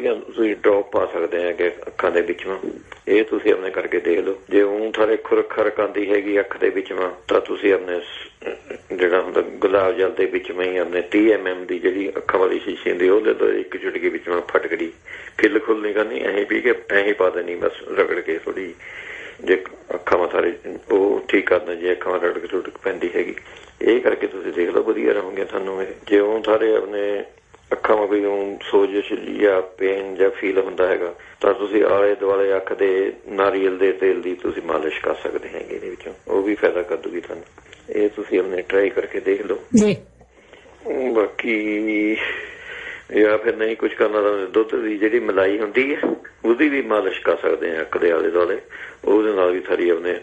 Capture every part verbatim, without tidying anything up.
ਥੋੜੀਆਂ ਤੁਸੀਂ ਡ੍ਰੌਪ ਪਾ ਸਕਦੇ ਹੈਗੇ ਅੱਖਾਂ ਦੇ ਵਿੱਚੋਂ। ਇਹ ਤੁਸੀਂ ਆਪਣੇ ਕਰਕੇ ਦੇਖ ਲਓ। ਜੇ ਊਂ ਥਾਰੇ ਖੁਰਕ ਖਰਕ ਆਉਂਦੀ ਹੈਗੀ ਅੱਖ ਦੇ ਵਿੱਚੋਂ ਤਾਂ ਤੁਸੀਂ ਆਪਣੇ ਜਿਹੜਾ ਹੁੰਦਾ ਗੁਲਾਬ ਜਲ ਦੇ ਵਿੱਚ ਹੀ ਆਪਣੇ ਤੀਹ ਐਮ ਐਮ ਦੀ ਜਿਹੜੀ ਅੱਖਾਂ ਵਾਲੀ ਸ਼ੀਸ਼ੀ ਹੁੰਦੀ ਉਹ ਲੈ ਲਓ। ਇੱਕ ਚੁਟਕੀ ਵਿੱਚੋਂ ਫਟਕੜੀ ਖਿੱਲ ਖੁੱਲ ਨਹੀਂ ਕਰਨੀ, ਐਂ ਪੀ ਕੇ ਐਂ ਪਾ ਦੇਣੀ ਬਸ ਰਗੜ ਕੇ ਥੋੜ੍ਹੀ। ਜੇ ਅੱਖਾਂ ਮਥਾਰੇ ਉਹ ਠੀਕ ਕਰਨਾ, ਜੇ ਅੱਖਾਂ ਰੜਕ ਰੁੜਕ ਪੈਂਦੀ ਹੈਗੀ ਇਹ ਕਰਕੇ ਤੁਸੀਂ ਦੇਖ ਲਓ, ਵਧੀਆ ਰਹੋਗੇ ਤੁਹਾਨੂੰ। ਇਹ ਜੇ ਉਹ ਸਾਰੇ ਆਪਣੇ ਅੱਖਾਂ ਵਿੱਚ ਕੋਈ ਸੋਜਿਸ਼ ਜਾਂ ਪੇਨ ਜਾਂ ਫੀਲ ਹੁੰਦਾ ਹੈਗਾ ਤਾਂ ਤੁਸੀਂ ਆਲੇ ਦੁਆਲੇ ਅੱਖ ਦੇ ਨਾਰੀਅਲ ਦੇ ਤੇਲ ਦੀ ਤੁਸੀਂ ਮਾਲਿਸ਼ ਕਰ ਸਕਦੇ ਹੈਗੇ ਇਹਦੇ ਵਿੱਚੋਂ, ਉਹ ਵੀ ਫਾਇਦਾ ਕਰ ਦੂਗੀ ਤੁਹਾਨੂੰ। ਇਹ ਤੁਸੀਂ ਆਪਣੇ ਟਰਾਈ ਕਰਕੇ ਦੇਖ ਲਓ ਜੀ। ਬਾਕੀ ਜਾਂ ਫਿਰ ਨਹੀਂ ਕੁਛ ਕਰਨਾ ਤਾਂ ਦੁੱਧ ਦੀ ਜਿਹੜੀ ਮਲਾਈ ਹੁੰਦੀ ਹੈ ਉਹਦੀ ਵੀ ਮਾਲਿਸ਼ ਕਰ ਸਕਦੇ ਹਾਂ ਅੱਖ ਦੇ ਆਲੇ ਦੁਆਲੇ, ਉਹਦੇ ਨਾਲ ਵੀ ਸਾਰੀ ਆਪਣੇ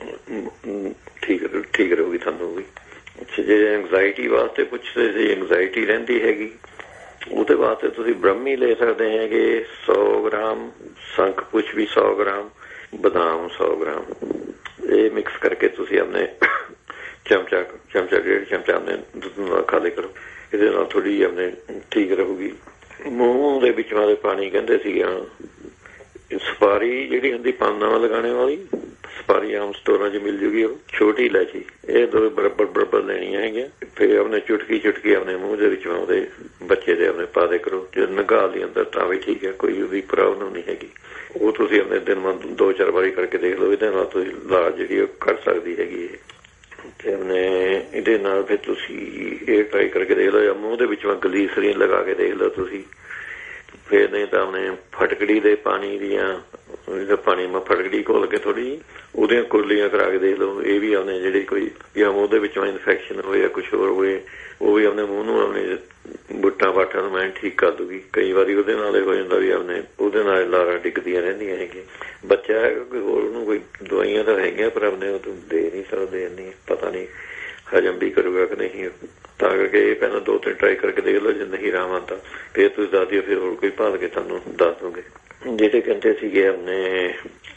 ਠੀਕ ਠੀਕ ਰਹੂਗੀ ਤੁਹਾਨੂੰ ਵੀ। ਅੱਛਾ, ਜੇ ਐਂਗਜ਼ਾਇਟੀ ਵਾਸਤੇ ਪੁੱਛਦੇ ਸੀ, ਐਂਗਜ਼ਾਇਟੀ ਰਹਿੰਦੀ ਹੈਗੀ ਉਹਦੇ ਵਾਸਤੇ ਤੁਸੀਂ ਬ੍ਰਹਮੀ ਲੈ ਸਕਦੇ ਹੈਗੇ ਸੌ ਗ੍ਰਾਮ, ਸ਼ੰਖ ਪੁਸ਼ ਵੀ ਸੌ ਗ੍ਰਾਮ, ਬਦਾਮ ਸੌ ਗ੍ਰਾਮ। ਇਹ ਮਿਕਸ ਕਰਕੇ ਤੁਸੀਂ ਆਪਣੇ ਚਮਚਾ ਚਮਚਾ ਡੇਢ ਚਮਚਾ ਆਪਣੇ ਦੁੱਧ ਨਾਲ ਖਾ ਲਿਆ ਕਰੋ। ਇਹਦੇ ਨਾਲ ਥੋੜ੍ਹੀ ਆਪਣੇ ਠੀਕ ਰਹੂਗੀ। ਮੂੰਹ ਦੇ ਵਿੱਚੋਂ ਵਾਲੇ ਪਾਣੀ ਕਹਿੰਦੇ ਸੀਗੇ ਸੁਪਾਰੀ ਜਿਹੜੀ ਹੁੰਦੀ ਪਾਨਾਂ ਲਗਾਉਣੇ ਵਾਲੀ ਸੁਪਾਰੀ ਆਮ ਸਟੋਰਾਂ 'ਚ ਮਿਲ ਜੂਗੀ, ਉਹ ਛੋਟੀ ਇਲਾਇਚੀ, ਇਹ ਦੋ ਬਰਾਬਰ ਬਰਾਬਰ ਲੈਣੀਆਂ ਹੈਗੀਆਂ। ਫਿਰ ਆਪਣੇ ਚੁਟਕੀ ਚੁਟਕੀ ਆਪਣੇ ਮੂੰਹ ਦੇ ਵਿੱਚੋਂ ਉਹਦੇ ਬੱਚੇ ਦੇ ਆਪਣੇ ਪਾ ਦੇ ਕਰੋ। ਜੇ ਨਗਾ ਲਈ ਅੰਦਰ ਤਾਂ ਵੀ ਠੀਕ ਹੈ, ਕੋਈ ਉਹਦੀ ਪ੍ਰੋਬਲਮ ਨਹੀਂ ਹੈਗੀ। ਉਹ ਤੁਸੀਂ ਆਪਣੇ ਦਿਨ ਮਾ ਦੋ ਚਾਰ ਵਾਰੀ ਕਰਕੇ ਦੇਖ ਲਓ। ਇਹਦੇ ਨਾਲ ਤੁਸੀਂ ਲਾਜ ਜਿਹੜੀ ਉਹ ਕਰ ਸਕਦੀ ਹੈਗੀ ਹੈ। ਤੇ ਆਪਣੇ ਇਹਦੇ ਨਾਲ ਫਿਰ ਤੁਸੀਂ ਇਹ ਟਰਾਈ ਕਰਕੇ ਦੇਖ ਲਓ, ਜਾਂ ਮੂੰਹ ਦੇ ਵਿੱਚੋਂ ਗਲੀਸਰੀਨ ਲਗਾ ਕੇ ਦੇਖ ਲਓ ਤੁਸੀਂ। ਫਿਰ ਨਹੀਂ ਤਾਂ ਆਪਣੇ ਫਟਕੜੀ ਦੇ ਪਾਣੀ ਦੀਆਂ ਪਾਣੀ ਮੈਂ ਫਟਕੜੀ ਘੋਲ ਕੇ ਥੋੜ੍ਹੀ ਉਹਦੀਆਂ ਕੁਰਲੀਆਂ ਕਰਾ ਕੇ ਦੇਖ ਲਓ। ਇਹ ਵੀ ਆਪਣੇ ਜਿਹੜੀ ਕੋਈ ਜਾਂ ਮੂੰਹ ਦੇ ਵਿੱਚੋਂ ਇਨਫੈਕਸ਼ਨ ਹੋਏ ਜਾਂ ਕੁਛ ਹੋਰ ਹੋਏ ਉਹ ਵੀ ਆਪਣੇ ਮੂੰਹ ਨੂੰ ਆਪਣੇ ਬੁੱਟਾਂ ਬਾਟਾਂ ਨੂੰ ਮੈਂ ਠੀਕ ਕਰ ਦੂਗੀ। ਕਈ ਵਾਰੀ ਉਹਦੇ ਨਾਲ ਇਹ ਹੋ ਜਾਂਦਾ ਵੀ ਆਪਣੇ ਉਹਦੇ ਨਾਲ ਲਾਰਾਂ ਡਿੱਗਦੀਆਂ ਰਹਿੰਦੀਆਂ ਹੈਗੀਆਂ। ਬੱਚਾ ਹੈਗਾ ਕੋਈ ਹੋਰ ਉਹਨੂੰ ਕੋਈ ਦਵਾਈਆਂ ਤਾਂ ਹੈਗੀਆਂ ਪਰ ਆਪਣੇ ਉਹ ਦੇ ਨਹੀਂ ਸਕਦੇ, ਇੰਨੀ ਪਤਾ ਨਹੀਂ ਹਜਮ ਵੀ ਕਰੂਗਾ ਕਿ ਨਹੀਂ। ਤਾਂ ਕਰਕੇ ਇਹ ਪਹਿਲਾਂ ਦੋ ਤਿੰਨ ਟਰਾਈ ਕਰਕੇ ਦੇਖ ਲਓ, ਜੇ ਨਹੀਂ ਆਰਾਮ ਆਉਂਦਾ ਫਿਰ ਤੁਸੀਂ ਦੱਸ ਦਿਓ, ਫਿਰ ਹੋਰ ਕੋਈ ਭਾਲ ਕੇ ਤੁਹਾਨੂੰ ਦੱਸ ਦੂੰਗੇ। ਜਿਹੜੇ ਕਹਿੰਦੇ ਸੀਗੇ ਆਪਣੇ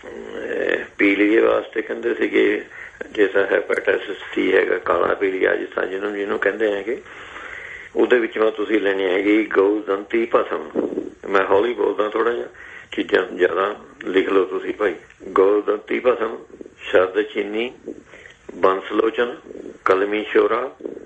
ਪੀਲੀਏ ਵਾਸਤੇ ਕਹਿੰਦੇ ਸੀਗੇ ਜਿਸਾ ਹੈਪਾਟਾਈਟਿਸ ਸੀ ਹੈਗਾ ਕਾਲਾ ਪੀਲੀਆ ਜਿਸ ਤਰ੍ਹਾਂ ਜਿਹਨੂੰ ਜਿਹਨੂੰ ਕਹਿੰਦੇ ਹੈਗੇ, ਉਹਦੇ ਵਿੱਚੋਂ ਤੁਸੀਂ ਲੈਣੀ ਹੈਗੀ ਗਊ ਦੰਤੀ ਭਸਮ। ਮੈਂ ਹੌਲੀ ਬੋਲਦਾ ਥੋੜਾ ਜਿਹਾ, ਚੀਜ਼ਾਂ ਜ਼ਿਆਦਾ ਲਿਖ ਲਓ ਤੁਸੀਂ ਭਾਈ। ਗਊ ਦੰਤੀ ਭਸਮ, ਸ਼ਰਦ ਚੀਨੀ, ਬੰਸਲੋਚਨ, ਕਲਮੀ ਸ਼ੋਰਾ,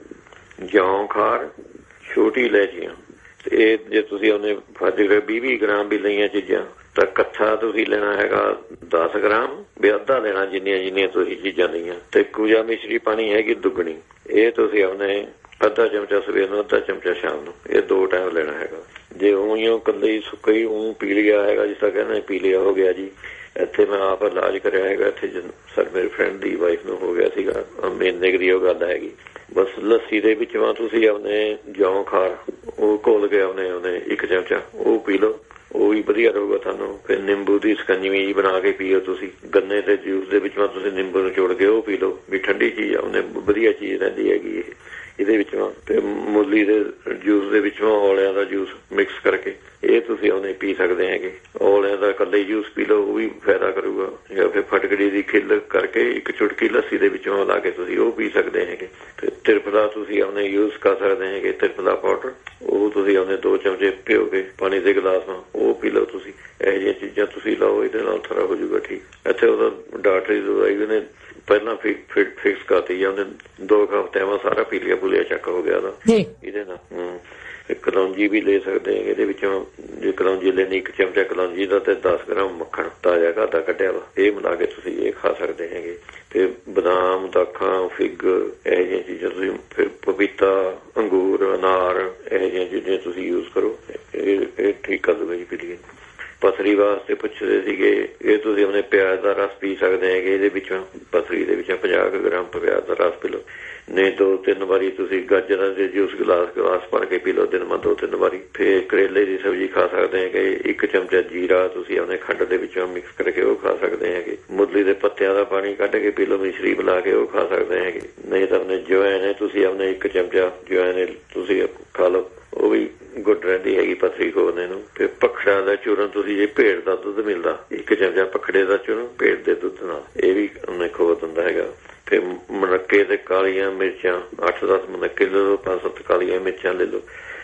ਜੌਂ ਖਾਰ, ਛੋਟੀ ਇਲਾਇਚੀਆਂ। ਇਹ ਜੇ ਤੁਸੀਂ ਉਹਨੇ ਫੱਜ ਗਏ ਵੀਹ ਵੀਹ ਗ੍ਰਾਮ ਵੀ ਲਈਆਂ ਚੀਜ਼ਾਂ ਤਾਂ ਕੱਥਾ ਤੁਸੀਂ ਲੈਣਾ ਹੈਗਾ ਦਸ ਗ੍ਰਾਮ, ਵੀ ਅੱਧਾ ਲੈਣਾ ਜਿੰਨੀਆਂ ਜਿੰਨੀਆਂ ਤੁਸੀਂ ਚੀਜ਼ਾਂ ਲਈਆਂ। ਤੇ ਕੂਜਾ ਮਿਸ਼ਰੀ ਪਾਣੀ ਹੈਗੀ ਦੁੱਗਣੀ, ਇਹ ਤੁਸੀਂ ਆਪਣੇ ਅੱਧਾ ਚਮਚਾ ਸਵੇਰ ਨੂੰ, ਅੱਧਾ ਚਮਚਾ ਸ਼ਾਮ ਨੂੰ, ਇਹ ਦੋ ਟਾਈਮ ਲੈਣਾ ਹੈਗਾ। ਜੇ ਉਹੀਓ ਇਕੱਲੇ ਸੁੱਕਾ ਹੀ ਊਂ ਪੀਲੀਆ ਹੈਗਾ ਜਿਸ ਤਰ੍ਹਾਂ ਕਹਿੰਦੇ ਪੀਲੀਆ ਹੋ ਗਿਆ ਜੀ, ਇੱਥੇ ਮੈਂ ਆਪ ਇਲਾਜ ਕਰਿਆ ਹੈਗਾ। ਇੱਥੇ ਸਰ ਮੇਰੇ ਫਰੈਂਡ ਦੀ ਵਾਈਫ ਨੂੰ ਹੋ ਗਿਆ ਸੀਗਾ, ਮਹੀਨੇ ਦੀ ਉਹ ਗੱਲ ਹੈਗੀ। ਬਸ ਲੱਸੀ ਦੇ ਵਿੱਚ ਤੁਸੀਂ ਆਪਣੇ ਜੌਂ ਖਾਰ ਉਹ ਘੋਲ ਕੇ ਆਪਣੇ ਉਹਨੇ ਇੱਕ ਚਮਚਾ ਉਹ ਪੀ ਲਓ, ਉਹ ਵੀ ਵਧੀਆ ਰਹੂਗਾ ਤੁਹਾਨੂੰ। ਫਿਰ ਨਿੰਬੂ ਦੀ ਸਕੰਜਵੀ ਬਣਾ ਕੇ ਪੀਓ ਤੁਸੀਂ। ਗੰਨੇ ਦੇ ਜੂਸ ਦੇ ਵਿੱਚ ਤੁਸੀਂ ਨਿੰਬੂ ਨੂੰ ਜੋੜ ਕੇ ਉਹ ਪੀ ਲਓ, ਵੀ ਠੰਡੀ ਚੀਜ਼ ਆ, ਉਹਨੇ ਵਧੀਆ ਚੀਜ਼ ਰਹਿੰਦੀ ਹੈਗੀ ਇਹ ਇਹਦੇ ਵਿੱਚੋਂ। ਤੇ ਮੂਲੀ ਦੇ ਜੂਸ ਦੇ ਵਿੱਚੋਂ ਔਲਿਆਂ ਦਾ ਜੂਸ ਮਿਕਸ ਕਰਕੇ ਇਹ ਤੁਸੀਂ ਉਹਨੇ ਪੀ ਸਕਦੇ ਹੈਗੇ। ਔਲਿਆਂ ਦਾ ਇਕੱਲੇ ਹੀ ਜੂਸ ਪੀ ਲਓ, ਉਹ ਵੀ ਫਾਇਦਾ ਕਰੂਗਾ। ਜਾਂ ਫਿਰ ਫਟਕੜੀ ਦੀ ਖਿੱਲ ਕਰਕੇ ਇੱਕ ਚੁਟਕੀ ਲੱਸੀ ਦੇ ਵਿੱਚੋਂ ਲਾ ਕੇ ਤੁਸੀਂ ਉਹ ਪੀ ਸਕਦੇ ਹੈਗੇ। ਤੇ ਤਿਰਫਲਾ ਤੁਸੀਂ ਉਹਨੇ ਯੂਜ਼ ਕਰ ਸਕਦੇ ਹੈਗੇ, ਤਿਰਫਲਾ ਪਾਊਡਰ, ਉਹ ਤੁਸੀਂ ਉਹਨੇ ਦੋ ਚਮਚੇ ਭਿਓ ਕੇ ਪਾਣੀ ਦੇ ਗਲਾਸ ਨਾਲ ਉਹ ਪੀ ਲਓ ਤੁਸੀਂ। ਇਹੋ ਜਿਹੀਆਂ ਚੀਜ਼ਾਂ ਤੁਸੀਂ ਲਾਓ, ਇਹਦੇ ਨਾਲ ਥੋੜ੍ਹਾ ਹੋ ਜਾਊਗਾ ਠੀਕ। ਇੱਥੇ ਉਹਦਾ ਡਾਕਟਰੀ ਦਵਾਈ ਉਹਨੇ ਪਹਿਲਾਂ ਫਿਕਸ ਕਰਤੀ ਜਾਂ ਉਹਨੇ ਦੋ ਹਫ਼ਤਿਆਂ ਬਾਅਦ ਸਾਰਾ ਪੀਲੀਆ ਪੂਲੀਆ ਚੱਕ ਹੋ ਗਿਆ ਉਹਦਾ ਇਹਦੇ ਨਾਲ। ਹਮ ਕਲੌਂਜੀ ਵੀ ਲੈ ਸਕਦੇ ਹੈਗੇ ਇਹਦੇ ਵਿੱਚੋਂ। ਜੇ ਕਲੌਂਜੀ ਲੈਣੀ ਇੱਕ ਚਮਚਾ ਕਲੌਂਜੀ ਦਾ ਤੇ ਦਸ ਗ੍ਰਾਮ ਮੱਖਣ ਤਾਜ਼ਾ ਘਰ ਦਾ ਕੱਢਿਆ ਵਾ, ਇਹ ਮਿਲਾ ਕੇ ਤੁਸੀਂ ਇਹ ਖਾ ਸਕਦੇ ਹੈਗੇ। ਤੇ ਬਦਾਮ, ਦਾਖਾਂ, ਫਿੱਗ, ਇਹੋ ਜਿਹੀਆਂ ਚੀਜ਼ਾਂ ਤੁਸੀਂ, ਫਿਰ ਪਪੀਤਾ, ਅੰਗੂਰ, ਅਨਾਰ, ਇਹੋ ਜਿਹੀਆਂ ਚੀਜ਼ਾਂ ਤੁਸੀਂ ਯੂਜ਼ ਕਰੋ, ਇਹ ਇਹ ਠੀਕ ਕਰ ਦੂਗਾ ਜੀ ਪੀਲੀਏ। ਪਥਰੀ ਵਾਸਤੇ ਪੁੱਛਦੇ ਸੀਗੇ, ਇਹ ਤੁਸੀਂ ਆਪਣੇ ਪਿਆਜ਼ ਦਾ ਰਸ ਪੀ ਸਕਦੇ ਹੈਗੇ ਇਹਦੇ ਵਿੱਚੋਂ। ਪਥਰੀ ਦੇ ਵਿੱਚੋਂ ਪੰਜਾਹ ਕੁ ਗ੍ਰਾਮ ਪਿਆਜ਼ ਦਾ ਰਸ ਪੀ ਲਓ। ਨਹੀਂ ਦੋ ਤਿੰਨ ਵਾਰੀ ਤੁਸੀਂ ਗਾਜਰਾਂ ਦੇ ਜੂਸ ਗਲਾਸ ਗਲਾਸ ਭਰ ਕੇ ਪੀ ਲਓ ਦਿਨ ਮਾ ਦੋ ਤਿੰਨ ਵਾਰੀ। ਫਿਰ ਕਰੇਲੇ ਦੀ ਸਬਜ਼ੀ ਖਾ ਸਕਦੇ ਹੈਗੇ। ਇੱਕ ਚਮਚਾ ਜੀਰਾ ਤੁਸੀਂ ਆਪਣੇ ਖੰਡ ਦੇ ਵਿੱਚੋਂ ਮਿਕਸ ਕਰਕੇ ਉਹ ਖਾ ਸਕਦੇ ਹੈਗੇ। ਮੁਰਲੀ ਦੇ ਪੱਤਿਆਂ ਦਾ ਪਾਣੀ ਕੱਢ ਕੇ ਪੀ ਲਓ, ਮਿਸ਼ਰੀ ਬਣਾ ਕੇ ਉਹ ਖਾ ਸਕਦੇ ਹੈਗੇ। ਨਹੀਂ ਤਾਂ ਆਪਣੇ ਜਵੈਣ ਤੁਸੀਂ ਆਪਣੇ ਇੱਕ ਚਮਚਾ ਜਵੈਣ ਤੁਸੀਂ ਖਾ ਲਓ, ਉਹ ਵੀ ਗੁੱਡ ਰਹਿੰਦੀ ਹੈਗੀ ਪਥਰੀ ਖੋਲਣੇ ਨੂੰ। ਫਿਰ ਪਖੜਾ ਦਾ ਚੂਰਨ ਤੁਸੀਂ, ਜੇ ਭੇਡ ਦਾ ਦੁੱਧ ਮਿਲਦਾ ਇੱਕ ਚਮਚਾ ਪਖੜੇ ਦਾ ਚੂਰਨ ਭੇਡ ਦੇ ਦੁੱਧ ਨਾਲ, ਇਹ ਵੀ ਉਹਨੇ ਖੋਲ ਦਿੰਦਾ ਹੈਗਾ। ਫਿਰ ਮਨੱਕੇ ਤੇ ਕਾਲੀਆਂ ਮਿਰਚਾਂ ਅੱਠ ਦਸ ਮਨੱਕੇ ਲੈ ਲਓ, ਪੰਜ ਸੱਤ ਕਾਲੀਆਂ ਮਿਰਚਾਂ ਲੈ ਲਓ,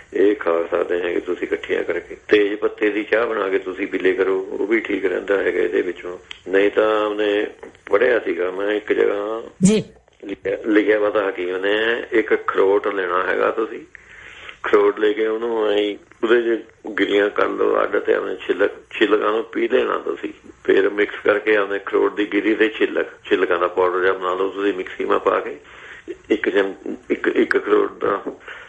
ਇਹ ਖਾ ਸਕਦੇ ਹੈਗੇ ਤੁਸੀਂ ਇਕੱਠੀਆਂ ਕਰਕੇ। ਤੇਜ ਪੱਤੇ ਦੀ ਚਾਹ ਬਣਾ ਕੇ ਤੁਸੀਂ ਪੀਲੇ ਕਰੋ, ਉਹ ਵੀ ਠੀਕ ਰਹਿੰਦਾ ਹੈਗਾ ਇਹਦੇ ਵਿੱਚੋਂ। ਨਹੀਂ ਤਾਂ ਉਹਨੇ ਪੜ੍ਹਿਆ ਸੀਗਾ ਮੈਂ ਇੱਕ ਜਗ੍ਹਾ ਲਿਖਿਆ ਵਾ ਤਾਂ ਹਕੀਮ ਨੇ, ਇੱਕ ਅਖਰੋਟ ਲੈਣਾ ਹੈਗਾ ਤੁਸੀਂ, ਅਖਰੋਟ ਲੈ ਕੇ ਉਹਨੂੰ ਐਂ ਉਹਦੇ ਚ ਗਿਰੀਆਂ ਕਰ ਲਓ ਅੱਡ ਤੇ ਆਪਣੇ ਛਿਲਕ ਛਿਲਕਾਂ ਨੂੰ ਪੀ ਲੈਣਾ ਤੁਸੀਂ, ਫਿਰ ਮਿਕਸ ਕਰਕੇ ਆਪਣੇ ਅਖਰੋਟ ਦੀ ਗਿਰੀ ਤੇ ਛਿਲਕ ਛਿਲਕਾਂ ਦਾ ਪਾਊਡਰ ਜਿਹਾ ਬਣਾ ਲਓ ਤੁਸੀਂ ਮਿਕਸੀ ਮਾ ਪਾ ਕੇ। ਇੱਕ ਚਮ ਇੱਕ ਇੱਕ ਅਖਰੋਟ ਦਾ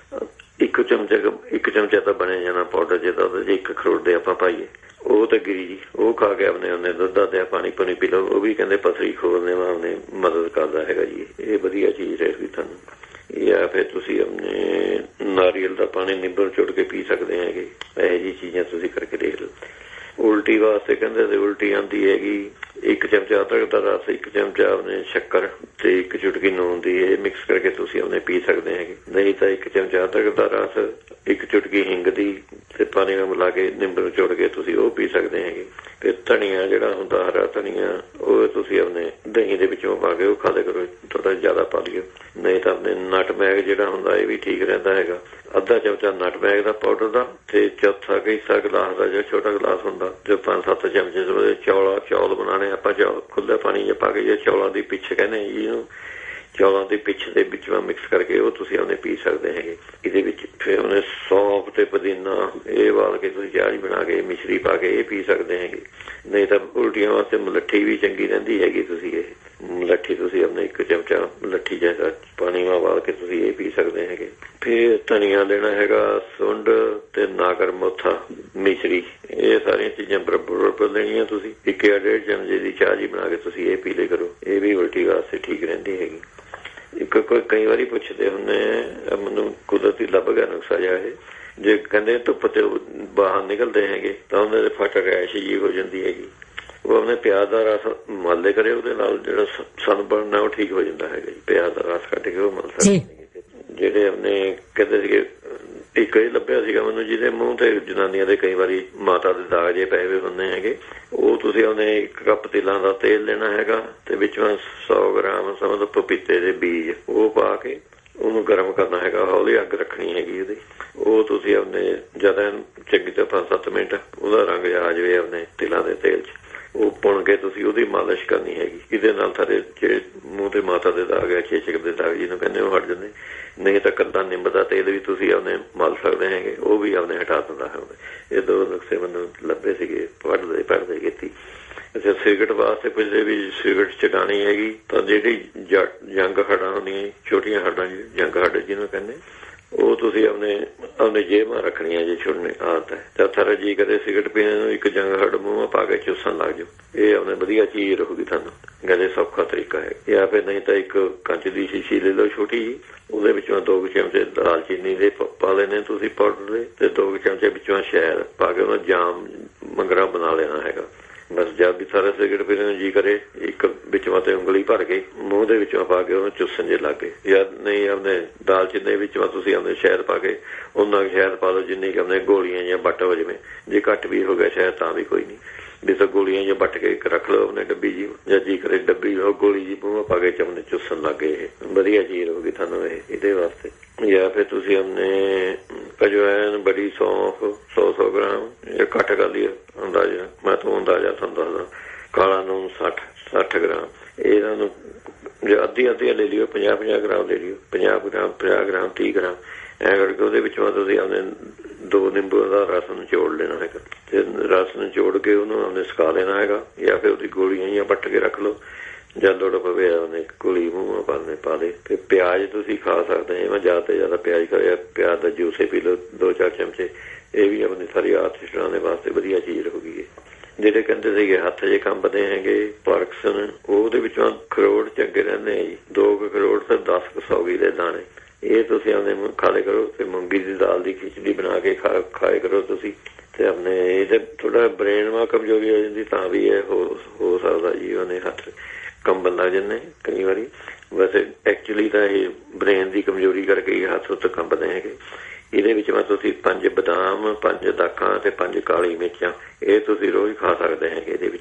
ਇੱਕ ਚਮਚਾ ਇੱਕ ਚਮਚਾ ਤਾਂ ਬਣਿਆ ਜਾਣਾ ਪਾਊਡਰ ਜਿਹਾ, ਉਹਦੇ ਚ ਇੱਕ ਅਖਰੋਟ ਦੇ ਆਪਾਂ ਪਾਈਏ, ਉਹ ਤਾਂ ਗਿਰੀ ਜੀ ਉਹ ਖਾ ਕੇ ਆਪਣੇ ਉਹਨੇ ਦੁੱਧ ਦਾ ਪਾਣੀ ਪਾਣੀ ਪੀ ਲਓ, ਉਹ ਵੀ ਕਹਿੰਦੇ ਪਥਰੀ ਖੋਲਣੇ ਵਾ ਉਹਨੇ ਮਦਦ ਕਰਦਾ ਹੈਗਾ ਜੀ। ਇਹ ਵਧੀਆ ਚੀਜ਼ ਰਹੇਗੀ ਤੁਹਾਨੂੰ। ਜਾਂ ਫਿਰ ਤੁਸੀਂ ਆਪਣੇ ਨਾਰੀਅਲ ਦਾ ਪਾਣੀ ਨਿੰਬੂ ਚੁੱਟ ਕੇ ਪੀ ਸਕਦੇ ਹੈਗੇ। ਇਹੋ ਜਿਹੀ ਚੀਜ਼ਾਂ ਤੁਸੀਂ ਕਰਕੇ ਦੇਖ ਲਓ। ਉਲਟੀ ਵਾਸਤੇ ਕਹਿੰਦੇ ਤੇ ਉਲਟੀ ਆਉਂਦੀ ਹੈਗੀ, ਇੱਕ ਚਮਚਾ ਅਦਰਕ ਦਾ ਰਸ, ਇੱਕ ਚਮਚਾ ਆਪਣੇ ਸ਼ੱਕਰ ਤੇ ਇੱਕ ਚੁਟਕੀ ਨੂਣ ਦੀ, ਇਹ ਮਿਕਸ ਕਰਕੇ ਤੁਸੀਂ ਉਹਨੇ ਪੀ ਸਕਦੇ ਹੈਗੇ। ਨਹੀਂ ਤਾਂ ਇੱਕ ਚਮਚਾ ਅਦਰਕ ਦਾ ਰਸ, ਇੱਕ ਚੁਟਕੀ ਹਿੰਗ ਦੀ ਤੇ ਪਾਣੀ ਨਾਲ ਮਿਲਾ ਕੇ ਨਿੰਬੂ ਚੁੱਟ ਕੇ ਤੁਸੀਂ ਉਹ ਪੀ ਸਕਦੇ ਹੈਗੇ। ਤੇ ਧਨੀਆ ਜਿਹੜਾ ਹੁੰਦਾ ਹਰਾ ਧਨੀਆ, ਉਹ ਤੁਸੀਂ ਆਪਣੇ ਦਹੀਂ ਦੇ ਵਿੱਚੋਂ ਪਾ ਕੇ ਉਹ ਖਾ ਲਿਆ ਕਰੋ, ਥੋੜਾ ਜ਼ਿਆਦਾ ਪਾ ਲਿਓ। ਨਹੀਂ ਤਾਂ ਆਪਣੇ ਨਟਮੈਗ ਜਿਹੜਾ ਹੁੰਦਾ ਇਹ ਵੀ ਠੀਕ ਰਹਿੰਦਾ ਹੈਗਾ, ਅੱਧਾ ਚਮਚਾ ਨਟਮੈਗ ਦਾ ਪਾਊਡਰ ਦਾ ਤੇ ਚੌਥਾ ਕੁ ਹਿੱਸਾ ਗਲਾਸ ਦਾ ਜਿਹੜਾ ਛੋਟਾ ਗਲਾਸ ਹੁੰਦਾ, ਜੋ ਪੰਜ ਸੱਤ ਚਮਚੇ ਉਹਦੇ ਚੌਲਾ ਚੌਲ ਬਣਾਉਣੇ ਆਪਾਂ, ਚੌਲ ਖੁੱਲੇ ਪਾਣੀ ਚ ਪਾ ਕੇ ਜੇ ਚੌਲਾਂ ਦੀ ਪਿੱਛ ਕਹਿੰਦੇ ਜੀ ਇਹਨੂੰ, ਚੌਲਾਂ ਦੀ ਪਿੱਛ ਦੇ ਵਿੱਚ ਮਿਕਸ ਕਰਕੇ ਉਹ ਤੁਸੀਂ ਉਹਨੇ ਪੀ ਸਕਦੇ ਹੈਗੇ। ਇਹਦੇ ਵਿੱਚ ਫਿਰ ਉਹਨੇ ਸੌਂਫ ਤੇ ਪੁਦੀਨਾ ਇਹ ਵਾਲ ਕੇ ਤੁਸੀਂ ਚਾਹ ਬਣਾ ਕੇ ਮਿਸ਼ਰੀ ਪਾ ਕੇ ਇਹ ਪੀ ਸਕਦੇ ਹੈਗੇ। ਨਹੀਂ ਤਾਂ ਉਲਟੀਆਂ ਵਾਸਤੇ ਮਲੱਠੀ ਵੀ ਚੰਗੀ ਰਹਿੰਦੀ ਹੈਗੀ, ਤੁਸੀਂ ਇਹ ਮਲੱਠੀ ਤੁਸੀਂ ਆਪਣੇ ਇੱਕ ਚਮਚਾ ਮਲੱਠੀ ਜੈਸਾ ਪਾਣੀ ਨਾਲ ਵਾਲ ਕੇ ਤੁਸੀਂ ਇਹ ਪੀ ਸਕਦੇ ਹੈਗੇ। ਫਿਰ ਧਨੀਆ ਲੈਣਾ ਹੈਗਾ, ਸੁੰਡ ਤੇ ਨਾਗਰ ਮੋਥਾ ਮਿਸ਼ਰੀ, ਇਹ ਸਾਰੀਆਂ ਚੀਜ਼ਾਂ ਬਰਾਬਰ ਬਰਾਬਰ ਲੈਣੀਆਂ ਤੁਸੀਂ। ਇੱਕ ਜਾਂ ਡੇਢ ਚਮਚੇ ਦੀ ਚਾਹ ਜੀ ਬਣਾ ਕੇ ਤੁਸੀਂ ਇਹ ਪੀ ਲਿਆ ਕਰੋ, ਇਹ ਵੀ ਉਲਟੀ ਵਾਸਤੇ ਠੀਕ ਰਹਿੰਦੀ ਹੈਗੀ। ਇੱਕ ਕੋਈ ਕਈ ਵਾਰੀ ਪੁੱਛਦੇ ਹੁੰਦੇ, ਮੈਨੂੰ ਕੁਦਰਤੀ ਲੱਭ ਗਿਆ ਨੁਕਸਾ ਜਿਹਾ ਇਹ, ਜੇ ਕਹਿੰਦੇ ਧੁੱਪ ਤੇ ਬਾਹਰ ਨਿਕਲਦੇ ਹੈਗੇ ਤਾਂ ਉਹਨਾਂ ਦੇ ਫਟ ਰੈਸ਼ ਜੀ ਹੋ ਜਾਂਦੀ ਹੈਗੀ, ਉਹ ਆਪਣੇ ਪਿਆਜ਼ ਦਾ ਰਸ ਮਲਦੇ ਕਰੇ, ਉਹਦੇ ਨਾਲ ਜਿਹੜਾ ਸਨਬਰਨ ਉਹ ਠੀਕ ਹੋ ਜਾਂਦਾ ਹੈਗਾ ਜੀ। ਪਿਆਜ਼ ਦਾ ਰਸ ਕੱਢ ਕੇ ਉਹ ਮਲ ਸਕਦੇ। ਜਿਹੜੇ ਆਪਣੇ ਕਹਿੰਦੇ ਸੀਗੇ, ਇੱਕ ਇਹ ਲੱਭਿਆ ਸੀਗਾ ਮੈਨੂੰ ਜਿਹਦੇ ਮੂੰਹ ਤੇ ਜਨਾਨੀਆਂ ਦੇ ਕਈ ਵਾਰੀ ਮਾਤਾ ਦੇ ਦਾਗ ਜੇ ਪਏ ਹੋਏ ਹੁੰਦੇ ਹੈਗੇ, ਉਹ ਤੁਸੀਂ ਉਹਨੇ ਇੱਕ ਕੱਪ ਤਿਲਾਂ ਦਾ ਤੇਲ ਲੈਣਾ ਹੈਗਾ ਤੇ ਵਿੱਚੋਂ ਸੌ ਗ੍ਰਾਮ ਸਮਝ ਪਪੀਤੇ ਦੇ ਬੀਜ ਉਹ ਪਾ ਕੇ ਉਹਨੂੰ ਗਰਮ ਕਰਨਾ ਹੈਗਾ, ਹੌਲੀ ਅੱਗ ਰੱਖਣੀ ਹੈਗੀ ਉਹਦੀ। ਉਹ ਤੁਸੀਂ ਆਪਣੇ ਜਿਆਦਾ ਚੰਗੀ ਤਰ੍ਹਾਂ ਪੰਜ ਸੱਤ ਮਿੰਟ ਉਹਦਾ ਰੰਗ ਜਾ ਆ ਜਾਵੇ ਆਪਣੇ ਤਿਲਾਂ ਦੇ ਤੇਲ 'ਚ, ਉਹ ਪੁਣ ਕੇ ਤੁਸੀਂ ਉਹਦੀ ਮਾਲਿਸ਼ ਕਰਨੀ ਹੈਗੀ। ਇਹਦੇ ਨਾਲ ਤੁਹਾਡੇ ਜਿਹੜੇ ਮੂੰਹ ਤੇ ਮਾਤਾ ਦੇ ਦਾਗ ਹੈ, ਛੇਛਕ ਦੇ ਦਾਗ ਜਿਹਨੂੰ ਕਹਿੰਦੇ ਉਹ ਹਟ ਜਾਂਦੇ। ਨਹੀਂ ਤਾਂ ਕੱਲਾ ਨਿੰਬ ਦਾ ਤੇਲ ਵੀ ਤੁਸੀਂ ਆਪਣੇ ਮਲ ਸਕਦੇ ਹੈਗੇ, ਉਹ ਵੀ ਆਪਣੇ ਹਟਾ ਦਿੰਦਾ ਹੈ। ਇਹ ਦੋ ਨੁਕਸੇ ਮੈਨੂੰ ਲੱਭੇ ਸੀਗੇ ਪੜ੍ਹਦੇ ਪੜ੍ਹਦੇ ਕੀਤੀ। ਅੱਛਾ, ਸਿਗਰਟ ਵਾਸਤੇ ਪੁੱਛਦੇ ਵੀ ਸਿਗਰਟ ਚਕਾਣੀ ਹੈਗੀ ਤਾਂ ਜਿਹੜੀ ਜੰਗ ਹੱਡਾਂ ਹੁੰਦੀਆਂ, ਛੋਟੀਆਂ ਹੱਡਾਂ ਜੰਗ ਹੱਡ ਜਿਹਨੂੰ ਕਹਿੰਦੇ, ਉਹ ਤੁਸੀਂ ਆਪਣੇ ਆਪਣੇ ਜੇਬ ਮਾ ਰੱਖਣੀਆਂ ਜੇ ਛੁੱਟਣੇ ਆਦਤ ਹੈ ਤਾਂ ਥਰਾ ਜੀ ਕਦੇ ਸਿਗਰਟ ਪੀਣੇ ਨੂੰ ਇੱਕ ਜੰਗ ਹੱਡ ਮੂੰਹ ਪਾ ਕੇ ਚੂਸਣ ਲੱਗ ਜਾਓ, ਇਹ ਆਪਣੇ ਵਧੀਆ ਚੀਜ਼ ਰਹੂਗੀ ਤੁਹਾਨੂੰ। ਕਹਿੰਦੇ ਸੌਖਾ ਤਰੀਕਾ ਹੈ। ਜਾਂ ਫਿਰ ਨਹੀਂ ਤਾਂ ਇੱਕ ਕੰਚ ਦੀ ਸ਼ੀਸ਼ੀ ਲੈ ਲਓ ਛੋਟੀ ਜਿਹੀ, ਉਹਦੇ ਵਿੱਚੋਂ ਦੋ ਕੁ ਚਮਚੇ ਦਾਲਚੀਨੀ ਦੇ ਪਾ ਲੈਣੇ ਤੁਸੀਂ ਪਾਊਡਰ ਦੇ, ਤੇ ਦੋ ਕੁ ਚਮਚੇ ਵਿੱਚੋਂ ਸ਼ਹਿਦ ਪਾ ਕੇ ਉਹਦਾ ਜਾਮ ਮੰਗਰਾ ਬਣਾ ਲੈਣਾ ਹੈਗਾ। ਬਸ ਜਦ ਵੀ ਸਾਰਾ ਸਿਗਰਟ ਪੀਣੇ ਨੂੰ ਜੀ ਕਰੇ, ਇੱਕ ਵਿੱਚੋਂ ਤੇ ਉਂਗਲੀ ਭਰ ਕੇ ਮੂੰਹ ਦੇ ਵਿੱਚੋਂ ਪਾ ਕੇ ਉਹਨੂੰ ਚੁੱਸਣ ਜੇ ਲੱਗ ਗਏ। ਜਾਂ ਨਹੀਂ ਆਪਣੇ ਦਾਲਚੀਨੀ ਦੇ ਵਿੱਚੋਂ ਤੁਸੀਂ ਆਪਣੇ ਸ਼ਹਿਦ ਪਾ ਕੇ ਉਹਨਾਂ ਸ਼ਹਿਦ ਪਾ ਲਓ ਜਿੰਨੀ ਕਿ ਆਪਣੇ ਗੋਲੀਆਂ ਜਾਂ ਵੱਟ ਹੋ ਜਾਵੇ। ਜੇ ਘੱਟ ਵੀ ਹੋ ਗਿਆ ਸ਼ਹਿਦ ਤਾਂ ਵੀ ਕੋਈ ਨਹੀਂ, ਵੀ ਤਾਂ ਗੋਲੀਆਂ ਜਾਂ ਵੱਟ ਕੇ ਰੱਖ ਲਓ ਆਪਣੇ ਡੱਬੀ ਜੀ, ਜਾਂ ਜੀ ਕਰੇ ਡੱਬੀ ਉਹ ਗੋਲੀ ਜੀ ਮੂੰਹ ਪਾ ਕੇ ਚਮਨੇ ਚੁੱਸਣ ਲੱਗ ਗਏ। ਇਹ ਵਧੀਆ ਚੀਜ਼ ਹੋਊਗੀ ਤੁਹਾਨੂੰ ਇਹ ਇਹਦੇ ਵਾਸਤੇ। ਜਾਂ ਫਿਰ ਤੁਸੀਂ ਆਪਣੇ ਅਜਵਾਇਨ ਬੜੀ ਸੌਂਫ ਸੌ ਸੌ ਗ੍ਰਾਮ ਜਾਂ ਘੱਟ ਕਰ ਲਈ ਅੰਦਾਜ਼ਾ, ਮੈਂ ਤੁਹਾਨੂੰ ਅੰਦਾਜ਼ਾ ਤੁਹਾਨੂੰ ਦੱਸਦਾ, ਕਾਲਾ ਨੂਨ ਸੱਠ ਸੱਠ ਗ੍ਰਾਮ, ਇਹਨਾਂ ਨੂੰ ਅੱਧੀ ਅੱਧੀ ਲੈ ਲਿਓ, ਪੰਜਾਹ ਪੰਜਾਹ ਗ੍ਰਾਮ ਲੈ ਲਿਓ, ਪੰਜਾਹ ਗ੍ਰਾਮ ਪੰਜਾਹ ਗ੍ਰਾਮ ਤੀਹ ਗ੍ਰਾਮ ਐਂ ਕਰਕੇ ਉਹਦੇ ਵਿੱਚੋਂ ਤੁਸੀਂ ਆਪਣੇ ਦੋ ਨਿੰਬੂ ਦਾ ਰਸ ਨਿਚੋੜ ਲੈਣਾ ਹੈਗਾ ਤੇ ਰਸ ਨਿਚੋੜ ਕੇ ਉਹਨੂੰ ਆਪਣੇ ਸੁਕਾ ਲੈਣਾ ਹੈਗਾ। ਜਾਂ ਫਿਰ ਉਹਦੀ ਗੋਲੀਆਂ ਜਾਂ ਵੱਟ ਕੇ ਰੱਖ ਲਓ, ਜਦ ਲੋੜ ਪਵੇ ਉਹਨੇ ਗੋਲੀ ਮੂੰਹ ਪਾਣੇ ਪਾ ਦੇ। ਤੇ ਪਿਆਜ਼ ਤੁਸੀਂ ਖਾ ਸਕਦੇ, ਮੈਂ ਜ਼ਿਆਦਾ ਤੋਂ ਜ਼ਿਆਦਾ ਪਿਆਜ਼ ਖਾਇਆ, ਪਿਆਜ਼ ਦਾ ਜੂਸ ਪੀ ਲਓ ਦੋ ਚਾਰ ਚਮਚੇ, ਇਹ ਵੀ ਆਪਣੀ ਸਾਰੀ ਆਰਥਿਸਟਾਂ ਦੇ ਵਾਸਤੇ ਵਧੀਆ ਚੀਜ਼ ਰਹੂਗੀ। ਜਿਹੜੇ ਕਹਿੰਦੇ ਸੀਗੇ ਹੱਥ ਜੇ ਕੰਬਦੇ ਹੈਗੇ ਪਾਰਕਸਨ, ਉਹਦੇ ਵਿੱਚੋਂ ਖਰੋੜ ਚੰਗੇ ਰਹਿੰਦੇ ਆ ਜੀ, ਦੋ ਕੁ ਖਰੋੜ ਤੇ ਦਸ ਕੁ ਸੌਗੀ ਦੇ ਦਾਣੇ, ਇਹ ਤੁਸੀਂ ਆਪਣੇ ਖਾ ਲਿਆ ਕਰੋ। ਤੇ ਮੂੰਗੀ ਦੀ ਦਾਲ ਦੀ ਖਿਚੜੀ ਬਣਾ ਕੇ ਖਾ ਖਾਏ ਕਰੋ ਤੁਸੀਂ। ਤੇ ਆਪਣੇ ਇਹਦੇ ਥੋੜਾ ਬ੍ਰੇਨ ਮਾ ਕਮਜ਼ੋਰੀ ਹੋ ਜਾਂਦੀ ਤਾਂ ਵੀ ਇਹ ਹੋ ਹੋ ਸਕਦਾ ਜੀ, ਉਹਨੇ ਹੱਥ ਕੰਬਣ ਲੱਗ ਜਾਂਦੇ ਕਈ ਵਾਰੀ। ਵੈਸੇ ਐਕਚੁਅਲੀ ਤਾਂ ਇਹ ਬ੍ਰੇਨ ਦੀ ਕਮਜ਼ੋਰੀ ਕਰਕੇ ਹੀ ਹੱਥ ਉੱਤੇ ਕੰਬਦੇ ਹੈਗੇ। ਇਹਦੇ ਵਿੱਚ ਮੈਂ ਤੁਸੀਂ ਪੰਜ ਬਦਾਮ, ਪੰਜ ਦਾਖਾਂ ਤੇ ਪੰਜ ਕਾਲੀ ਮਿਰਚਾਂ, ਇਹ ਤੁਸੀਂ ਰੋਜ਼ ਖਾ ਸਕਦੇ ਹੈਗੇ ਇਹਦੇ ਵਿੱਚ।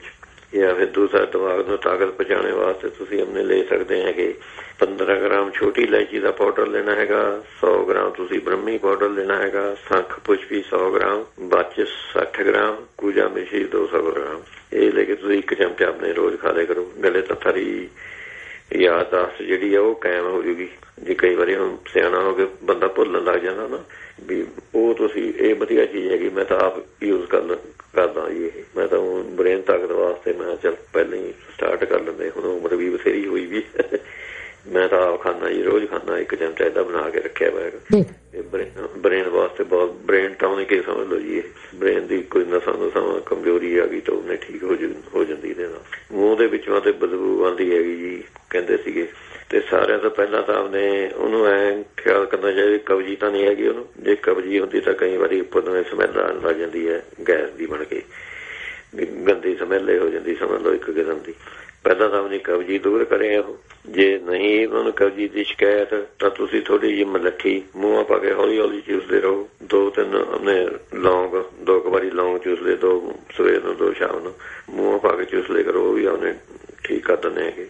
ਜਾਂ ਫਿਰ ਦੂਸਰਾ ਦਿਮਾਗ ਨੂੰ ਤਾਕਤ ਪਹੁੰਚਾਉਣ ਵਾਸਤੇ ਤੁਸੀਂ ਆਪਣੇ ਲੈ ਸਕਦੇ ਹੈਗੇ ਪੰਦਰਾਂ ਗ੍ਰਾਮ ਛੋਟੀ ਇਲਾਇਚੀ ਦਾ ਪਾਊਡਰ ਲੈਣਾ ਹੈਗਾ, ਸੌ ਗ੍ਰਾਮ ਤੁਸੀਂ ਬ੍ਰਹਮੀ ਪਾਊਡਰ ਲੈਣਾ ਹੈਗਾ, ਸੰਖ ਪੁਸ਼ਪੀ ਸੌ ਗ੍ਰਾਮ, ਬਚ ਸੱਠ ਗ੍ਰਾਮ, ਕੂਜਾ ਮਿਸ਼ਰੀ ਦੋ ਸੌ ਗ੍ਰਾਮ। ਇਹ ਲੈ ਕੇ ਤੁਸੀਂ ਇੱਕ ਚਮਚਾ ਆਪਣੇ ਰੋਜ਼ ਖਾ ਲਿਆ ਕਰੋ। ਗਲੇ ਤਾਂ ਥਰੀ ਯਾਦਾਸ਼ਤ ਜਿਹੜੀ ਆ ਉਹ ਕਾਇਮ ਹੋ ਜੂਗੀ। ਜੇ ਕਈ ਵਾਰੀ ਹੁਣ ਸਿਆਣਾ ਹੋ ਕੇ ਬੰਦਾ ਭੁੱਲਣ ਲੱਗ ਜਾਂਦਾ ਨਾ ਵੀ ਉਹ ਤੁਸੀਂ ਇਹ ਵਧੀਆ ਚੀਜ਼ ਹੈਗੀ। ਮੈਂ ਤਾਂ ਆਪ ਯੂਜ਼ ਕਰ ਕਰਦਾ ਜੀ। ਇਹ ਮੈਂ ਤਾਂ ਬ੍ਰੇਨ ਤਾਕਤ ਵਾਸਤੇ ਮੈਂ ਚੱਲ ਪਹਿਲਾਂ ਹੀ ਸਟਾਰਟ ਕਰ ਲੈਂਦੇ। ਹੁਣ ਉਮਰ ਵੀ ਬਥੇਰੀ ਹੋਈ ਵੀ ਮੈਂ ਤਾਂ ਆਪ ਖਾਂਦਾ ਜੀ, ਰੋਜ਼ ਖਾਂਦਾ ਇੱਕ ਚਮਚਾ ਏਦਾਂ ਬਣਾ ਕੇ ਰੱਖਿਆ ਹੋਇਆ। ਬ੍ਰੇਨ ਵਾਸਤੇ ਬਹੁਤ ਬ੍ਰੇਨ ਟਾਉਨਿਕ ਹੀ ਸਮਝ ਲਓ ਜੀ। ਇਹ ਬ੍ਰੇਨ ਦੀ ਕੋਈ ਨਸਾਂ ਨਸਾਂ ਕਮਜ਼ੋਰੀ ਆ ਗਈ ਤਾਂ ਉਹਨੇ ਠੀਕ ਹੋ ਹੋ ਜਾਂਦੀ ਇਹਦੇ ਨਾਲ। ਮੂੰਹ ਦੇ ਵਿੱਚੋਂ ਤੇ ਬਦਬੂ ਆਉਂਦੀ ਹੈਗੀ ਜੀ ਕਹਿੰਦੇ ਸੀਗੇ। ਤੇ ਸਾਰਿਆਂ ਤੋਂ ਪਹਿਲਾਂ ਤਾਂ ਉਹਨੇ ਉਹਨੂੰ ਐ ਖਿਆਲ ਕਰਨਾ ਚਾਹੀਦਾ ਕਬਜੀ ਤਾਂ ਨਹੀਂ ਹੈਗੀ ਉਹਨੂੰ। ਜੇ ਕਬਜੀ ਹੁੰਦੀ ਤਾਂ ਕਈ ਵਾਰੀ ਉੱਪਰ ਨੂੰ ਸਮੈਲ ਆਉਣ ਲੱਗ ਜਾਂਦੀ ਹੈ ਗੈਸ ਦੀ ਬਣ ਕੇ, ਗੰਦੀ ਸਮੈਲ ਹੋ ਜਾਂਦੀ ਸਮਝ ਲਓ ਇੱਕ ਕਿਸਮ ਦੀ। ਪਹਿਲਾਂ ਤਾਂ ਆਪਣੀ ਕਬਜੀ ਦੂਰ ਕਰੇ ਉਹ। ਜੇ ਨਹੀਂ ਉਹਨਾਂ ਕਬਜੀ ਦੀ ਸ਼ਿਕਾਇਤ ਤਾਂ ਤੁਸੀਂ ਥੋੜੀ ਜਿਹੀ ਮਲੱਠੀ ਮੂੰਹਾਂ ਪਾ ਕੇ ਹੌਲੀ ਹੌਲੀ ਚੂਸਦੇ ਰਹੋ। ਦੋ ਤਿੰਨ ਆਪਣੇ ਲੌਂਗ ਦੋ ਕੁ ਵਾਰੀ ਲੌਂਗ ਚੂਸ ਲਏ, ਦੋ ਸਵੇਰ ਨੂੰ ਦੋ ਸ਼ਾਮ ਨੂੰ ਮੂੰਹਾਂ ਪਾ ਕੇ ਚੂਸ ਲਏ ਕਰੋ। ਉਹ ਵੀ ਉਹਨੇ ਠੀਕ ਕਰ ਦਿੰਦੇ ਹੈਗੇ।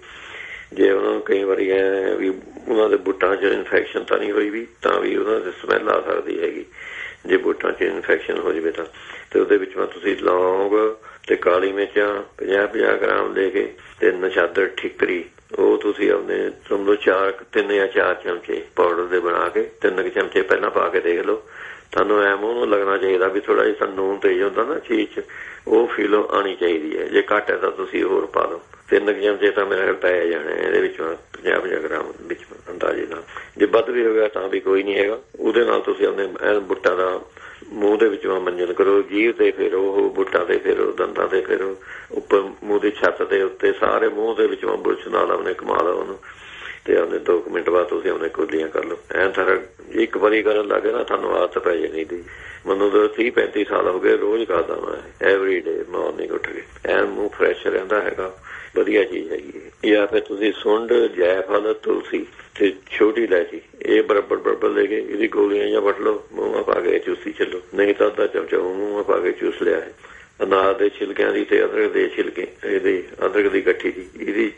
ਜੇ ਉਹਨਾਂ ਨੂੰ ਕਈ ਵਾਰੀ ਐ ਵੀ ਉਹਨਾਂ ਦੇ ਬੁੱਟਾਂ 'ਚ ਇਨਫੈਕਸ਼ਨ ਤਾਂ ਨਹੀਂ ਹੋਈ ਵੀ ਤਾਂ ਵੀ ਉਹਨਾਂ ਦੀ ਸਮੈਲ ਆ ਸਕਦੀ ਹੈਗੀ। ਜੇ ਬੁੱਟਾਂ 'ਚ ਇਨਫੈਕਸ਼ਨ ਹੋ ਜਾਵੇ ਤਾਂ ਤੇ ਉਹਦੇ ਵਿੱਚੋਂ ਤੁਸੀਂ ਲੌਂਗ ਤੇ ਕਾਲੀ ਮਿਰਚਾਂ ਪੰਜਾਹ ਪੰਜਾਹ ਗ੍ਰਾਮ ਲੈ ਕੇ ਤੇ ਨਸ਼ਾਦਰ ਠਿਕਰੀ ਉਹ ਤੁਸੀਂ ਆਪਣੇ ਸਮਝੋ ਚਾਰ ਤਿੰਨ ਜਾਂ ਚਾਰ ਚਮਚੇ ਪਾਊਡਰ ਦੇ ਬਣਾ ਕੇ ਤਿੰਨ ਕੁ ਚਮਚੇ ਪਹਿਲਾਂ ਪਾ ਕੇ ਦੇਖ ਲਓ। ਤੁਹਾਨੂੰ ਐ ਮੂੰਹ ਨੂੰ ਲੱਗਣਾ ਚਾਹੀਦਾ ਵੀ ਥੋੜਾ ਜਿਹਾ ਨੂਨ ਤੇਜ਼ ਹੁੰਦਾ ਨਾ ਚੀਜ਼ 'ਚ, ਉਹ ਫੀਲ ਆਉਣੀ ਚਾਹੀਦੀ ਹੈ। ਜੇ ਘੱਟ ਹੈ ਤਾਂ ਤੁਸੀਂ ਹੋਰ ਪਾ ਲਓ। ਤਿੰਨ ਕੁ ਚਮਚੇ ਤਾਂ ਮੇਰੇ ਪੈ ਜਾਣੇ ਇਹਦੇ ਵਿੱਚੋਂ ਪੰਜਾਹ ਪੰਜਾਹ ਗ੍ਰਾਮ ਵਿੱਚ ਅੰਦਾਜ਼ੇ ਨਾਲ। ਜੇ ਵੱਧ ਵੀ ਹੋ ਗਿਆ ਤਾਂ ਵੀ ਕੋਈ ਨਹੀਂ ਹੈਗਾ। ਉਹਦੇ ਨਾਲ ਤੁਸੀਂ ਆਪਣੇ ਬੁੱਟਾਂ ਦਾ ਮੂੰਹ ਦੇ ਵਿੱਚੋਂ ਮੰਜਨ ਕਰੋ, ਜੀਭ ਤੇ ਫੇਰੋ, ਬੁੱਟਾਂ ਤੇ ਫੇਰੋ, ਦੰਦਾਂ ਤੇ ਫੇਰੋ, ਉੱਪਰ ਮੂੰਹ ਦੀ ਛੱਤ ਦੇ ਉੱਤੇ ਸਾਰੇ ਮੂੰਹ ਦੇ ਵਿੱਚੋਂ ਬੁਰਸ਼ ਨਾਲ ਆਪਣੇ ਕਮਾ ਲਓ ਉਹਨੂੰ ਤੇ ਉਹਨੇ ਦੋ ਕੁ ਮਿੰਟ ਬਾਅਦ ਤੁਸੀਂ ਆਪਣੇ ਕੁਰਲੀਆਂ ਕਰ ਲਓ। ਐਂ ਸਾਰਾ ਇੱਕ ਵਾਰੀ ਕਰਨ ਲੱਗੇ ਨਾ ਤੁਹਾਨੂੰ ਆਦਤ ਪੈ ਜਾਣੀ ਦੀ। ਮੈਨੂੰ ਤਾਂ ਤੀਹ ਪੈਂਤੀ ਸਾਲ ਹੋ ਗਏ ਰੋਜ਼ ਕਰਦਾ ਮੈਂ ਐਵਰੀ ਡੇ ਮਾਰਨਿੰਗ ਉੱਠ ਕੇ। ਐਨ ਮੂੰਹ ਫਰੈਸ਼ ਰਹਿੰਦਾ ਹੈਗਾ, ਵਧੀਆ ਚੀਜ਼ ਹੈਗੀ। ਜਾਂ ਫਿਰ ਤੁਸੀਂ ਸੁੰਡ, ਜਾਇਫਲ, ਤੁਲਸੀ ਤੇ ਛੋਟੀ ਇਲਾਇਚੀ ਇਹ ਬਰਾਬਰ ਬਰਾਬਰ ਲੈ ਕੇ ਇਹਦੀ ਗੋਲੀਆਂ ਜਾਂ ਵੱਟ ਲਓ, ਮੂੰਹਾਂ ਪਾ ਕੇ ਚੂਸੀ ਚੱਲੋ। ਨਹੀਂ ਤਾਂ ਅੱਧਾ ਚਮਚਾ ਮੂੰਹਾਂ ਪਾ ਕੇ ਚੂਸ ਲਿਆ ਹੈ। ਅਨਾਰ ਦੇ ਛਿਲਕਿਆਂ ਦੀ ਤੇ ਅਦਰਕ ਦੇ ਛਿਲਕੇ ਇਹਦੀ ਅਦਰਕ ਦੀ ਇਕੱਠੀ ਦੀ ਇਹਦੀ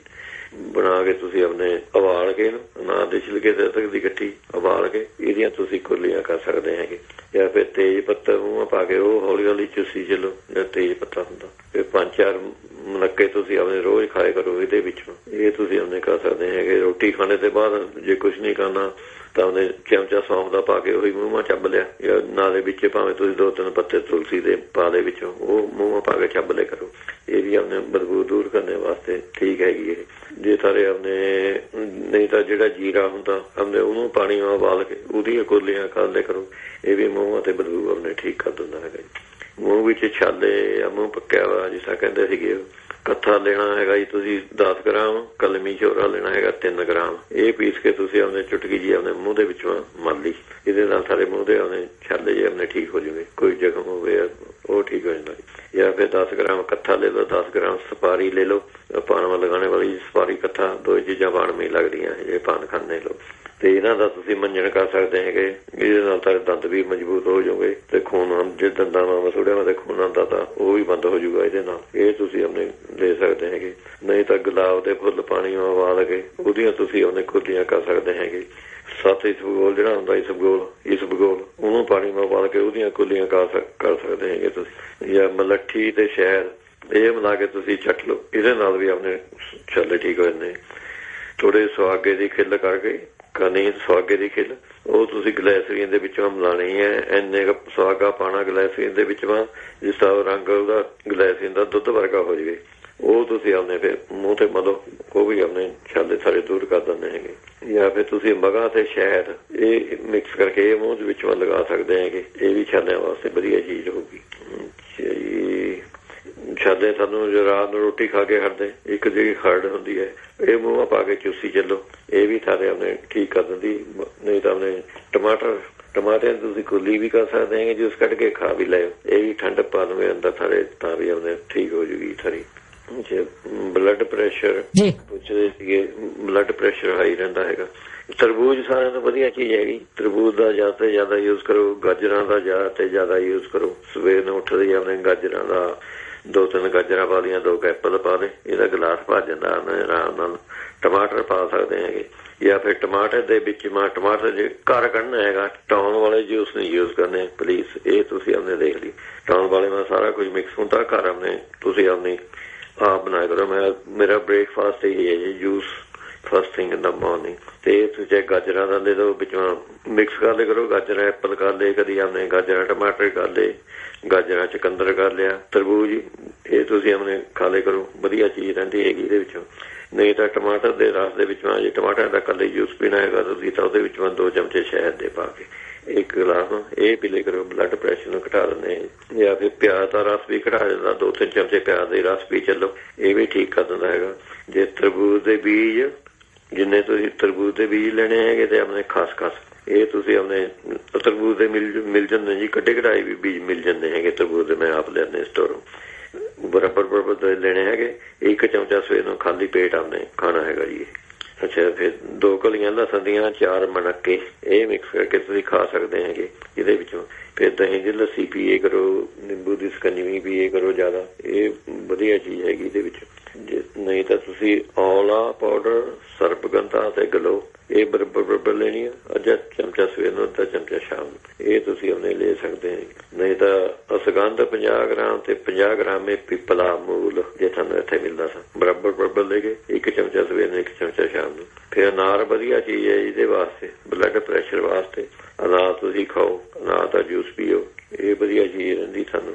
ਬਣਾ ਕੇ ਤੁਸੀਂ ਆਪਣੇ ਉਬਾਲ ਕੇ ਅਨਾਰ ਦੇ ਛਿਲਕੇ ਤੇ ਅਦਰਕ ਦੀ ਇਕੱਠੀ ਉਬਾਲ ਕੇ ਇਹਦੀਆਂ ਤੁਸੀਂ ਕੁਰਲੀਆਂ ਕਰ ਸਕਦੇ ਹੈਗੇ। ਜਾਂ ਫਿਰ ਤੇਜ ਪੱਤਾ ਮੂੰਹਾਂ ਪਾ ਕੇ ਉਹ ਹੌਲੀ ਹੌਲੀ ਚੂਸੀ ਚੱਲੋ ਜਿਹੜਾ ਤੇਜ ਪੱਤਾ ਹੁੰਦਾ। ਫਿਰ ਪੰਜ ਚਾਰ ਮੁਨੱਕੇ ਤੁਸੀਂ ਆਪਣੇ ਰੋਜ਼ ਖਾਏ ਕਰੋ ਇਹਦੇ ਵਿੱਚੋਂ। ਇਹ ਤੁਸੀਂ ਆਪਣੇ ਕਰ ਸਕਦੇ ਹੈਗੇ। ਰੋਟੀ ਖਾਣੇ ਦੇ ਬਾਅਦ ਜੇ ਕੁਛ ਨਹੀਂ ਕਰਨਾ ਤਾਂ ਉਹਨੇ ਚਮਚਾ ਸੌਂਫ ਦਾ ਪਾ ਕੇ ਉਹੀ ਮੂੰਹਾਂ ਚੱਬ ਲਿਆ ਜਾਂ ਨਾਲੇ ਵਿੱਚ ਭਾਵੇਂ ਤੁਸੀਂ ਦੋ ਤਿੰਨ ਪੱਤੇ ਤੁਲਸੀ ਦੇ ਪਾ ਦੇ ਵਿੱਚੋਂ ਉਹ ਮੂੰਹਾਂ ਪਾ ਕੇ ਚੱਬ ਲਿਆ ਕਰੋ। ਇਹ ਵੀ ਆਪਣੇ ਬਦਬੂ ਦੂਰ ਕਰਨ ਵਾਸਤੇ ਠੀਕ ਹੈਗੀ ਇਹ। ਜੇ ਸਾਰੇ ਆਪਣੇ ਨਹੀਂ ਤਾਂ ਜਿਹੜਾ ਜੀਰਾ ਹੁੰਦਾ ਆਪਣੇ ਉਹਨੂੰ ਪਾਣੀ ਉਬਾਲ ਕੇ ਉਹਦੀਆਂ ਕੁਰਲੀਆਂ ਕਰ ਲਿਆ ਕਰੋ। ਇਹ ਵੀ ਮੂੰਹਾਂ ਤੇ ਬਦਬੂ ਆਪਣੇ ਠੀਕ ਕਰ ਦਿੰਦਾ ਹੈਗਾ। ਮੂੰਹ ਵਿੱਚ ਛਾਲੇ ਜਾਂ ਮੂੰਹ ਪੱਕਿਆ ਵਾ ਜਿਸ ਤਰ੍ਹਾਂ ਕਹਿੰਦੇ ਸੀਗੇ। ਕੱਥਾ ਲੈਣਾ ਹੈਗਾ ਜੀ ਤੁਸੀਂ ਦਸ ਗ੍ਰਾਮ, ਕਲਮੀ ਝੋਰਾ ਲੈਣਾ ਹੈਗਾ ਤਿੰਨ ਗ੍ਰਾਮ। ਇਹ ਪੀਸ ਕੇ ਤੁਸੀਂ ਆਪਣੇ ਚੁਟਕੀ ਜੀ ਆਪਣੇ ਮੂੰਹ ਦੇ ਵਿੱਚੋਂ ਮਲ ਲਈ। ਇਹਦੇ ਨਾਲ ਸਾਰੇ ਮੂੰਹ ਦੇ ਆਪਣੇ ਛਾਲੇ ਜੇ ਆਪਣੇ ਠੀਕ ਹੋ ਜਾਵੇ। ਕੋਈ ਜ਼ਖਮ ਹੋਵੇ ਉਹ ਠੀਕ ਹੋ ਜਾਂਦਾ। ਜਾਂ ਫਿਰ ਦਸ ਗ੍ਰਾਮ ਕੱਥਾ ਲੈ ਲਓ, ਦਸ ਗ੍ਰਾਮ ਸੁਪਾਰੀ ਲੈ ਲਓ, ਪਾਨ ਲਗਾਉਣੇ ਵਾਲੀ ਸੁਪਾਰੀ ਕੱਥਾ, ਦੋ ਚੀਜ਼ਾਂ ਪਾਣ ਮੀ ਲੱਗਦੀਆਂ ਜੇ ਪਾਨ ਖਾਂਦੇ ਲਓ। ਤੇ ਇਹਨਾਂ ਦਾ ਤੁਸੀਂ ਮੰਜਣ ਕਰ ਸਕਦੇ ਹੈਗੇ। ਇਹਦੇ ਨਾਲ ਤਾਂ ਦੰਦ ਵੀ ਮਜ਼ਬੂਤ ਹੋ ਜਾਓਗੇ ਤੇ ਖੂਨ ਜੇ ਦੰਦਾਂ ਨਾਲ ਮਸੂੜਿਆਂ ਦਾ ਖੂਨ ਆਉਂਦਾ ਤਾਂ ਉਹ ਵੀ ਬੰਦ ਹੋ ਜਾਊਗਾ ਇਹਦੇ ਨਾਲ। ਇਹ ਤੁਸੀਂ ਆਪਣੇ ਲੈ ਸਕਦੇ ਹੈਗੇ। ਨਹੀਂ ਤਾਂ ਗੁਲਾਬ ਦੇ ਫੁੱਲ ਪਾਣੀ ਉਬਾਲ ਕੇ ਉਹਦੀਆਂ ਤੁਸੀਂ ਆਪਣੇ ਕੁਰਲੀਆਂ ਕਰ ਸਕਦੇ ਹੈਗੇ। ਸੱਤ ਇਸਬਗੋਲ ਜਿਹੜਾ ਹੁੰਦਾ ਇਸਬਗੋਲ ਇਸਬਗੋਲ ਉਹਨੂੰ ਪਾਣੀ ਉਬਾਲ ਕੇ ਉਹਦੀਆਂ ਕੁਰਲੀਆਂ ਕਰ ਕਰ ਸਕਦੇ ਹੈਗੇ ਤੁਸੀਂ। ਜਾਂ ਮਲੱਠੀ ਤੇ ਸ਼ਹਿਦ ਇਹ ਮਿਲਾ ਕੇ ਤੁਸੀਂ ਛੱਟ ਲਓ। ਇਹਦੇ ਨਾਲ ਵੀ ਆਪਣੇ ਛਾਲੇ ਠੀਕ ਹੋ ਜਾਂਦੇ। ਥੋੜੇ ਸੁਹਾਗੇ ਦੀ ਖਿੱਲ ਕਰਕੇ ਕਰਨੀ ਸੁਹਾਗੇ ਦੀ ਖਿੱਲ ਉਹ ਤੁਸੀਂ ਗਲੈਸਰੀਨ ਦੇ ਵਿੱਚੋਂ ਮਿਲਾਣੀ ਹੈ। ਇੰਨੇ ਕੁ ਸੁਹਾਗਾ ਪਾਉਣਾ ਗਲੈਸਰੀਨ ਦੇ ਵਿੱਚ ਜਿਸ ਤਰ੍ਹਾਂ ਰੰਗ ਉਹਦਾ ਗਲੈਸਰੀਨ ਦਾ ਦੁੱਧ ਵਰਗਾ ਹੋ ਜਾਵੇ। ਉਹ ਤੁਸੀਂ ਆਪਣੇ ਫਿਰ ਮੂੰਹ ਤੇ ਮਲੋ, ਉਹ ਵੀ ਆਪਣੇ ਛਾਲੇ ਸਾਰੇ ਦੂਰ ਕਰ ਦਿੰਦੇ ਹੈਗੇ। ਜਾਂ ਫਿਰ ਤੁਸੀਂ ਮਗਾਂ ਤੇ ਸ਼ਹਿਦ ਇਹ ਮਿਕਸ ਕਰਕੇ ਇਹ ਮੂੰਹ ਦੇ ਵਿੱਚ ਲਗਾ ਸਕਦੇ ਹੈਗੇ। ਇਹ ਵੀ ਛਾਲਿਆਂ ਵਾਸਤੇ ਵਧੀਆ ਚੀਜ਼ ਹੋਊਗੀ। ਛਾਲੇ ਸਾਨੂੰ ਜੋ ਰਾਤ ਨੂੰ ਰੋਟੀ ਖਾ ਕੇ ਹਟਦੇ ਇੱਕ ਜਿਹੜੀ ਖਰੜ ਹੁੰਦੀ ਹੈ ਇਹ ਮੂੰਹਾਂ ਪਾ ਕੇ ਚੂਸੀ ਚੱਲੋ। ਇਹ ਵੀ ਸਾਰੇ ਆਪਣੇ ਠੀਕ ਕਰ ਦਿੰਦੀ। ਨਹੀਂ ਤਾਂ ਆਪਣੇ ਟਮਾਟਰ ਟਮਾਟਰ ਤੁਸੀਂ ਕੁਰਲੀ ਵੀ ਕਰ ਸਕਦੇ ਹੈਗੇ, ਜੂਸ ਕੱਢ ਕੇ ਖਾ ਵੀ ਲਿਓ। ਇਹ ਵੀ ਠੰਡ ਪਾ ਲਵੇ ਅੰਦਰ ਸਾਰੇ ਤਾਂ ਵੀ ਆਪਣੇ ਠੀਕ ਹੋ ਜੂਗੀ ਸਾਰੀ। ਜੇ ਬਲੱਡ ਪ੍ਰੈਸ਼ਰ ਪੁੱਛਦੇ ਸੀਗੇ, ਬਲੱਡ ਪ੍ਰੈਸ਼ਰ ਹਾਈ ਰਹਿੰਦਾ ਹੈਗਾ। ਤਰਬੂਜ ਸਾਰਿਆਂ ਤੋਂ ਵਧੀਆ ਚੀਜ਼ ਹੈਗੀ। ਤਰਬੂਜ ਦਾ ਜ਼ਿਆਦਾ ਤੋਂ ਜ਼ਿਆਦਾ ਯੂਜ਼ ਕਰੋ। ਗਾਜਰਾਂ ਦਾ ਜ਼ਿਆਦਾ ਤੋਂ ਜ਼ਿਆਦਾ ਯੂਜ਼ ਕਰੋ। ਸਵੇਰ ਨੂੰ ਉੱਠਦੇ ਆਪਣੇ ਗਾਜਰਾਂ ਦਾ ਦੋ ਤਿੰਨ ਗਾਜਰਾਂ ਪਾ ਲਈਆਂ, ਦੋ ਐਪਲ ਪਾ ਲਏ, ਇਹਦਾ ਗਲਾਸ ਭਰ ਜਾਂਦਾ ਆਰਾਮ ਨਾਲ। ਟਮਾਟਰ ਪਾ ਸਕਦੇ ਹੈਗੇ, ਜਾਂ ਫਿਰ ਟਮਾਟਰ ਦੇ ਵਿੱਚ ਮੈਂ ਟਮਾਟਰ ਜੇ ਘਰ ਕੱਢਣਾ ਹੈਗਾ, ਟਾਉਨ ਵਾਲੇ ਜੂਸ ਨਹੀਂ ਯੂਜ਼ ਕਰਨੇ ਪਲੀਜ਼, ਇਹ ਤੁਸੀਂ ਆਪਣੇ ਦੇਖ ਲਈ। ਟਾਉਨ ਵਾਲੇ ਮੈਂ ਸਾਰਾ ਕੁਝ ਮਿਕਸ ਹੁੰਦਾ, ਘਰ ਆਪਣੇ ਤੁਸੀਂ ਆਪਣੀ ਆਪ ਬਣਾਇਆ ਕਰੋ। ਮੈਂ ਮੇਰਾ ਬ੍ਰੇਕਫਾਸਟ ਇਹੀ ਹੈ ਜੀ, juice first thing in the morning. ਤੇ ਤੁਸੀਂ ਗਾਜਰਾਂ ਦਾ ਲੈ ਲਓ, ਵਿੱਚੋਂ ਮਿਕਸ ਕਰ ਲਿਆ ਕਰੋ, ਗਾਜਰਾਂ ਐਪਲ ਕਰ ਲਏ, ਕਦੀ ਆਪਣੇ ਗਾਜਰਾਂ ਟਮਾਟਰ ਕਰ ਲਏ, ਗਾਜਰਾਂ ਚੁਕੰਦਰ ਕਰ ਲਿਆ, ਤਰਬੂਜ, ਇਹ ਤੁਸੀਂ ਆਪਣੇ ਖਾ ਲਿਆ ਕਰੋ, ਵਧੀਆ ਚੀਜ਼ ਰਹਿੰਦੀ ਹੈਗੀ ਇਹਦੇ ਵਿੱਚੋਂ। ਨਹੀਂ ਤਾਂ ਟਮਾਟਰ ਦੇ ਰਸ ਦੇ ਵਿੱਚੋਂ ਜੇ ਟਮਾਟਰ ਦਾ ਇਕੱਲੇ ਜੂਸ ਪੀਣਾ ਹੈਗਾ ਤੁਸੀਂ ਤਾਂ ਉਹਦੇ ਵਿੱਚੋਂ ਦੋ ਚਮਚੇ ਸ਼ਹਿਦ ਦੇ ਪਾ ਕੇ ਇੱਕ ਗਲਾਸ ਇਹ ਪੀ ਲਿਆ ਕਰੋ, ਬਲੱਡ ਪ੍ਰੈਸ਼ਰ ਨੂੰ ਘਟਾ ਦਿੰਦੇ। ਜਾਂ ਫਿਰ ਪਿਆਜ਼ ਦਾ ਰਸ ਵੀ ਘਟਾ ਦਿੰਦਾ, ਦੋ ਤਿੰਨ ਚਮਚੇ ਪਿਆਜ਼ ਦੇ ਰਸ ਪੀ ਚੱਲੋ, ਇਹ ਵੀ ਠੀਕ ਕਰ ਦਿੰਦਾ ਹੈਗਾ। ਜੇ ਤਰਬੂਜ ਦੇ ਬੀਜ, ਜਿੰਨੇ ਤੁਸੀਂ ਤਰਬੂਜ ਦੇ ਬੀਜ ਲੈਣੇ ਹੈਗੇ ਤੇ ਆਪਣੇ ਖਾਸ ਖਾਸ ਇਹ ਤੁਸੀਂ ਆਪਣੇ ਤਰਬੂਜ ਦੇ ਮਿਲ ਮਿਲ ਜਾਂਦੇ ਜੀ, ਕੱਢੇ ਕਢਾਈ ਵੀ ਬੀਜ ਮਿਲ ਜਾਂਦੇ ਹੈਗੇ ਤਰਬੂਜ ਦੇ, ਮੈਂ ਆਪ ਲੈਂਦੇ ਸਟੋਰੋਂ। ਬਰਾਬਰ ਬਰਾਬਰ ਲੈਣੇ ਹੈਗੇ, ਇੱਕ ਚਮਚਾ ਸਵੇਰ ਨੂੰ ਖਾਲੀ ਪੇਟ ਆਪਣੇ ਖਾਣਾ ਹੈਗਾ ਜੀ। ਅੱਛਾ, ਫਿਰ ਦੋ ਕਲੀਆਂ ਲਸਣ ਦੀਆਂ, ਚਾਰ ਮਣਕੇ, ਇਹ ਮਿਕਸ ਕਰਕੇ ਤੁਸੀਂ ਖਾ ਸਕਦੇ ਹੈਗੇ ਇਹਦੇ ਵਿੱਚੋਂ। ਫਿਰ ਦਹੀਂ ਦੀ ਲੱਸੀ ਪੀਏ ਕਰੋ, ਨਿੰਬੂ ਦੀ ਸਕੰਜਵੀ ਪੀਏ ਕਰੋ ਜ਼ਿਆਦਾ, ਇਹ ਵਧੀਆ ਚੀਜ਼ ਹੈਗੀ ਇਹਦੇ ਵਿੱਚ। ਜੇ ਨਹੀਂ ਤਾਂ ਤੁਸੀਂ ਔਲਾ ਪਾਊਡਰ, ਸਰਪਗੰਧਾ ਤੇ ਗਲੋ, ਇਹ ਬਰਾਬਰ ਬਰਾਬਰ ਲੈਣੀ ਆ, ਅੱਧਾ ਚਮਚਾ ਸਵੇਰ ਨੂੰ, ਅੱਧਾ ਚਮਚਾ ਸ਼ਾਮ ਨੂੰ, ਇਹ ਤੁਸੀਂ ਆਪਣੇ ਲੈ ਸਕਦੇ ਹੈਗੇ। ਨਹੀਂ ਤਾਂ ਅਸਗੰਧ ਪੰਜਾਹ ਗ੍ਰਾਮ ਤੇ ਪੰਜਾਹ ਗ੍ਰਾਮ ਇਹ ਪਿਪਲਾ ਮੂਲ ਜੇ ਤੁਹਾਨੂੰ ਇੱਥੇ ਮਿਲਦਾ ਸੀ, ਬਰਾਬਰ ਬਰਾਬਰ ਲੈ ਕੇ ਇੱਕ ਚਮਚਾ ਸਵੇਰ ਨੂੰ, ਇੱਕ ਚਮਚਾ ਸ਼ਾਮ ਨੂੰ। ਫਿਰ ਅਨਾਰ ਵਧੀਆ ਚੀਜ਼ ਹੈ ਇਹਦੇ ਵਾਸਤੇ, ਬਲੱਡ ਪ੍ਰੈਸ਼ਰ ਵਾਸਤੇ। ਅਨਾਰ ਤੁਸੀਂ ਖਾਓ, ਅਨਾਰ ਦਾ ਜੂਸ ਪੀਓ, ਇਹ ਵਧੀਆ ਚੀਜ਼ ਰਹਿੰਦੀ ਤੁਹਾਨੂੰ।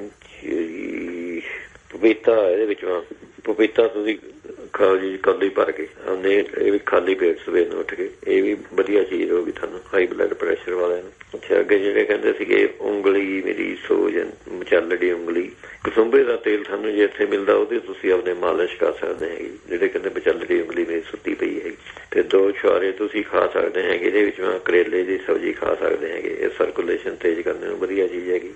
ਪਪੀਤਾ ਇਹਦੇ ਵਿੱਚੋਂ, ਪਪੀਤਾ ਤੁਸੀਂ ਖਾਓ ਜੀ ਕੌਲੀ ਭਰ ਕੇ, ਇਹ ਵੀ ਖਾਲੀ ਪੇਟ ਸਵੇਰ ਨੂੰ ਉੱਠ ਕੇ, ਇਹ ਵੀ ਵਧੀਆ ਚੀਜ਼ ਹੋਗੀ ਤੁਹਾਨੂੰ ਹਾਈ ਬਲੱਡ ਪ੍ਰੈਸ਼ਰ ਵਾਲਿਆਂ ਨੂੰ। ਅੱਛਾ, ਅੱਗੇ ਜਿਹੜੇ ਕਹਿੰਦੇ ਸੀਗੇ ਉਂਗਲੀ ਮੇਰੀ ਸੋਜ ਚੱਲੜੀ ਉਂਗਲੀ, ਕਸੁੰਬੇ ਦਾ ਤੇਲ ਤੁਹਾਨੂੰ ਜੇ ਇੱਥੇ ਮਿਲਦਾ ਉਹਦੀ ਤੁਸੀਂ ਆਪਣੇ ਮਾਲਿਸ਼ ਕਰ ਸਕਦੇ ਹੈਗੇ। ਜਿਹੜੇ ਕਹਿੰਦੇ ਵਿਚਲੜੀ ਉਂਗਲੀ ਮੇਰੀ ਸੁੱਤੀ ਪਈ ਹੈਗੀ, ਤੇ ਦੋ ਛੁਹਾਰੇ ਤੁਸੀਂ ਖਾ ਸਕਦੇ ਹੈਗੇ। ਇਹਦੇ ਵਿੱਚ ਕਰੇਲੇ ਦੀ ਸਬਜ਼ੀ ਖਾ ਸਕਦੇ ਹੈਗੇ, ਇਹ ਸਰਕੂਲੇਸ਼ਨ ਤੇਜ਼ ਕਰਨ ਨੂੰ ਵਧੀਆ ਚੀਜ਼ ਹੈਗੀ।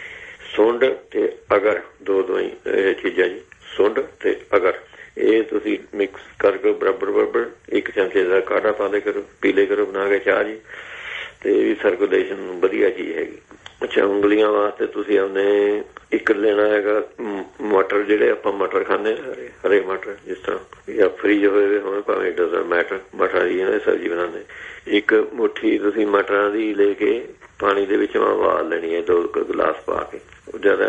ਸੁੰਡ ਤੇ ਅਗਰ, ਦੋ ਦੋ ਇਹ ਚੀਜ਼ਾਂ ਜੀ, ਸੁੰਡ ਤੇ ਅਗਰ, ਇਹ ਤੁਸੀਂ ਮਿਕਸ ਕਰਕੇ ਬਰਾਬਰ ਬਰਾਬਰ ਇੱਕ ਚਮਚੇ ਦਾ ਕਾੜਾ ਪਾ ਲਿਆ ਕਰੋ, ਪੀ ਲਿਆ ਕਰੋ ਬਣਾ ਕੇ ਚਾਹ ਜੀ, ਤੇ ਇਹ ਵੀ ਸਰਕੂਲੇਸ਼ਨ ਨੂੰ ਵਧੀਆ ਚੀਜ਼ ਹੈਗੀ। ਅੱਛਾ, ਉਂਗਲੀਆਂ ਵਾਸਤੇ ਤੁਸੀਂ ਆਪਣੇ ਇੱਕ ਲੈਣਾ ਹੈਗਾ ਮਟਰ, ਜਿਹੜੇ ਆਪਾਂ ਮਟਰ ਖਾਂਦੇ ਹਰੇ ਹਰੇ ਮਟਰ, ਜਿਸ ਤਰ੍ਹਾਂ ਜਾਂ ਫਰੀਜ ਹੋਏ ਹੋਵੇ ਭਾਵੇਂ ਡਜ਼ਰ ਮੈਟਰ, ਮਟਰਾਂ ਦੀ ਇਹਨਾਂ ਦੀ ਸਬਜ਼ੀ ਬਣਾਉਂਦੇ। ਇੱਕ ਮੁੱਠੀ ਤੁਸੀਂ ਮਟਰਾਂ ਦੀ ਲੈ ਕੇ ਪਾਣੀ ਦੇ ਵਿੱਚ ਉਬਾਲ ਲੈਣੀ ਹੈ, ਦੋ ਗਲਾਸ ਪਾ ਕੇ, ਜ਼ਿਆਦਾ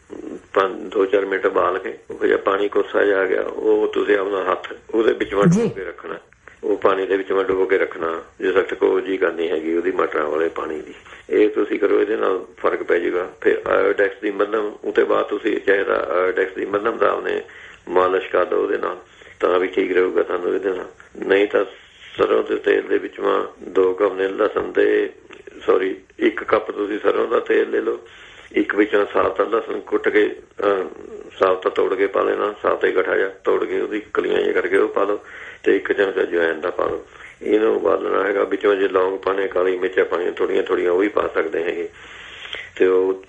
ਪੰਜ ਦੋ ਚਾਰ ਮਿੰਟ ਉਬਾਲ ਕੇ ਉਹ ਜਿਹਾ ਪਾਣੀ ਕੋਸਾ ਜਾ ਗਿਆ, ਉਹ ਤੁਸੀਂ ਆਪਣਾ ਹੱਥ ਉਹਦੇ ਵਿੱਚ ਡੁਬੋ ਕੇ ਰੱਖਣਾ, ਉਹ ਪਾਣੀ ਦੇ ਵਿੱਚ ਡੁਬੋ ਕੇ ਰੱਖਣਾ, ਜੇ ਸਖਤ ਕੋ ਜੀ ਕਰਨੀ ਹੈਗੀ ਉਹਦੀ ਮਟਰਾਂ ਵਾਲੇ ਪਾਣੀ ਦੀ। ਇਹ ਤੁਸੀਂ ਕਰੋ, ਇਹਦੇ ਨਾਲ ਫਰਕ ਪੈ ਜਾਊਗਾ। ਫਿਰ ਆਇਓਡੈਕਸ ਦੀ ਮੱਧਮ, ਉਹਦੇ ਬਾਅਦ ਤੁਸੀਂ ਚਾਹੀਦਾ ਆਇਓਡੈਕਸ ਦੀ ਮੱਧਮ ਦਾ ਉਹਨੇ ਮਾਲਿਸ਼ ਕਰ ਦਿਓ ਉਹਦੇ ਨਾਲ, ਤਾਂ ਵੀ ਠੀਕ ਰਹੂਗਾ ਤੁਹਾਨੂੰ ਇਹਦੇ ਨਾਲ। ਨਹੀਂ ਤਾਂ ਸਰੋਂ ਦੇ ਤੇਲ ਦੇ ਵਿੱਚ ਦੋ ਕੱਪ ਨੇ ਲਸਣ ਦੇ ਸੌਰੀ ਇੱਕ ਕੱਪ ਤੁਸੀਂ ਸਰੋਂ ਦਾ ਤੇਲ ਲੈ ਲਓ, ਇੱਕ ਵਿੱਚੋਂ ਸਾਬਤਾ ਲਸਣ ਕੁੱਟ ਕੇ ਸਾਬਤਾ ਤੋੜ ਕੇ ਪਾ ਲੈਣਾ, ਸਾਬਤਾ ਹੀ ਇਕੱਠਾ ਜਿਹਾ ਤੋੜ ਕੇ ਉਹਦੀ ਕਲੀਆਂ ਜਿਹਾ ਕਰਕੇ ਉਹ ਪਾ ਲਓ, ਤੇ ਇੱਕ ਚਮਚਾ ਜਵੈਣ ਦਾ ਪਾ ਲਓ। ਇਹਨੂੰ ਉਬਾਲਣਾ ਹੈਗਾ, ਵਿੱਚੋਂ ਜੇ ਲੌਂਗ ਪਾਣੇ, ਕਾਲੀ ਮਿਰਚਾਂ ਪਾਣੀਆਂ ਥੋੜੀਆਂ ਥੋੜੀਆਂ ਉਹ ਵੀ ਪਾ ਸਕਦੇ ਹੈਗੇ, ਤੇ ਉਹ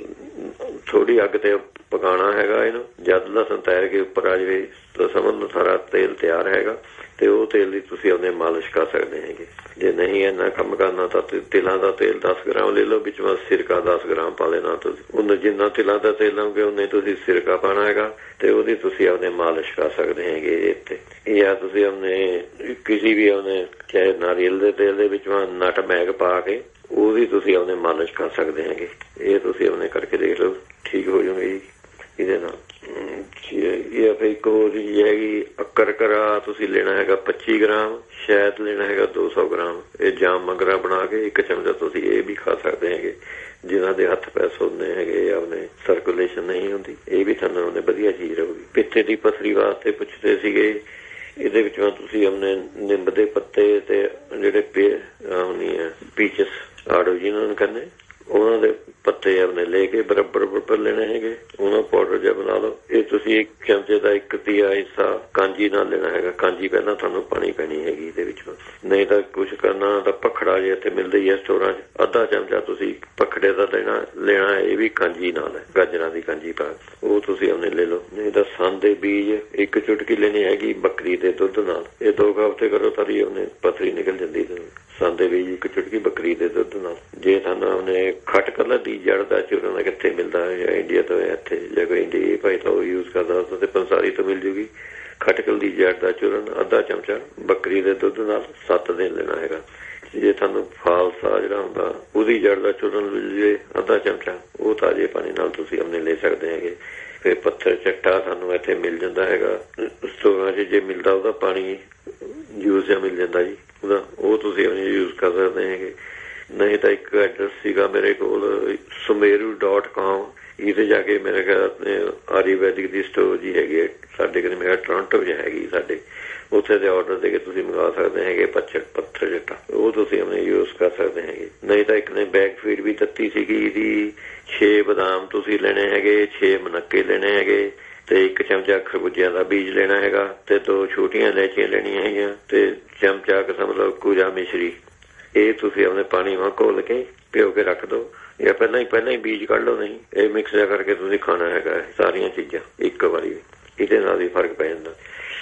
ਥੋੜੀ ਅੱਗ ਤੇ ਪਕਾਉਣਾ ਹੈਗਾ ਇਹਨੂੰ। ਜਦ ਲਸਣ ਤੈਰ ਕੇ ਉੱਪਰ ਆ ਜਾਵੇ ਤਾਂ ਸਮਝ ਲਓ ਸਾਰਾ ਤੇਲ ਤਿਆਰ ਹੈਗਾ, ਤੇ ਉਹ ਤੇਲ ਦੀ ਤੁਸੀਂ ਆਪਣੇ ਮਾਲਿਸ਼ ਕਰ ਸਕਦੇ ਹੈਗੇ। ਜੇ ਨਹੀਂ ਇੰਨਾ ਕੰਮ ਕਰਨਾ ਤਾਂ ਤਿਲਾਂ ਦਾ ਤੇਲ ਦਸ ਗ੍ਰਾਮ ਲੈ ਲਓ, ਵਿੱਚ ਸਿਰਕਾ ਦਸ ਗ੍ਰਾਮ ਪਾ ਲੈਣਾ ਤੁਸੀਂ। ਉਹਨੂੰ ਜਿੰਨਾ ਤਿਲਾਂ ਦਾ ਤੇਲ ਲਾਉਂਗੇ ਉਹਨੇ ਤੁਸੀਂ ਸਿਰਕਾ ਪਾਉਣਾ ਹੈਗਾ, ਤੇ ਉਹਦੀ ਤੁਸੀਂ ਆਪਣੇ ਮਾਲਿਸ਼ ਕਰ ਸਕਦੇ ਹੈਗੇ ਇੱਥੇ। ਜਾਂ ਤੁਸੀਂ ਆਪਣੇ ਕਿਸੇ ਵੀ ਆਪਣੇ ਚਾਹੇ ਨਾਰੀਅਲ ਦੇ ਤੇਲ ਦੇ ਵਿੱਚ ਨਟਮੈਗ ਪਾ ਕੇ ਉਹਦੀ ਤੁਸੀਂ ਆਪਣੇ ਮਾਲਿਸ਼ ਕਰ ਸਕਦੇ ਹੈਗੇ। ਇਹ ਤੁਸੀਂ ਆਪਣੇ ਕਰਕੇ ਦੇਖ ਲਓ, ਠੀਕ ਹੋ ਜਾਊਗੇ ਜੀ ਇਹਦੇ ਨਾਲ। ਇਹ ਫਿਰ ਇੱਕ ਹੋਰ ਚੀਜ਼ ਹੈਗੀ ਅਕਰਕਰਾ, ਤੁਸੀਂ ਲੈਣਾ ਹੈਗਾ ਪੱਚੀ ਗ੍ਰਾਮ, ਸ਼ਹਿਦ ਲੈਣਾ ਹੈਗਾ ਦੋ ਸੌ ਗ੍ਰਾਮ। ਇਹ ਜਾਮ ਮੰਗਰਾ ਬਣਾ ਕੇ ਇੱਕ ਚਮਚਾ ਤੁਸੀਂ ਇਹ ਵੀ ਖਾ ਸਕਦੇ ਹੈਗੇ, ਜਿਨ੍ਹਾਂ ਦੇ ਹੱਥ ਪੈਰ ਸੁੰਨੇ ਹੈਗੇ, ਆਪਣੇ ਸਰਕੂਲੇਸ਼ਨ ਨਹੀਂ ਹੁੰਦੀ, ਇਹ ਵੀ ਤੁਹਾਨੂੰ ਉਹਨੇ ਵਧੀਆ ਚੀਜ਼ ਰਹੂਗੀ। ਪਿੱਤੇ ਦੀ ਪਥਰੀ ਵਾਸਤੇ ਪੁੱਛਦੇ ਸੀਗੇ, ਇਹਦੇ ਵਿੱਚੋਂ ਤੁਸੀਂ ਆਪਣੇ ਨਿੰਬ ਦੇ ਪੱਤੇ ਤੇ ਜਿਹੜੇ ਪੇ ਹੁੰਦੀ ਹੈ ਪੀਚਸ ਆੜੋ ਜਿਹਨਾਂ ਨੂੰ ਕਹਿੰਦੇ, ਉਹਨਾਂ ਦੇ ਪੱਤੇ ਆਪਣੇ ਲੈ ਕੇ ਬਰਾਬਰ ਬਰਾਬਰ ਲੈਣੇ ਹੈਗੇ, ਉਹਨਾਂ ਪਾਊਡਰ ਜਿਹਾ ਬਣਾ ਲਓ। ਇਹ ਤੁਸੀਂ ਇੱਕ ਚਮਚੇ ਦਾ ਇੱਕ ਤੀਆ ਹਿੱਸਾ ਕਾਂਜੀ ਨਾਲ ਲੈਣਾ ਹੈਗਾ, ਕਾਂਜੀ ਪਹਿਲਾਂ ਤੁਹਾਨੂੰ ਪਾਣੀ ਪੈਣੀ ਹੈਗੀ ਇਹਦੇ ਵਿੱਚ। ਨਹੀਂ ਤਾਂ ਕੁਛ ਕਰਨਾ ਤਾਂ ਪਖੜਾ ਜੇ ਇੱਥੇ ਮਿਲਦਾ ਹੀ ਹੈ ਸਟੋਰਾਂ 'ਚ, ਅੱਧਾ ਚਮਚਾ ਤੁਸੀਂ ਪਖੜੇ ਦਾ ਲੈਣਾ ਲੈਣਾ ਇਹ ਵੀ ਕਾਂਜੀ ਨਾਲ ਹੈ, ਗਾਜਰਾਂ ਦੀ ਕਾਂਜੀ ਪਾ ਉਹ ਤੁਸੀਂ ਆਪਣੇ ਲੈ ਲਓ। ਨਹੀਂ ਤਾਂ ਸੰਦ ਦੇ ਬੀਜ ਇੱਕ ਚੁਟਕੀ ਲੈਣੀ ਹੈਗੀ ਬੱਕਰੀ ਦੇ ਦੁੱਧ ਨਾਲ, ਇਹ ਦੋ ਹਫ਼ਤੇ ਕਰੋ ਤਾਂ ਉਹਨੇ ਪਥਰੀ ਨਿਕਲ ਜਾਂਦੀ। ਸੰਦ ਦੇ ਬੀਜ ਇੱਕ ਚੁਟਕੀ ਬੱਕਰੀ ਦੇ ਦੁੱਧ ਨਾਲ। ਜੇ ਤੁਹਾਨੂੰ ਉਹਨੇ ਖਟਕਲ ਦੀ ਜੜ ਦਾ ਚੂਰਨ ਕਿੱਥੇ ਮਿਲਦਾ ਹੈ? ਇੰਡੀਆ ਤੋਂ ਇੱਥੇ ਜਾਂ ਕੋਈ ਇੰਡੀਆ ਭਾਈ ਤਾਂ ਉਹ ਯੂਜ਼ ਕਰਦਾ ਤੇ ਪੰਸਾਰੀ ਤੋਂ ਮਿਲ ਜੂਗੀ। ਖਟਕਲ ਦੀ ਜੜ ਦਾ ਚੂਰਨ ਅੱਧਾ ਚਮਚਾ ਬੱਕਰੀ ਦੇ ਦੁੱਧ ਨਾਲ ਸੱਤ ਦਿਨ ਲੈਣਾ ਹੈਗਾ। ਜੇ ਤੁਹਾਨੂੰ ਫਾਲਸਾ ਜਿਹੜਾ ਹੁੰਦਾ ਉਹਦੀ ਜੜ ਦਾ ਚੂਰਨ ਮਿਲ ਜੇ ਅੱਧਾ ਚਮਚਾ, ਉਹ ਤਾਜ਼ੇ ਪਾਣੀ ਨਾਲ ਤੁਸੀਂ ਆਪਣੇ ਲੈ ਸਕਦੇ ਹੈਗੇ। ਫਿਰ ਪੱਥਰ ਚੱਟਾ ਸਾਨੂੰ ਇੱਥੇ ਮਿਲ ਜਾਂਦਾ ਹੈਗਾ ਸਟੋਰਾਂ 'ਚ, ਜੇ ਮਿਲਦਾ ਉਹਦਾ ਪਾਣੀ ਜੂਸ ਜਿਹਾ ਮਿਲ ਜਾਂਦਾ ਜੀ ਉਹਦਾ, ਉਹ ਤੁਸੀਂ ਆਪਣੇ ਯੂਜ਼ ਕਰ ਸਕਦੇ ਹੈਗੇ। ਨਹੀਂ ਤਾਂ ਇੱਕ ਐਡਰੈਸ ਸੀਗਾ ਮੇਰੇ ਕੋਲ ਸੁਮੇਰੂ ਡੋਟ ਕਾਮ, ਇਹਦੇ ਜਾ ਕੇ ਮੇਰੇ ਖਿਆਲ ਆਪਣੇ ਆਯੁਰਵੈਦਿਕ ਦੀ ਸਟੋਰ ਜੀ ਹੈਗੀ ਹੈ ਸਾਡੇ ਕੋਲ, ਮੇਰਾ ਟੋਰਾਂਟੋ 'ਚ ਹੈਗੀ ਸਾਡੇ, ਉੱਥੇ ਦੇ ਆਰਡਰ ਦੇ ਕੇ ਤੁਸੀਂ ਮੰਗਵਾ ਸਕਦੇ ਹੈਗੇ ਪੱਥਰ ਪੱਥਰ ਜੱਟਾ, ਉਹ ਤੁਸੀਂ ਆਪਣੇ ਯੂਜ਼ ਕਰ ਸਕਦੇ ਹੈਗੇ। ਨਹੀਂ ਤਾਂ ਇੱਕ ਨੇ ਬੈਕ ਫੀਡ ਵੀ ਦਿੱਤੀ ਸੀਗੀ ਇਹਦੀ, ਛੇ ਬਦਾਮ ਤੁਸੀਂ ਲੈਣੇ ਹੈਗੇ, ਛੇ ਮਨੱਕੇ ਲੈਣੇ ਹੈਗੇ ਤੇ ਇੱਕ ਚਮਚਾ ਖਰਬੂਜਿਆਂ ਦਾ ਬੀਜ ਲੈਣਾ ਹੈਗਾ ਤੇ ਦੋ ਛੋਟੀਆਂ ਇਲਾਇਚੀਆਂ ਲੈਣੀਆਂ ਹੈਗੀਆਂ ਤੇ ਚਮਚਾ ਕਿਸਮ ਦਾ ਕੂਜਾ ਮਿਸ਼ਰੀ। ਇਹ ਤੁਸੀਂ ਆਪਣੇ ਪਾਣੀ ਵਾਂ ਘੋਲ ਕੇ ਭਿਓ ਕੇ ਰੱਖ ਦਿਓ ਜਾਂ ਪਹਿਲਾਂ ਹੀ ਪਹਿਲਾਂ ਹੀ ਬੀਜ ਕੱਢ ਲਓ। ਨਹੀਂ ਇਹ ਮਿਕਸ ਕਰਕੇ ਤੁਸੀਂ ਖਾਣਾ ਹੈਗਾ ਸਾਰੀਆਂ ਚੀਜ਼ਾਂ ਇੱਕ ਵਾਰੀ, ਇਹਦੇ ਨਾਲ ਵੀ ਫਰਕ ਪੈ ਜਾਂਦਾ।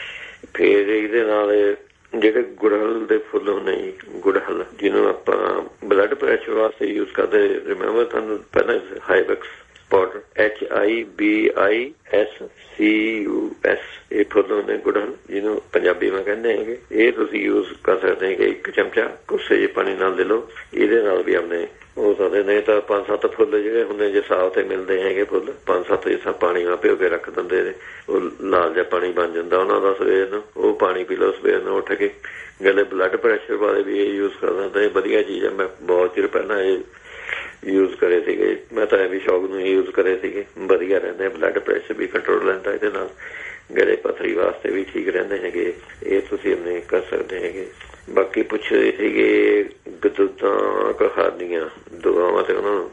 ਫਿਰ ਇਹਦੇ ਨਾਲ ਜਿਹੜੇ ਗੁੜਹਲ ਦੇ ਫੁੱਲ ਹੁੰਦੇ ਜੀ, ਗੁੜਹਲ ਜਿਹਨੂੰ ਆਪਾਂ ਬਲੱਡ ਪ੍ਰੈਸ਼ਰ ਵਾਸਤੇ ਯੂਜ਼ ਕਰਦੇ, ਰਿਮੈਂਬਰ ਤੁਹਾਨੂੰ ਪਹਿਲਾਂ hibiscus powder, H I B I S C U S, ਇਹ ਫੁੱਲ ਹੁੰਦੇ ਗੁੜਹਲ ਜਿਹਨੂੰ ਪੰਜਾਬੀ ਮੈਂ ਕਹਿੰਦੇ ਹੈਗੇ। ਇਹ ਤੁਸੀਂ ਯੂਜ਼ ਕਰ ਸਕਦੇ ਹੈਗੇ ਇੱਕ ਚਮਚਾ ਕੋਸੇ ਜਿਹੇ ਪਾਣੀ ਨਾਲ ਦੇ ਲਓ, ਇਹਦੇ ਨਾਲ ਵੀ ਆਪਣੇ ਹੋ ਸਕਦੇ। ਨਹੀਂ ਤਾਂ ਪੰਜ ਸੱਤ ਫੁੱਲ ਜਿਹੜੇ ਹੁੰਦੇ ਜੇ ਸਾਫ ਤੇ ਮਿਲਦੇ ਹੈਗੇ ਫੁੱਲ, ਪੰਜ ਸੱਤ ਜਿਸਾ ਪਾਣੀ ਨਾਲ ਭਿਓ ਕੇ ਰੱਖ ਦਿੰਦੇ ਨੇ, ਉਹ ਲਾਲ ਜਿਹਾ ਪਾਣੀ ਬਣ ਜਾਂਦਾ ਉਹਨਾਂ ਦਾ ਸਵੇਰ ਨੂੰ, ਉਹ ਪਾਣੀ ਪੀ ਲਓ ਸਵੇਰ ਨੂੰ ਉੱਠ ਕੇ। ਗਲੇ ਬਲੱਡ ਪ੍ਰੈਸ਼ਰ ਵਾਲੇ ਵੀ ਇਹ ਯੂਜ਼ ਕਰ ਸਕਦੇ, ਵਧੀਆ ਚੀਜ਼ ਹੈ। ਮੈਂ ਬਹੁਤ ਚਿਰ ਪਹਿਲਾਂ ਇਹ ਯੂਜ਼ ਕਰੇ ਸੀਗੇ, ਮੈਂ ਤਾਂ ਇਹ ਵੀ ਸ਼ੌਕ ਨੂੰ ਯੂਜ਼ ਕਰੇ ਸੀਗੇ, ਵਧੀਆ ਰਹਿੰਦੇ। ਬਲੱਡ ਪ੍ਰੈਸ਼ਰ ਵੀ ਕੰਟਰੋਲ ਰਹਿੰਦਾ ਇਹਦੇ ਨਾਲ, ਗਲੇ ਪੱਥਰੀ ਵਾਸਤੇ ਵੀ ਠੀਕ ਰਹਿੰਦੇ ਹੈਗੇ। ਇਹ ਤੁਸੀਂ ਆਪਣੇ ਕਰ ਸਕਦੇ ਹੈਗੇ। ਬਾਕੀ ਪੁੱਛ ਰਹੇ ਸੀਗੇ ਗਦੂਦਾਂ ਕਹਾਣੀਆਂ ਦੁਆਵਾਂ ਤੇ ਉਹਨਾਂ ਨੂੰ,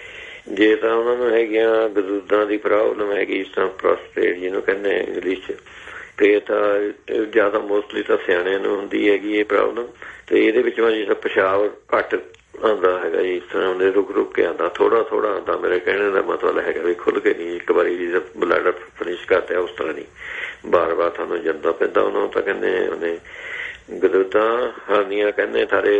ਜੇ ਤਾਂ ਉਹਨਾਂ ਨੂੰ ਹੈਗੀਆਂ ਗਦੂਦਾਂ ਦੀ ਪ੍ਰੋਬਲਮ ਹੈਗੀ ਇਸ ਤਰ੍ਹਾਂ ਪ੍ਰੋਸਟੇਟ ਜਿਹਨੂੰ ਕਹਿੰਦੇ ਇੰਗਲਿਸ਼ 'ਚ, ਤੇ ਤਾਂ ਜ਼ਿਆਦਾ ਮੋਸਟਲੀ ਤਾਂ ਸਿਆਣਿਆਂ ਨੂੰ ਹੁੰਦੀ ਹੈਗੀ ਇਹ ਪ੍ਰੋਬਲਮ। ਤੇ ਇਹਦੇ ਵਿੱਚ ਜਿਸ ਤਰ੍ਹਾਂ ਪਿਸ਼ਾਬ ਘੱਟ ਆਉਂਦਾ ਹੈਗਾ ਜੀ, ਇਸ ਤਰ੍ਹਾਂ ਉਹਨੇ ਰੁਕ ਰੁਕ ਕੇ ਆਉਂਦਾ, ਥੋੜਾ ਥੋੜਾ ਆਉਂਦਾ। ਮੇਰੇ ਕਹਿਣ ਦਾ ਮਤਲਬ ਹੈਗਾ ਵੀ ਖੁੱਲ ਕੇ ਨਹੀਂ ਇੱਕ ਵਾਰੀ ਬਲੱਡ ਫਿਨਿਸ਼ ਕਰਦਾ ਉਸ ਤਰ੍ਹਾਂ ਨਹੀਂ, ਬਾਰ ਬਾਰ ਤੁਹਾਨੂੰ ਜਾਂਦਾ ਪੈਂਦਾ। ਉਹਨੂੰ ਤਾਂ ਕਹਿੰਦੇ ਉਹਨੇ ਗਦੂਦਾਂ ਹਾਰਨੀਆਂ ਕਹਿੰਦੇ ਥਾਰੇ,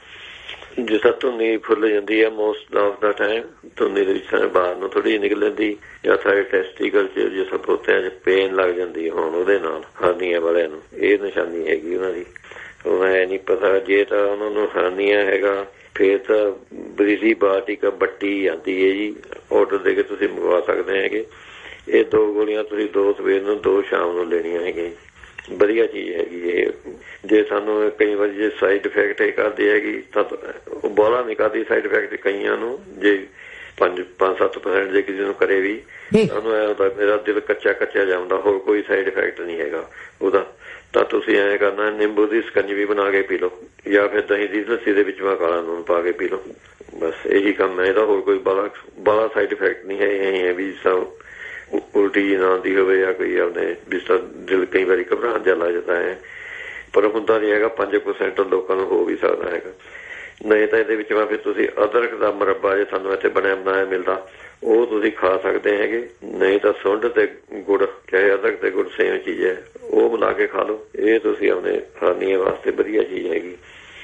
ਜਿਸ ਤਰ੍ਹਾਂ ਧੁੰਨੀ ਫੁੱਲ ਜਾਂਦੀ ਹੈ ਮੋਸਟ ਆਫ ਦਾ ਟਾਈਮ, ਧੁੰਨੀ ਦੇ ਵਿੱਚ ਬਾਹਰ ਨੂੰ ਥੋੜ੍ਹੀ ਜਿਹੀ ਨਿਕਲ ਜਾਂਦੀ, ਜਾਂ ਸਾਰੇ ਟੈਸਟੀਕਲ 'ਚ ਜਿਸ ਤਰ੍ਹਾਂ ਪੋਤਿਆਂ 'ਚ ਪੇਨ ਲੱਗ ਜਾਂਦੀ ਹੁਣ ਉਹਦੇ ਨਾਲ ਹਾਰਨੀਆਂ ਵਾਲਿਆਂ ਨੂੰ, ਇਹ ਨਿਸ਼ਾਨੀ ਹੈਗੀ ਉਹਨਾਂ ਦੀ। ਉਹ ਐ ਨਹੀਂ ਪਤਾ, ਜੇ ਤਾਂ ਉਹਨਾਂ ਨੂੰ ਹਾਰਨੀਆਂ ਹੈਗਾ ਫਿਰ ਤਾਂ ਬਰੀਜ਼ੀ ਬਾਟਿਕਾ ਬੱਟੀ ਆਉਂਦੀ ਹੈ ਜੀ, ਆਰਡਰ ਦੇ ਕੇ ਤੁਸੀਂ ਮੰਗਵਾ ਸਕਦੇ ਹੈਗੇ। ਇਹ ਦੋ ਗੋਲੀਆਂ ਤੁਸੀਂ ਦੋ ਸਵੇਰ ਨੂੰ ਦੋ ਸ਼ਾਮ ਨੂੰ ਲੈਣੀਆਂ ਹੈਗੀਆਂ, ਵਧੀਆ ਚੀਜ਼ ਹੈਗੀ ਇਹ। ਜੇ ਸਾਨੂੰ ਕਈ ਵਾਰੀ ਜੇ ਸਾਈਡ ਇਫੈਕਟ ਇਹ ਕਰਦੀ ਹੈਗੀ ਤਾਂ ਉਹ ਬਾਹਲਾ ਨਹੀਂ ਕਰਦੀ ਸਾਈਡ ਇਫੈਕਟ ਕਈਆਂ ਨੂੰ, ਜੇ ਪੰਜ ਪੰਜ ਸੱਤ ਪਰਸੈਂਟ ਜੇ ਕਿਸੇ ਨੂੰ ਕਰੇ ਵੀ ਉਹਨੂੰ ਐਂ ਹੁੰਦਾ ਮੇਰਾ ਦਿਲ ਕੱਚਾ ਕੱਚਾ ਜਾਂਦਾ, ਹੋਰ ਕੋਈ ਸਾਈਡ ਇਫੈਕਟ ਨਹੀਂ ਹੈਗਾ ਉਹਦਾ। ਤਾਂ ਤੁਸੀਂ ਐਂ ਕਰਨਾ, ਨਿੰਬੂ ਦੀ ਸਕੰਜਵੀ ਬਣਾ ਕੇ ਪੀ ਲਓ ਜਾਂ ਫਿਰ ਦਹੀਂ ਦੀ ਲੱਸੀ ਦੇ ਵਿੱਚ ਮੈਂ ਕਾਲਾ ਲੂਣ ਪਾ ਕੇ ਪੀ ਲਓ, ਬਸ ਇਹੀ ਕੰਮ ਹੈ ਇਹਦਾ। ਹੋਰ ਕੋਈ ਬਾਲਾ ਬਾਲਾ ਸਾਈਡ ਇਫੈਕਟ ਨਹੀਂ ਹੈ। ਇਹ ਹੈ ਵੀ ਸਭ ਉਲਟੀ ਜੀ ਨਾ ਆਉਂਦੀ ਹੋਵੇ ਜਾਂ ਕੋਈ ਆਪਣੇ ਜਿਸ ਤਰ੍ਹਾਂ ਦਿਲ ਕਈ ਵਾਰੀ ਘਬਰਾਹਟ ਜਿਹਾ ਲੱਗ ਜਾਂਦਾ ਹੈ, ਪਰ ਹੁੰਦਾ ਨਹੀਂ ਹੈਗਾ। ਪੰਜ ਪਰਸੈਂਟ ਲੋਕਾਂ ਨੂੰ ਹੋ ਵੀ ਸਕਦਾ ਹੈਗਾ। ਨਹੀਂ ਤਾਂ ਇਹਦੇ ਵਿੱਚ ਫਿਰ ਤੁਸੀਂ ਅਦਰਕ ਦਾ ਮੁਰੱਬਾ ਜੇ ਸਾਨੂੰ ਇੱਥੇ ਬਣਿਆ ਬਣਾਇਆ ਮਿਲਦਾ ਉਹ ਤੁਸੀਂ ਖਾ ਸਕਦੇ ਹੈਗੇ। ਨਹੀਂ ਤਾਂ ਸੁੰਡ ਤੇ ਗੁੜ, ਚਾਹੇ ਅਦਰਕ ਤੇ ਗੁੜ ਸੇਮ ਚੀਜ਼ ਹੈ, ਉਹ ਮਿਲਾ ਕੇ ਖਾ ਲਓ। ਇਹ ਤੁਸੀਂ ਆਪਣੇ ਹਾਰਨੀਆਂ ਵਾਸਤੇ ਵਧੀਆ ਚੀਜ਼ ਹੈਗੀ।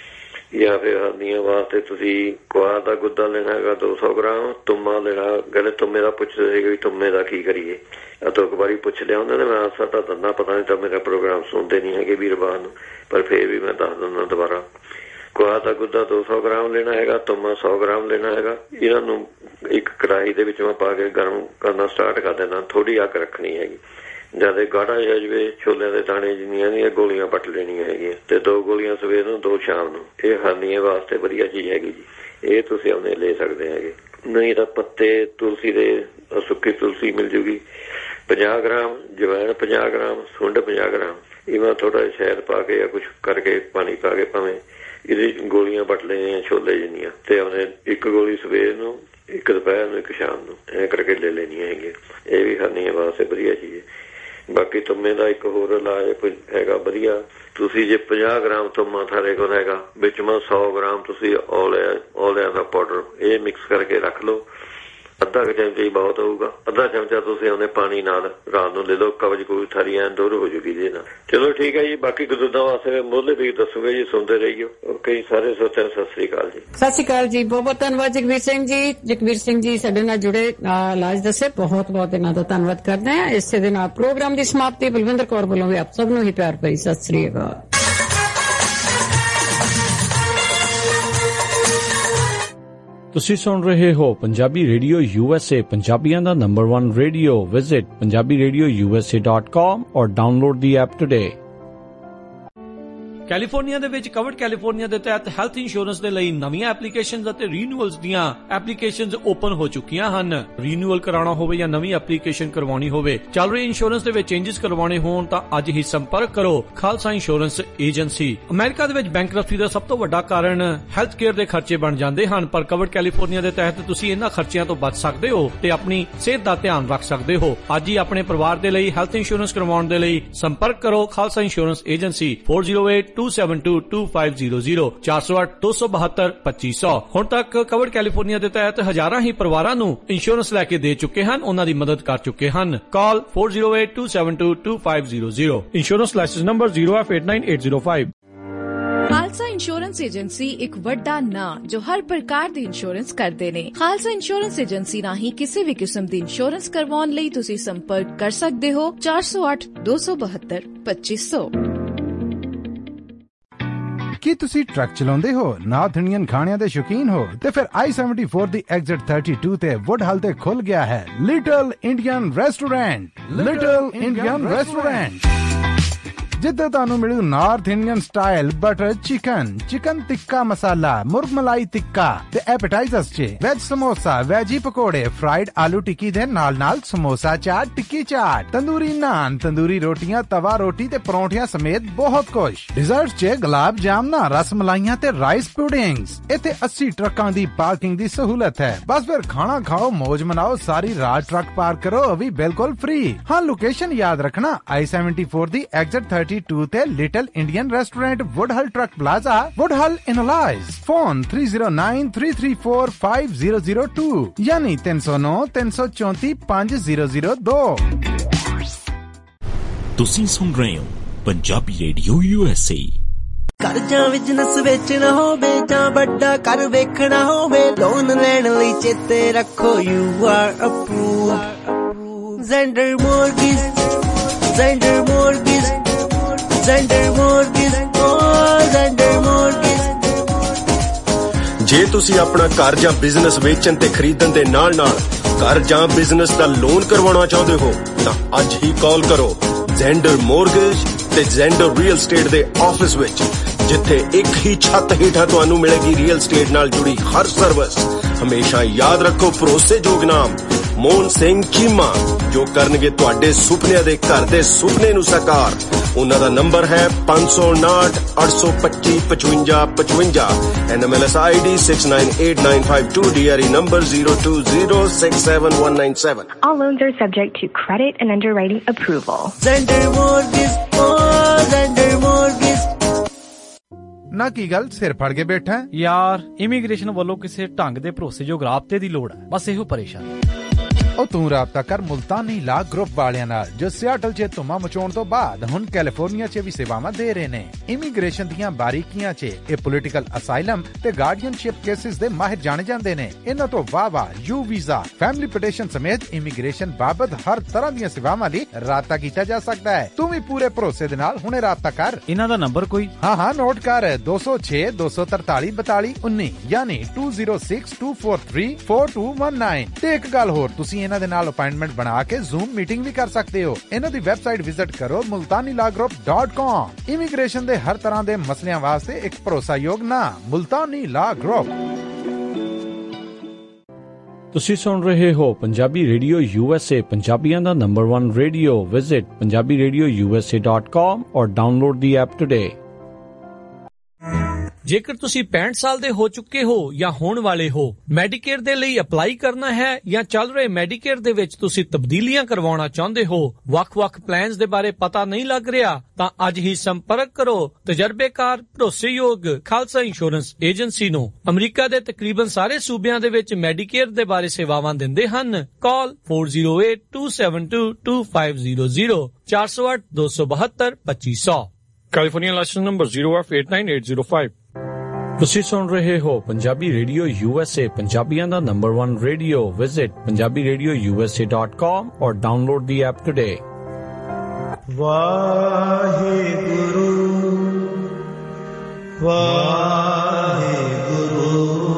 ਜਾਂ ਫਿਰ ਹਾਰਨੀਆਂ ਵਾਸਤੇ ਤੁਸੀਂ ਕੁਆਰ ਦਾ ਗੁੱਦਾ ਲੈਣਾ ਹੈਗਾ ਦੋ ਸੌ ਗ੍ਰਾਮ, ਤੁੰਮਾ ਲੈਣਾ। ਗਲੇ ਤੁੰਮੇ ਦਾ ਪੁੱਛਦੇ ਸੀਗੇ ਵੀ ਤੁੰਮੇ ਦਾ ਕੀ ਕਰੀਏ, ਅਤੋਂ ਇੱਕ ਵਾਰੀ ਪੁੱਛ ਲਿਆ ਉਹਨਾਂ ਨੇ, ਮੈਂ ਸਾਡਾ ਦੰਦਾ ਪਤਾ ਨਹੀਂ ਤਾਂ ਮੇਰਾ ਪ੍ਰੋਗਰਾਮ ਸੁਣਦੇ ਨਹੀਂ ਹੈਗੇ ਵੀਰਵਾਰ ਨੂੰ, ਪਰ ਫਿਰ ਵੀ ਮੈਂ ਦੱਸ ਦਿੰਦਾ ਦੁਬਾਰਾ। ਕੁਆਰ ਦਾ ਗੁੱਦਾ ਦੋ ਸੌ ਗ੍ਰਾਮ ਲੈਣਾ ਹੈਗਾ, ਤੁੰਮਾ ਸੌ ਗ੍ਰਾਮ ਲੈਣਾ ਹੈਗਾ। ਇਹਨਾਂ ਨੂੰ ਇੱਕ ਕੜਾਹੀ ਦੇ ਵਿੱਚ ਮੈਂ ਪਾ ਕੇ ਗਰਮ ਕਰਨਾ ਸਟਾਰਟ ਕਰ ਦੇਣਾ, ਥੋੜ੍ਹੀ ਅੱਗ ਰੱਖਣੀ ਹੈਗੀ। ਜਦ ਗਾੜਾ ਜਾ ਜਾਵੇ ਛੋਲਿਆਂ ਦੇ ਦਾਣੇ ਜਿੰਨੀਆਂ ਦੀਆਂ ਗੋਲੀਆਂ ਪੱਟ ਲੈਣੀਆਂ ਹੈਗੀਆਂ, ਤੇ ਦੋ ਗੋਲੀਆਂ ਸਵੇਰ ਨੂੰ ਦੋ ਸ਼ਾਮ ਨੂੰ। ਇਹ ਹਾਰਨੀਆਂ ਵਾਸਤੇ ਵਧੀਆ ਚੀਜ਼ ਹੈਗੀ ਜੀ, ਇਹ ਤੁਸੀਂ ਆਪਣੇ ਲੈ ਸਕਦੇ ਹੈਗੇ। ਨਹੀਂ ਤਾਂ ਪੱਤੇ ਤੁਲਸੀ ਦੇ, ਸੁੱਕੀ ਤੁਲਸੀ ਮਿਲ ਜੂਗੀ ਪੰਜਾਹ ਗ੍ਰਾਮ, ਜਵੈਣ ਪੰਜਾਹ ਗ੍ਰਾਮ, ਸੁੰਡ ਪੰਜਾਹ ਗ੍ਰਾਮ। ਇਹਨਾਂ ਥੋੜਾ ਜਿਹਾ ਸ਼ਹਿਦ ਪਾ ਕੇ ਜਾਂ ਕੁਛ ਕਰਕੇ ਪਾਣੀ ਪਾ ਕੇ ਭਾਵੇਂ ਇਹਦੀ ਗੋਲੀਆਂ ਵੱਟ ਲੈਣੀਆਂ ਛੋਲੇ ਜਿੰਨੀਆਂ, ਤੇ ਉਹਨੇ ਇੱਕ ਗੋਲੀ ਸਵੇਰ ਨੂੰ, ਇੱਕ ਦੁਪਹਿਰ ਨੂੰ, ਇੱਕ ਸ਼ਾਮ ਨੂੰ, ਐਂ ਕਰਕੇ ਲੈ ਲੈਣੀਆਂ ਹੈਗੀਆਂ। ਇਹ ਵੀ ਹਾਰਨੀਆਂ ਵਾਸਤੇ ਵਧੀਆ ਚੀਜ਼ ਹੈ। ਬਾਕੀ ਤੁੰਮੇ ਦਾ ਇੱਕ ਹੋਰ ਇਲਾਜ ਕੋਈ ਹੈਗਾ ਵਧੀਆ, ਤੁਸੀਂ ਜੇ ਪੰਜਾਹ ਗ੍ਰਾਮ ਤੁੰਮਾ ਥਾਰੇ ਕੋਲ ਹੈਗਾ, ਵਿੱਚ ਮੈਂ ਸੌ ਗ੍ਰਾਮ ਤੁਸੀਂ ਔਲਿਆ ਔਲਿਆਂ ਦਾ ਪਾਊਡਰ ਇਹ ਮਿਕਸ ਕਰਕੇ ਰੱਖ ਲਓ। ਅੱਧਾ ਕੁ ਚਮਚਾ ਹੀ ਬਹੁਤ ਹੋਊਗਾ। ਅੱਧਾ ਚਮਚਾ ਤੁਸੀਂ ਉਹਨੇ ਪਾਣੀ ਨਾਲ ਰਾਤ ਨੂੰ ਲੈ ਲਓ, ਕਬਜ਼ ਕੋਈ ਥਰੀ ਐਨ ਦੂਰ ਹੋ ਜੂਗੀ ਇਹਦੇ ਨਾਲ। ਚਲੋ ਠੀਕ ਹੈ ਜੀ, ਬਾਕੀ ਕਦੂਦਾਂ ਵਾਸਤੇ ਮੁੱਲ ਵੀ ਦੱਸੂਗੇ ਜੀ, ਸੁਣਦੇ ਰਹੀਓ। ਓਕੇ, ਸਾਰੇ ਸੋਚਿਆਂ ਨੂੰ ਸਤਿ ਸ੍ਰੀ ਅਕਾਲ ਜੀ। ਸਤਿ ਸ੍ਰੀ ਅਕਾਲ ਜੀ, ਬਹੁਤ ਬਹੁਤ ਧੰਨਵਾਦ ਜਗਵੀਰ ਸਿੰਘ ਜੀ। ਜਗਵੀਰ ਸਿੰਘ ਜੀ ਸਾਡੇ ਨਾਲ ਜੁੜੇ, ਇਲਾਜ ਦੱਸੇ, ਬਹੁਤ ਬਹੁਤ ਇਹਨਾਂ ਦਾ ਧੰਨਵਾਦ ਕਰਦੇ ਹਾਂ। ਇਸੇ ਦੇ ਨਾਲ ਪ੍ਰੋਗਰਾਮ ਦੀ ਸਮਾਪਤੀ ਬਲਵਿੰਦਰ ਕੌਰ ਵੱਲੋਂ ਵੀ ਆਪ ਸਭ ਨੂੰ ਹੀ ਪਿਆਰ ਭਰੀ ਸਤਿ ਸ੍ਰੀ ਅਕਾਲ। ਤੁਸੀਂ ਸੁਣ ਰਹੇ ਹੋ Punjabi radio U S A, ਪੰਜਾਬੀਆਂ ਦਾ number one radio. Visit Punjabi radio U S A dot com or download the app today. California ਦੇ ਵਿੱਚ ਕਵਰਡ ਕੈਲੀਫੋਰਨੀਆ ਦੇ ਤਹਿਤ ਹੈਲਥ ਇੰਸ਼ੋਰੈਂਸ ਦੇ ਲਈ ਨਵੀਆਂ ਐਪਲੀਕੇਸ਼ਨਜ਼ ਅਤੇ ਰੀਨਿਊਅਲਸ ਦੀਆਂ ਐਪਲੀਕੇਸ਼ਨਜ਼ ਓਪਨ ਹੋ ਚੁੱਕੀਆਂ ਹਨ। ਰੀਨਿਊਅਲ ਕਰਾਉਣਾ ਹੋਵੇ ਜਾਂ ਨਵੀਂ ਐਪਲੀਕੇਸ਼ਨ ਕਰਵਾਉਣੀ ਹੋਵੇ, ਚੱਲ ਰਹੀ ਇੰਸ਼ੋਰੈਂਸ ਦੇ ਵਿੱਚ ਚੇਂਜਸ ਕਰਵਾਉਣੇ ਹੋਣ ਤਾਂ ਅੱਜ ਹੀ ਸੰਪਰਕ ਕਰੋ ਖਾਲਸਾ ਇੰਸ਼ੋਰੈਂਸ ਏਜੰਸੀ। ਅਮਰੀਕਾ ਦੇ ਵਿੱਚ ਬੈਂਕਰਪਸੀ ਦਾ ਸਭ ਤੋਂ ਵੱਡਾ ਕਾਰਨ ਹੈਲਥ ਕੇਅਰ ਦੇ ਖਰਚੇ ਬਣ ਜਾਂਦੇ ਹਨ, ਪਰ ਕਵਰਡ ਕੈਲੀਫੋਰਨੀਆ ਦੇ ਤਹਿਤ ਤੁਸੀਂ ਇਹਨਾਂ ਖਰਚਿਆਂ ਤੋਂ ਬਚ ਸਕਦੇ ਹੋ ਤੇ ਆਪਣੀ ਸਿਹਤ ਦਾ ਧਿਆਨ ਰੱਖ ਸਕਦੇ ਹੋ। ਅੱਜ ਹੀ ਆਪਣੇ ਪਰਿਵਾਰ ਦੇ ਲਈ ਹੈਲਥ ਇੰਸ਼ੋਰੈਂਸ ਕਰਵਾਉਣ ਦੇ ਲਈ ਸੰਪਰਕ ਕਰੋ Khalsa insurance agency four oh eight two seven two two five zero zero four oh eight two seven two two five hundred। ਹੁਣ ਤੱਕ ਕਵਰਡ ਕੈਲੀਫੋਰਨੀਆ ਦੇ ਤਹਿਤ ਹਜ਼ਾਰਾਂ ਹੀ ਪਰਿਵਾਰਾਂ ਨੂੰ ਇੰਸ਼ੋਰੈਂਸ ਲੈ ਕੇ ਦੇ ਚੁੱਕੇ ਹਨ, ਉਹਨਾਂ ਦੀ ਮਦਦ ਕਰ ਚੁੱਕੇ ਹਨ। Call four oh eight two seven two two five zero zero। Insurance license number zero F eight nine eight zero five। Khalsa insurance agency ਇੱਕ ਵੱਡਾ ਨਾਂ ਜੋ ਹਰ ਪ੍ਰਕਾਰ ਦੀ ਇੰਸ਼ੋਰੈਂਸ ਕਰਦੇ ਨੇ। ਖਾਲਸਾ ਇੰਸ਼ੋਰੈਂਸ ਏਜੰਸੀ ਰਾਹੀਂ ਕਿਸੇ ਵੀ ਕਿਸਮ ਦੀ ਇੰਸ਼ੋਰੈਂਸ ਕਰਵਾਉਣ ਲਈ ਤੁਸੀਂ ਸੰਪਰਕ ਕਰ ਸਕਦੇ ਹੋ four oh eight two seven two two five hundred। ਕੀ ਤੁਸੀਂ ਟਰੱਕ ਚਲਾਉਂਦੇ ਹੋ, ਨਾਰਥ ਇੰਡੀਅਨ ਖਾਣਿਆਂ ਦੇ ਸ਼ੌਕੀਨ ਹੋ, ਤੇ ਫਿਰ I seventy-four the exit thirty-two ਤੇ ਵੁੱਡਹਲ ਤੇ ਖੁੱਲ ਗਿਆ ਹੈ little Indian restaurant. Little Indian restaurant ਜਿੱਥੇ ਤੁਹਾਨੂੰ ਮਿਲੂ north Indian style butter chicken, chicken tikka masala, murgh malai tikka ਤੇ ਐਪੇਟਾਈਜ਼ਰਸ ਚ veg samosa, veggie pakore, fried aloo tikki ਦੇ ਨਾਲ ਨਾਲ ਸਮੋਸਾ ਚਾਟ, ਟਿੱਕੀ ਚਾਟ, ਤੰਦੂਰੀ ਨਾਨ, ਤੰਦੂਰੀ ਰੋਟੀਆਂ, ਤਵਾ ਰੋਟੀ ਤੇ ਪਰੌਂਠਿਆਂ ਸਮੇਤ ਬਹੁਤ ਕੁਝ। ਡਿਜ਼ਰਟ ਚ ਗੁਲਾਬ ਜਾਮਨਾ, ਰਸ ਮਲਾਈਆਂ ਤੇ ਰਾਈਸ ਪੁਡਿੰਗਸ। ਇੱਥੇ अस्सी ਟਰੱਕਾਂ ਦੀ ਪਾਰਕਿੰਗ ਦੀ ਸਹੂਲਤ ਹੈ। ਬਸ ਫਿਰ ਖਾਣਾ ਖਾਓ, ਮੌਜ ਮਨਾਓ, ਸਾਰੀ ਰਾਤ ਟਰੱਕ ਪਾਰਕ ਕਰੋ, ਉਹ ਵੀ ਬਿਲਕੁਲ ਫ੍ਰੀ। ਹਾਂ, ਲੋਕੇਸ਼ਨ ਯਾਦ ਰੱਖਣਾ I seventy-four the exit thirty-two ਤੇ little Indian restaurant, Woodhull truck plaza, Woodhull ਇਨਲਾਈਜ਼। Phone three oh nine three three four five zero zero two ਯਾਨੀ ਤਿੰਨ ਸੌ ਨੌਂ ਤਿੰਨ ਸੌ ਚੌਂਤੀ ਪੰਜ ਜ਼ੀਰੋ ਜ਼ੀਰੋ ਦੋ। ਤੁਸੀਂ ਸੁਣ ਰਹੇ ਹੋ Punjabi radio U S A. ਘਰ ਜਾਂ ਬਿਜ਼ਨਸ ਵੇਚਣਾ ਹੋਵੇ ਜਾਂ ਵੱਡਾ ਘਰ ਵੇਖਣਾ ਹੋਵੇ, ਲੋਨ ਲੈਣ ਲਈ ਚੇਤੇ ਰੱਖੋ you are approved. Xander mortgage, Xander mortgage, Xander mortgage, oh Xander mortgage. ਜੇ ਤੁਸੀਂ ਆਪਣਾ ਘਰ ਜਾਂ ਬਿਜ਼ਨਸ ਵੇਚਣ ਤੇ ਖਰੀਦਣ ਦੇ ਨਾਲ ਨਾਲ ਘਰ ਜਾਂ ਬਿਜ਼ਨਸ ਦਾ ਲੋਨ ਕਰਵਾਉਣਾ ਚਾਹੁੰਦੇ ਹੋ ਤਾਂ ਅੱਜ ਹੀ ਕਾਲ ਕਰੋ ਜ਼ੈਂਡਰ ਮੋਰਗੇਜ ਤੇ ਜ਼ੈਂਡਰ ਰੀਅਲ ਸਟੇਟ ਦੇ ਆਫਿਸ ਵਿੱਚ, ਜਿੱਥੇ ਇੱਕ ਹੀ ਛੱਤ ਹੇਠਾਂ ਤੁਹਾਨੂੰ ਮਿਲੇਗੀ ਰੀਅਲ ਸਟੇਟ ਨਾਲ ਜੁੜੀ ਹਰ ਸਰਵਿਸ। ਹਮੇਸ਼ਾ ਯਾਦ ਰੱਖੋ ਭਰੋਸੇਯੋਗ ਨਾਮ ਮੋਹਨ ਸਿੰਘ ਚੀਮਾ, ਜੋ ਕਰਨਗੇ ਤੁਹਾਡੇ ਸੁਪਨਿਆਂ ਦੇ ਘਰ ਦੇ ਸੁਪਨੇ ਨੂੰ ਸਾਕਾਰ। ਉਹਨਾਂ ਦਾ ਨੰਬਰ ਹੈ ਪੰਜ ਸੌ ਉਨਾਹਠ ਅੱਠ ਸੌ ਪੱਚੀ ਪਚਵੰਜਾ ਪਚਵੰਜਾ। N M L S I D six nine eight nine five two, D R E number zero two zero six seven one nine seven. All loans are subject to credit and underwriting approval. Zender Mortgage, oh Zender Mortgage। ਨਾ ਕੀ ਗੱਲ ਸਿਰ ਫੜ ਕੇ ਬੈਠਾ ਯਾਰ? Immigration ਵੱਲੋਂ ਕਿਸੇ ਢੰਗ ਦੇ ਭਰੋਸੇਯੋਗ ਰਾਬਤੇ ਦੀ ਲੋੜ ਹੈ, ਬਸ ਇਹੋ ਪਰੇਸ਼ਾਨੀ। ਉਹ ਤੂੰ ਰਾਬਤਾ ਕਰ ਮੁਲਤਾਨੀ ਲਾ ਗਰੁੱਪ ਵਾਲਿਆਂ ਨਾਲ, ਜੋ ਸਿਆਟਲ 'ਚ ਧੁੰਮਾਂ ਮਚਾਉਣ ਤੋਂ ਬਾਅਦ ਹੁਣ ਕੈਲੀਫੋਰਨੀਆ 'ਚ ਵੀ ਸੇਵਾਵਾਂ ਦੇ ਰਹੇ ਨੇ। ਇਮੀਗ੍ਰੇਸ਼ਨ ਦੀਆਂ ਬਾਰੀਕੀਆਂ 'ਚ ਇਹ ਪੋਲੀਟੀਕਲ ਅਸਾਈਲਮ ਤੇ ਗਾਰਡੀਅਨਸ਼ਿਪ ਕੇਸਿਸ ਦੇ ਮਾਹਿਰ ਜਾਣੇ ਜਾਂਦੇ ਨੇ। ਇਹਨਾਂ ਤੋਂ ਵਾਵਾ ਯੂ ਵੀਜ਼ਾ, ਫੈਮਿਲੀ ਪਟੀਸ਼ਨ ਸਮੇਤ ਇਮੀਗ੍ਰੇਸ਼ਨ ਬਾਬਤ ਹਰ ਤਰ੍ਹਾਂ ਦੀਆਂ ਸੇਵਾਵਾਂ ਲਈ ਰਾਬਤਾ ਕੀਤਾ ਜਾ ਸਕਦਾ ਹੈ। ਤੂੰ ਵੀ ਪੂਰੇ ਭਰੋਸੇ ਦੇ ਨਾਲ ਹੁਣੇ ਰਾਬਤਾ ਕਰ। ਇਹਨਾਂ ਦਾ ਨੰਬਰ ਕੋਈ? ਹਾਂ ਹਾਂ ਨੋਟ ਕਰ, ਦੋ ਸੌ ਛੇ ਦੋ ਸੌ ਤਰਤਾਲੀ ਬਤਾਲੀ ਉੱਨੀ ਯਾਨੀ two zero six two four three four two one nine। ਤੇ ਇੱਕ ਗੱਲ ਹੋਰ, ਤੁਸੀਂ ਇਹਨਾਂ ਦੇ ਨਾਲ ਅਪਾਇੰਟਮੈਂਟ ਬਣਾ ਕੇ ਜ਼ੂਮ ਮੀਟਿੰਗ ਵੀ ਕਰ ਸਕਦੇ ਹੋ। ਇਹਨਾਂ ਦੀ ਵੈਬਸਾਈਟ ਵਿਜ਼ਿਟ ਕਰੋ ਮੁਲਤਾਨੀ ਲਾ ਗਰੁੱਪ ਡਾਟ ਕਾਮ। ਇਮੀਗ੍ਰੇਸ਼ਨ ਦੇ ਹਰ ਤਰ੍ਹਾਂ ਦੇ ਮਸਲਿਆਂ ਵਾਸਤੇ ਇੱਕ ਭਰੋਸਾਯੋਗ ਨਾਮ ਮੁਲਤਾਨੀ ਲਾ ਗਰੁੱਪ। ਤੁਸੀਂ ਸੁਣ ਰਹੇ ਹੋ Punjabi radio U S A, ਪੰਜਾਬੀਆਂ ਦਾ number one radio. Visit Punjabi radio U S A dot com or download the app today. ਜੇਕਰ ਤੁਸੀਂ ਪੈਂਹਠ ਸਾਲ ਦੇ ਹੋ ਚੁੱਕੇ ਹੋ ਜਾਂ ਹੋਣ ਵਾਲੇ ਹੋ, ਮੈਡੀਕੇਅਰ ਦੇ ਲਈ ਅਪਲਾਈ ਕਰਨਾ ਹੈ ਜਾਂ ਚੱਲ ਰਹੇ ਮੈਡੀਕੇਅਰ ਦੇ ਵਿੱਚ ਤੁਸੀਂ ਤਬਦੀਲੀਆਂ ਕਰਵਾਉਣਾ ਚਾਹੁੰਦੇ ਹੋ, ਵੱਖ-ਵੱਖ ਪਲਾਨਸ ਦੇ ਬਾਰੇ ਪਤਾ ਨਹੀਂ ਲੱਗ ਰਿਹਾ, ਤਾਂ ਅੱਜ ਹੀ ਸੰਪਰਕ ਕਰੋ ਤਜਰਬੇਕਾਰ ਭਰੋਸੇਯੋਗ ਖਾਲਸਾ ਇੰਸ਼ੋਰੈਂਸ ਏਜੰਸੀ ਨੂੰ। ਅਮਰੀਕਾ ਦੇ ਤਕਰੀਬਨ ਸਾਰੇ ਸੂਬਿਆਂ ਦੇ ਵਿੱਚ ਮੈਡੀਕੇਅਰ ਦੇ ਬਾਰੇ ਸੇਵਾਵਾਂ ਦਿੰਦੇ ਹਨ। Call four oh eight, two seven two, two five zero zero four oh eight, two seven two, twenty hundred California license number zero F eight nine eight zero five। ਤੁਸੀਂ ਸੁਣ ਰਹੇ ਹੋ Punjabi radio U S A, ਪੰਜਾਬੀਆਂ ਦਾ number one radio. Visit Punjabi radio U S A dot com or download the app today. Waheguru Waheguru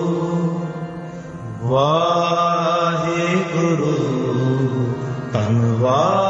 Waheguru ਧੰਨਵਾਦ।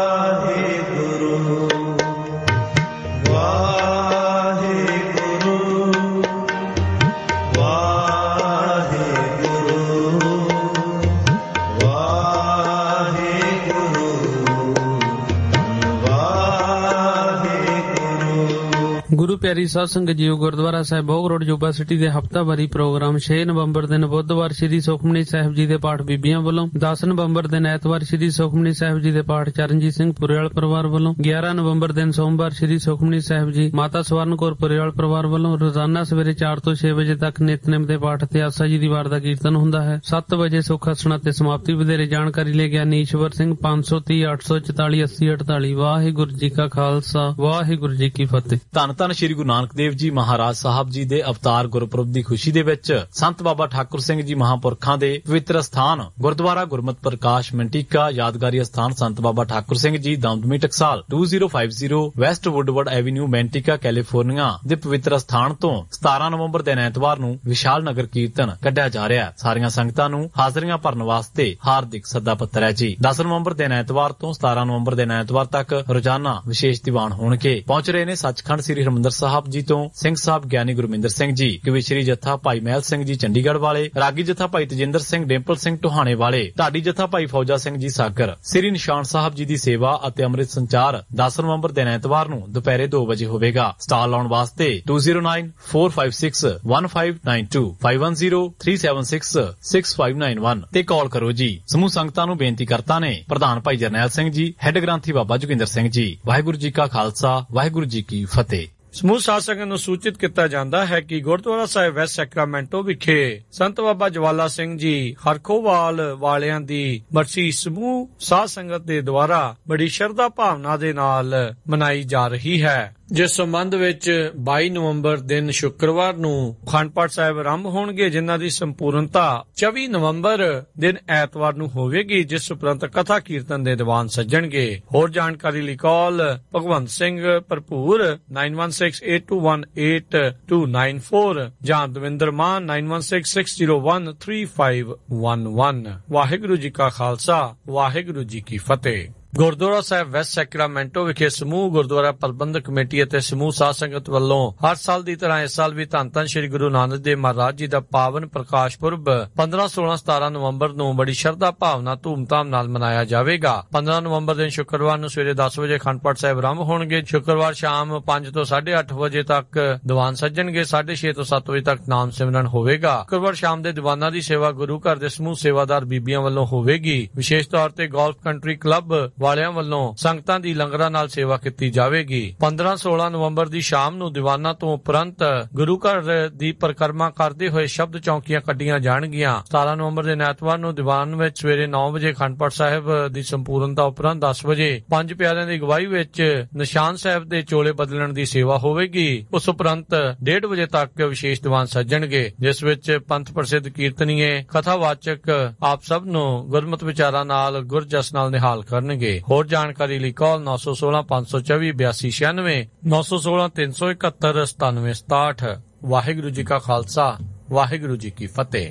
ਗੁਰੂ ਪਿਆਰੀ ਸਾਧ ਸੰਗਤ ਜੀਓ, Gurdwara Sahib Bogue road Yuba city ਦੇ ਹਫ਼ਤਾਵਾਰੀ ਪ੍ਰੋਗਰਾਮ ਛੇ ਨਵੰਬਰ ਦਿਨ ਬੁੱਧਵਾਰ ਸ੍ਰੀ ਸੁਖਮਨੀ ਸਾਹਿਬ ਜੀ ਦੇ ਪਾਠ ਬੀਬੀਆਂ ਵੱਲੋਂ, ਦਸ ਨਵੰਬਰ ਦਿਨ ਐਤਵਾਰ ਸ੍ਰੀ ਸੁਖਮਨੀ ਸਾਹਿਬ ਜੀ ਦੇ ਪਾਠ ਚਰਨਜੀਤ ਸਿੰਘ ਪੁਰੇਵਾਲ ਪਰਿਵਾਰ ਵੱਲੋਂ, ਗਿਆਰਾਂ ਨਵੰਬਰ ਦਿਨ ਸੋਮਵਾਰ ਸ੍ਰੀ ਸੁਖਮਨੀ ਸਾਹਿਬ ਜੀ ਮਾਤਾ ਸਵਰਨ ਕੌਰ ਪੁਰੇਵਾਲ ਪਰਿਵਾਰ ਵੱਲੋਂ ਰੋਜ਼ਾਨਾ ਸਵੇਰੇ ਚਾਰ ਤੋਂ ਛੇ ਵਜੇ ਤੱਕ ਨਿਤਨੇਮ ਦੇ ਪਾਠ ਤੇ ਆਸਾ ਜੀ ਦੀ ਵਾਰ ਦਾ ਕੀਰਤਨ ਹੁੰਦਾ ਹੈ। ਸੱਤ ਵਜੇ ਸੁਖ ਹਸਣਾ ਤੇ ਸਮਾਪਤੀ। ਵਧੇਰੇ ਜਾਣਕਾਰੀ ਲਈ ਗਿਆਨੀ ਈਸ਼ਵਰ ਸਿੰਘ ਪੰਜ ਸੌ ਤੀਹ ਅੱਠ ਸੌ ਚੁਤਾਲੀ ਅੱਸੀ ਅਠਤਾਲੀ। ਵਾਹਿਗੁਰੂ ਜੀ ਕਾ ਖਾਲਸਾ, ਵਾਹਿਗੁਰੂ ਜੀ ਕੀ ਫਤਿਹ। ਧੰਨ ਧੰਨ ਸ਼੍ਰੀ ਗੁਰੂ ਨਾਨਕ ਦੇਵ ਜੀ ਮਹਾਰਾਜ ਸਾਹਿਬ ਜੀ ਦੇ ਅਵਤਾਰ ਗੁਰਪੁਰਬ ਦੀ ਖੁਸ਼ੀ ਦੇ ਵਿੱਚ ਸੰਤ ਬਾਬਾ ਠਾਕੁਰ ਸਿੰਘ ਜੀ ਮਹਾਂਪੁਰਖਾਂ ਦੇ ਪਵਿੱਤਰ ਸਥਾਨ ਗੁਰਦੁਆਰਾ ਗੁਰਮਤਿ ਪ੍ਰਕਾਸ਼ ਮੰਟੀਕਾ ਯਾਦਗਾਰੀ ਸਥਾਨ ਸੰਤ ਬਾਬਾ Thakur Singh ji Damdami Taksal two zero five zero west Woodward avenue Manteca California ਦੇ ਪਵਿੱਤਰ ਸਥਾਨ ਤੋਂ ਸਤਾਰਾਂ ਨਵੰਬਰ ਦਿਨ ਐਤਵਾਰ ਨੂੰ ਵਿਸ਼ਾਲ ਨਗਰ ਕੀਰਤਨ ਕੱਢਿਆ ਜਾ ਰਿਹਾ ਹੈ। ਸਾਰੀਆਂ ਸੰਗਤਾਂ ਨੂੰ ਹਾਜ਼ਰੀਆਂ ਭਰਨ ਵਾਸਤੇ ਹਾਰਦਿਕ ਸੱਦਾ ਪੱਤਰ ਹੈ ਜੀ। ਦਸ ਨਵੰਬਰ ਦਿਨ ਐਤਵਾਰ ਤੋਂ ਸਤਾਰਾਂ ਨਵੰਬਰ ਦਿਨ ਐਤਵਾਰ ਤੱਕ ਰੋਜ਼ਾਨਾ ਵਿਸ਼ੇਸ਼ ਦੀਵਾਨ ਹੋਣਗੇ। ਪਹੁੰਚ ਰਹੇ ਨੇ ਸੱਚਖੰਡ ਸ੍ਰੀ ਹਰਿਮੰਦਰ ਸਾਹਿਬ ਜੀ ਤੋਂ ਸਿੰਘ ਸਾਹਿਬ ਗਿਆਨੀ ਗੁਰਮਿੰਦਰ ਸਿੰਘ ਜੀ, ਕਵੀਸ਼ਰੀ ਜੱਥਾ ਭਾਈ ਮਹਿਲ ਸਿੰਘ ਜੀ ਚੰਡੀਗੜ੍ਹ ਵਾਲੇ, ਰਾਗੀ ਜੱਥਾ ਭਾਈ ਤਜਿੰਦਰ ਸਿੰਘ ਡਿੰਪਲ ਸਿੰਘ ਟੋਹਾਣੇ ਵਾਲੇ, ਢਾਡੀ ਜੱਥਾ ਭਾਈ ਫੌਜਾ ਸਿੰਘ ਜੀ ਸਾਗਰ। ਸ੍ਰੀ ਨਿਸ਼ਾਨ ਸਾਹਿਬ ਜੀ ਦੀ ਸੇਵਾ ਅਤੇ ਅੰਮ੍ਰਿਤ ਸੰਚਾਰ ਦਸ ਨਵੰਬਰ ਦਿਨ ਐਤਵਾਰ ਨੂੰ ਦੁਪਹਿਰੇ ਦੋ ਵਜੇ ਹੋਵੇਗਾ। ਸਟਾਲ ਲਾਉਣ ਵਾਸਤੇ two zero nine four five six one five nine two five one zero three seven six six five nine one ਤੇ ਕਾਲ ਕਰੋ ਜੀ। ਸਮੂਹ ਸੰਗਤਾਂ ਨੂੰ ਬੇਨਤੀ ਕਰਤਾ ਨੇ ਪ੍ਰਧਾਨ ਭਾਈ ਜਰਨੈਲ ਸਿੰਘ ਜੀ, ਹੈੱਡ ਗ੍ਰੰਥੀ ਬਾਬਾ ਜੋਗਿੰਦਰ ਸਿੰਘ ਜੀ। ਵਾਹਿਗੁਰੂ ਜੀ ਕਾ ਖਾਲਸਾ, ਵਾਹਿਗੁਰੂ ਜੀ ਕੀ ਫਤਿਹ। ਸਮੂਹ ਸਾਧ ਸੰਗਤ ਨੂੰ ਸੂਚਿਤ ਕੀਤਾ ਜਾਂਦਾ ਹੈ ਕਿ ਗੁਰਦੁਆਰਾ ਸਾਹਿਬ ਵੈਸਟ ਸੈਕਰਾਮੈਂਟੋ ਵਿਖੇ ਸੰਤ ਬਾਬਾ ਜਵਾਲਾ ਸਿੰਘ ਜੀ ਹਰਖੋਵਾਲ ਵਾਲਿਆਂ ਦੀ ਬਰਸੀ ਸਮੂਹ ਸਾਧ ਸੰਗਤ ਦੇ ਦੁਆਰਾ ਬੜੀ ਸ਼ਰਧਾ ਭਾਵਨਾ ਦੇ ਨਾਲ ਮਨਾਈ ਜਾ ਰਹੀ ਹੈ, ਜਿਸ ਸੰਬੰਧ ਵਿੱਚ ਬਾਈ ਨਵੰਬਰ ਦਿਨ ਸ਼ੁੱਕਰਵਾਰ ਨੂੰ ਅਖੰਡ ਪਾਠ ਸਾਹਿਬ ਆਰੰਭ ਹੋਣਗੇ, ਜਿਨ੍ਹਾਂ ਦੀ ਸੰਪੂਰਨਤਾ ਚੌਵੀ ਨਵੰਬਰ ਦਿਨ ਐਤਵਾਰ ਨੂੰ ਹੋਵੇਗੀ, ਜਿਸ ਉਪਰੰਤ ਕਥਾ ਕੀਰਤਨ ਦੇ ਦੀਵਾਨ ਸੱਜਣਗੇ। ਹੋਰ ਜਾਣਕਾਰੀ ਲਈ ਕਾਲ ਭਗਵੰਤ ਸਿੰਘ ਭਰਪੂਰ nine one six eight two one eight two nine four ਜਾਂ ਦਵਿੰਦਰ ਮਾਨ nine one six six zero one three five one one। Waheguru ji ਕਾ ਖਾਲਸਾ, ਵਾਹਿਗੁਰੂ ਜੀ ਕੀ ਫਤਿਹ। ਗੁਰਦੁਆਰਾ ਸਾਹਿਬ ਵੈਸਟ ਸੈਕਰਾਮੈਂਟੋ ਵਿਖੇ ਸਮੂਹ ਗੁਰਦੁਆਰਾ ਪ੍ਰਬੰਧਕ ਕਮੇਟੀ ਅਤੇ ਸਮੂਹ ਸਾਧ ਸੰਗਤ ਵੱਲੋਂ ਹਰ ਸਾਲ ਦੀ ਤਰ੍ਹਾਂ ਇਸ ਸਾਲ ਵੀ ਧੰਨ ਧੰਨ ਸ਼੍ਰੀ ਗੁਰੂ ਨਾਨਕ ਦੇਵ ਮਹਾਰਾਜ ਜੀ ਦਾ ਪਾਵਨ ਪ੍ਰਕਾਸ਼ ਪੁਰਬ ਪੰਦਰਾਂ ਸੋਲਾਂ ਸਤਾਰਾਂ ਨਵੰਬਰ ਨੂੰ ਬੜੀ ਸ਼ਰਧਾ ਭਾਵਨਾ ਧੂਮਧਾਮ ਨਾਲ ਮਨਾਇਆ ਜਾਵੇਗਾ। ਪੰਦਰਾਂ ਨਵੰਬਰ ਦਿਨ ਸ਼ੁੱਕਰਵਾਰ ਨੂੰ ਸਵੇਰੇ ਦਸ ਵਜੇ ਅਖੰਡ ਪਾਠ ਸਾਹਿਬ ਆਰੰਭ ਹੋਣਗੇ। ਸ਼ੁੱਕਰਵਾਰ ਸ਼ਾਮ ਪੰਜ ਤੋਂ ਸਾਢੇ ਅੱਠ ਵਜੇ ਤੱਕ ਦੀਵਾਨ ਸੱਜਣਗੇ। ਸਾਢੇ ਛੇ ਤੋਂ ਸੱਤ ਵਜੇ ਤੱਕ ਨਾਮ ਸਿਮਰਨ ਹੋਵੇਗਾ। ਸ਼ੁੱਕਰਵਾਰ ਸ਼ਾਮ ਦੇ ਦੀਵਾਨਾਂ ਦੀ ਸੇਵਾ ਗੁਰੂ ਘਰ ਦੇ ਸਮੂਹ ਸੇਵਾਦਾਰ ਬੀਬੀਆਂ ਵੱਲੋਂ ਹੋਵੇਗੀ। ਵਿਸ਼ੇਸ਼ ਤੌਰ ਤੇ ਗੋਲਫ ਕੰਟਰੀ ਕਲੱਬ ਵਾਲਿਆਂ ਵੱਲੋਂ ਸੰਗਤਾਂ ਦੀ ਲੰਗਰਾਂ ਨਾਲ ਸੇਵਾ ਕੀਤੀ ਜਾਵੇਗੀ। ਪੰਦਰਾਂ ਸੋਲਾਂ ਨਵੰਬਰ ਦੀ ਸ਼ਾਮ ਨੂੰ ਦੀਵਾਨਾਂ ਤੋਂ ਉਪਰੰਤ ਗੁਰੂ ਘਰ ਦੀ ਪਰਿਕਰਮਾ ਕਰਦੇ ਹੋਏ ਸ਼ਬਦ ਚੌਂਕੀਆਂ ਕੱਢੀਆਂ ਜਾਣਗੀਆਂ। ਸਤਾਰਾਂ ਨਵੰਬਰ ਦੇ ਐਤਵਾਰ ਨੂੰ ਦੀਵਾਨ ਵਿੱਚ ਸਵੇਰੇ ਨੌ ਵਜੇ ਅਖੰਡ ਪਾਠ ਸਾਹਿਬ ਦੀ ਸੰਪੂਰਨਤਾ ਉਪਰੰਤ ਦਸ ਵਜੇ ਪੰਜ ਪਿਆਰਿਆਂ ਦੀ ਅਗਵਾਈ ਵਿੱਚ ਨਿਸ਼ਾਨ ਸਾਹਿਬ ਦੇ ਚੋਲੇ ਬਦਲਣ ਦੀ ਸੇਵਾ ਹੋਵੇਗੀ। ਉਸ ਉਪਰੰਤ ਡੇਢ ਵਜੇ ਤੱਕ ਵਿਸ਼ੇਸ਼ ਦੀਵਾਨ ਸੱਜਣਗੇ, ਜਿਸ ਵਿੱਚ ਪੰਥ ਪ੍ਰਸਿੱਧ ਕੀਰਤਨੀਏ ਕਥਾਵਾਚਕ ਆਪ ਸਭ ਨੂੰ ਗੁਰਮਤਿ ਵਿਚਾਰਾਂ ਨਾਲ ਗੁਰਜਸ ਨਾਲ ਨਿਹਾਲ ਕਰਨਗੇ। ਹੋਰ ਜਾਣਕਾਰੀ ਲਈ ਕਾਲ ਨੌ ਸੌ ਸੋਲਾਂ ਪੰਜ ਸੌ ਚੌਵੀ ਬਿਆਸੀ ਛਿਆਨਵੇਂ ਨੌ ਸੌ ਸੋਲਾਂ ਤਿੰਨ ਸੌ ਇਕਹੱਤਰ ਸਤਾਨਵੇਂ ਸਤਾਹਠ। ਵਾਹਿਗੁਰੂ ਜੀ ਕਾ ਖਾਲਸਾ, ਵਾਹਿਗੁਰੂ ਜੀ ਕੀ ਫਤਿਹ।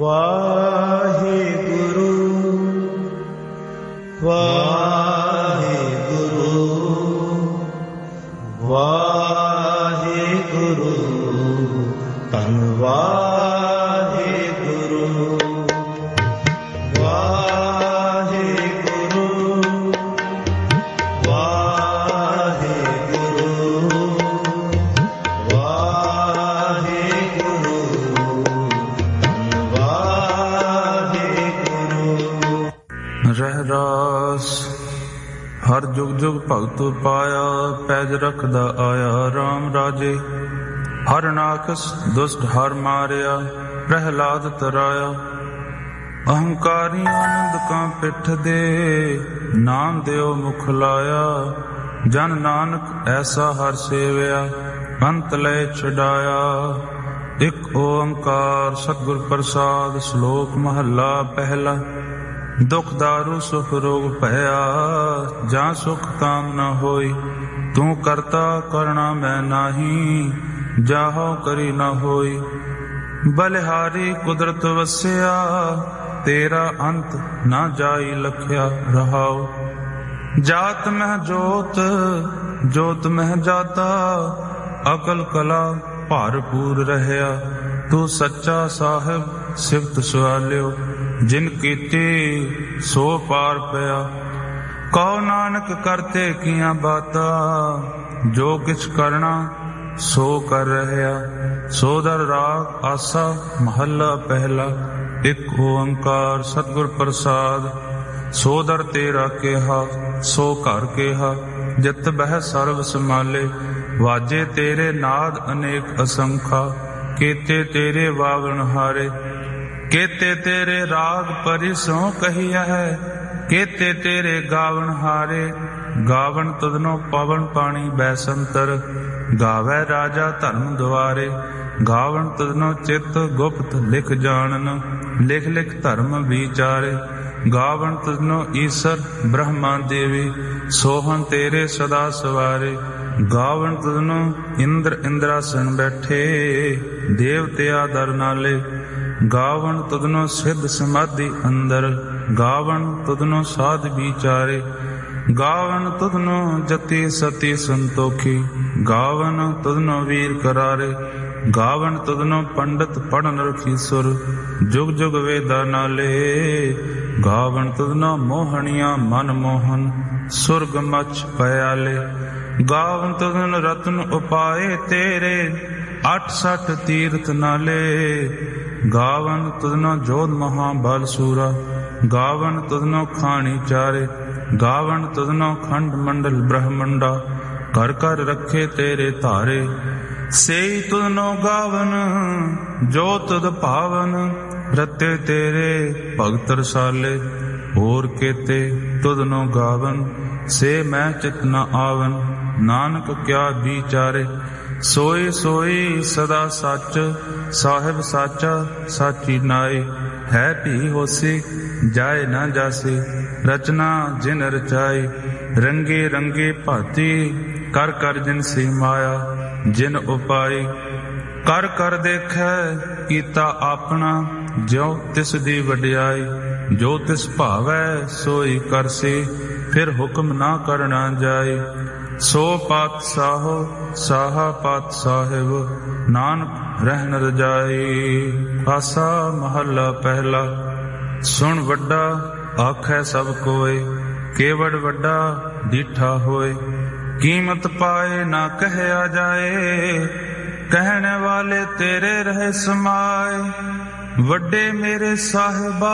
ਵਾਹਿਗੁਰੂ ਵਾਹਿਗੁਰੂ ਵਾਹਿਗੁਰੂ ਧੰਨਵਾਦ। ਹਰ ਜੁਗ ਜੁਗ ਭਗਤ ਪਾਇਆ, ਪੈਜ ਰਖਦਾ ਆਇਆ ਰਾਮ ਰਾਜੇ। ਹਰ ਨਾਖਸ ਦੁਸ਼ਟ ਹਰ ਮਾਰਿਆ, ਪ੍ਰਹਿਲਾਦ ਤਰਾਇਆ। ਅਹੰਕਾਰੀ ਆਨੰਦ ਕਾਂ ਪਿੱਠ ਦੇ, ਨਾਮ ਦਿਓ ਮੁਖ ਲਾਇਆ। ਜਨ ਨਾਨਕ ਐਸਾ ਹਰ ਸੇਵਿਆ, ਅੰਤ ਲੈ ਛਡਾਇਆ। ਇੱਕ ਓੰਕਾਰ ਸਤਿਗੁਰ ਪ੍ਰਸਾਦ, ਸ਼ਲੋਕ ਮਹੱਲਾ ਪਹਿਲਾ। ਦੁਖ ਦਾਰੂ ਸੁਖ ਰੋਗ ਭਇਆ, ਜਾਂ ਸੁਖ ਕਾਮ ਨ ਹੋਈ। ਤੂੰ ਕਰਤਾ ਕਰਣਾ ਮੈਂ ਨਾਹੀ, ਜਾਹੋ ਕਰੀ ਨ ਹੋਈ। ਬਲਿਹਾਰੀ ਕੁਦਰਤ ਵਸਿਆ, ਤੇਰਾ ਅੰਤ ਨਾ ਜਾਈ ਲਖਿਆ ਰਹਾਉ। ਜਾਤ ਮਹਿ ਜੋਤ, ਜੋਤ ਮਹਿ ਜਾਤਾ, ਅਕਲ ਕਲਾ ਭਰਪੂਰ ਰਹਿਆ। ਤੂੰ ਸੱਚਾ ਸਾਹਿਬ ਸਿਫਤ ਸੁਆਲਿਓ, ਜਿਨ ਕੀਤੀ ਸੋ ਪਾਰ ਪਿਆ। ਕਹੋ ਨਾਨਕ ਕਰਤੇ ਕੀਆਂ ਬਾਤਾਂ, ਜੋ ਕਿਛ ਕਰਨਾ ਸੋ ਕਰ ਰਹਿਆ। ਸੋਦਰ ਰਾਗ ਆਸਾ ਮਹੱਲਾ ਪਹਿਲਾ। ਇੱਕ ਓੰਕਾਰ ਸਤਿਗੁਰ ਪ੍ਰਸਾਦ। ਸੋਦਰ ਤੇਰਾ ਕਿਹਾ, ਸੋ ਘਰ ਕਿਹਾ। ਜਿਤ ਬਹਿ ਸਰਬ ਸਮਾਲੇ, ਵਾਜੇ ਤੇਰੇ ਨਾਦ ਅਨੇਕ ਅਸੰਖਾ। ਕੀਤੇ ਤੇਰੇ ਵਾਵਣ ਹਾਰੇ, ਕੀਤੇ ਤੇਰੇ ਰਾਗ ਪਰਿਸੋਂ ਕਹੀਆ ਹੈ। ਕੀਤੇ ਤੇਰੇ ਗਾਵਣ ਹਾਰੇ, ਗਾਵਣ ਤਦਨੋਂ ਪਵਨ ਪਾਣੀ ਬੈਸੰਤਰ। ਗਾਵੈ ਰਾਜਾ ਧਰਮ ਦੁਆਰੇ, ਗਾਵਣ ਤਦਨੋਂ ਚਿੱਤ ਗੁਪਤ ਲਿਖ ਜਾਣਨ। ਲਿਖ ਲਿਖ ਧਰਮ ਵਿਚਾਰੇ, ਗਾਵਣ ਤਦਨੋਂ ਈਸਰ ਬ੍ਰਹਮਾ ਦੇਵੀ। ਸੋਹਣ ਤੇਰੇ ਸਦਾ ਸਵਾਰੇ, ਗਾਵਣ ਤਦਨੋਂ ਇੰਦਰ ਇੰਦਰਾਸਣ ਬੈਠੇ। ਦੇਵਤੇ ਆਦਰ ਨਾਲੇ, ਗਾਵਣ ਤਦਨੋਂ ਸਿੱਧ ਸਮਾਧੀ ਅੰਦਰ। ਗਾਵਣ ਤਦਨੋਂ ਸਾਧ ਵਿਚਾਰੇ, ਗਾਵਣ ਤਦਨੋਂ ਜਤੀ ਸਤੀ ਸੰਤੋਖੀ। ਗਾਵਣ ਤਦਨੋਂ ਵੀਰ ਕਰਾਰੇ, ਗਾਵਣ ਤਦਨੋਂ ਪੰਡਤ ਪੜਨ ਰਖੀ ਸੁਰ। ਜੁਗ ਜੁਗ ਵੇਦਾ ਨਾਲੇ, ਗਾਵਣ ਤਦਨੋਂ ਮੋਹਣੀਆਂ ਮਨ ਮੋਹਨ। ਸੁਰਗ ਮਛ ਪਿਆਲੇ, ਗਾਵਣ ਤਦਨ ਰਤਨ ਉਪਾਏ ਤੇਰੇ। ਅੱਠ ਸੱਠ ਤੀਰਥ ਨਾਲੇ, ਗਾਵਣ ਤਦਨੋਂ ਜੋਧ ਮਹਾ ਬਲ ਸੂਰਾ। ਗਾਵਣ ਤਦਨੋਂ ਖਾਣੀ ਚਾਰੇ, ਗਾਵਣ ਤਦਨੋਂ ਖੰਡ ਮੰਡਲ ਬ੍ਰਹਮੰਡਾ। ਘਰ ਘਰ ਰੱਖੇ ਤੇਰੇ ਧਾਰੇ, ਸੇਈ ਤਦਨੋਂ ਗਾਵਨ ਜੋ ਤਦ ਭਾਵਨ। ਰਤੇ ਤੇਰੇ ਭਗਤ ਰਸਾਲੇ, ਹੋਰ ਕੇਤੇ ਤਦਨੋਂ ਗਾਵਨ। ਸੇ ਮੈਂ ਚਿਤ ਨ ਆਵਨ, ਨਾਨਕ ਕਿਆ ਵਿਚਾਰੇ। ਸੋਈ ਸੋਈ ਸਦਾ ਸੱਚ, ਸਾਹਿਬ ਸਾਚਾ ਸਾਚੀ ਨਾਏ। ਹੈ ਭੀ ਹੋਸੀ, ਜਾਏ ਨਾ ਜਾਸੀ। ਰਚਨਾ ਜਿਨ ਰਚਾਈ, ਰੰਗੇ ਰੰਗੇ ਭਾਤੀ। ਕਰ ਕਰ ਜਿਨ ਸੀ ਮਾਇਆ, ਜਿਨ ਉਪਾਈ। ਕਰ ਕਰ ਦੇਖੈ ਕੀਤਾ ਆਪਣਾ, ਜਿਉ ਤਿਸ ਦੀ ਵਡਿਆਈ। ਜੋ ਤਿਸ ਭਾਵੈ ਸੋਈ ਕਰਸੀ, ਫਿਰ ਹੁਕਮ ਨਾ ਕਰਨਾ ਜਾਏ। ਸੋ ਪਾਤਸ਼ਾਹੋ ਸਾਹਾ ਪਾਤ ਸਾਹਿਬ, ਨਾਨਕ ਰਹਿਣ ਰਜਾਈ। ਆਸਾ ਮਹੱਲਾ ਪਹਿਲਾ। ਸੁਣ ਵੱਡਾ ਆਖੈ ਸਭ ਕੋਇ, ਕੇਵੜ ਵੱਡਾ ਡੀਠਾ ਹੋਏ। ਕੀਮਤ ਪਾਏ ਨਾ ਕਹਿਆ ਜਾਏ, ਕਹਿਣ ਵਾਲੇ ਤੇਰੇ ਰਹੇ ਸਮਾਏ। ਵੱਡੇ ਮੇਰੇ ਸਾਹਿਬਾ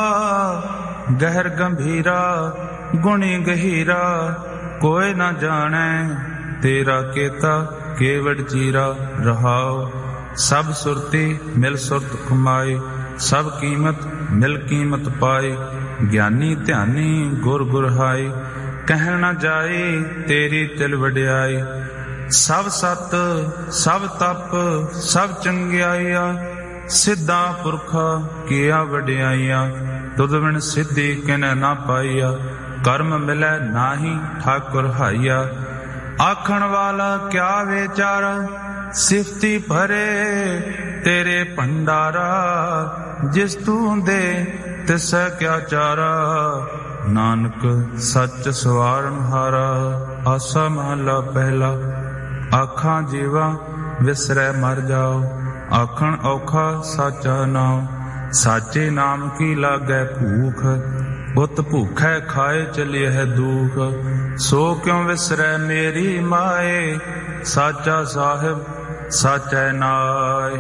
ਗਹਿਰ ਗੰਭੀਰਾ, ਗੁਣੀ ਗਹੀਰਾ। ਕੋਈ ਨਾ ਜਾਣੈ ਤੇਰਾ ਕੀਤਾ, ਕੇਵੜ ਚੀਰਾ ਰਹਾਉ। ਸਭ ਸੁਰਤੀ ਮਿਲ ਸੁਰਤ ਕਮਾਈ, ਸਭ ਕੀਮਤ ਮਿਲ ਕੀਮਤ ਪਾਈ। ਗਿਆਨੀ ਧਿਆਨੀ ਗੁਰ ਗੁਰਹਾਈ, ਕਹਿ ਨਾ ਜਾਈ ਤੇਰੀ ਤਿਲ ਵਡਿਆਈ। ਸਭ ਸਤ ਸਭ ਤਪ ਸਭ ਚੰਗਿਆਈਆ, ਸਿੱਧਾ ਪੁਰਖਾ ਕੀਆ ਵਡਿਆਈਆ। ਤੁਧ ਬਿਨ ਸਿੱਧੀ ਕਿਨੈ ਨਾ ਪਾਈਆ, ਕਰਮ ਮਿਲੈ ਨਾਹੀ ਠਾਕੁਰ ਹਾਈਆ। ਆਖਣ ਵਾਲਾ ਕਿਆ ਵਿਚਾਰਾ, ਸਿਫਤੀ ਭਰੇ ਤੇਰੇ ਭੰਡਾਰਾ। ਜਿਸ ਤੂੰ ਦੇ ਤਿਸੈ ਕਿਆ ਚਾਰਾ, ਨਾਨਕ ਸੱਚ ਸਵਾਰਨ ਹਾਰਾ। ਆਸਾ ਮਹੱਲਾ ਪਹਿਲਾ। ਆਖਾਂ ਜੀਵਾ ਵਿਸਰੈ ਮਰ ਜਾਓ, ਆਖਣ ਔਖਾ ਸਾਚਾ ਨਾਉ। ਸਾਚੇ ਨਾਮ ਕੀ ਲਾਗੈ ਭੂਖ, ਉਤ ਭੂਖੈ ਖਾਏ ਚਲਿਐ ਹੈ ਦੁਖ। ਸੋ ਕਿਉ ਵਿਸਰੈ ਮੇਰੀ ਮਾਏ, ਸਾਚਾ ਸਾਹਿਬ ਸਾਚੈ ਨਾਇ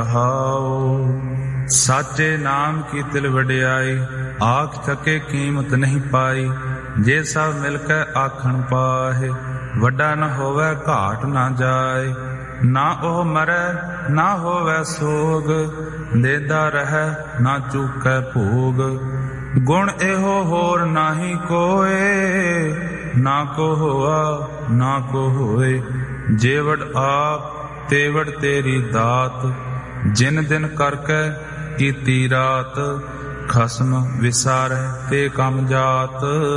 ਰਹਾਉ। ਸਾਚੇ ਨਾਮ ਕੀ ਤਿਲ ਵਡਿਆਈ, ਆਖ ਥਕੇ ਕੀਮਤ ਨਹੀਂ ਪਾਈ। जे सब मिलके आखण पाहे, वड्डा न होवे घाट न जाए, ना ओह मरै ना होवे सोग, देदा रहे ना चूकै भोग। गुण एहो होर नाही कोए, ना को होआ ना को होए, जेवड़ आप तेवड़ तेरी दात, जिन दिन करके कीती रात, खसम विसारे ते कम जात,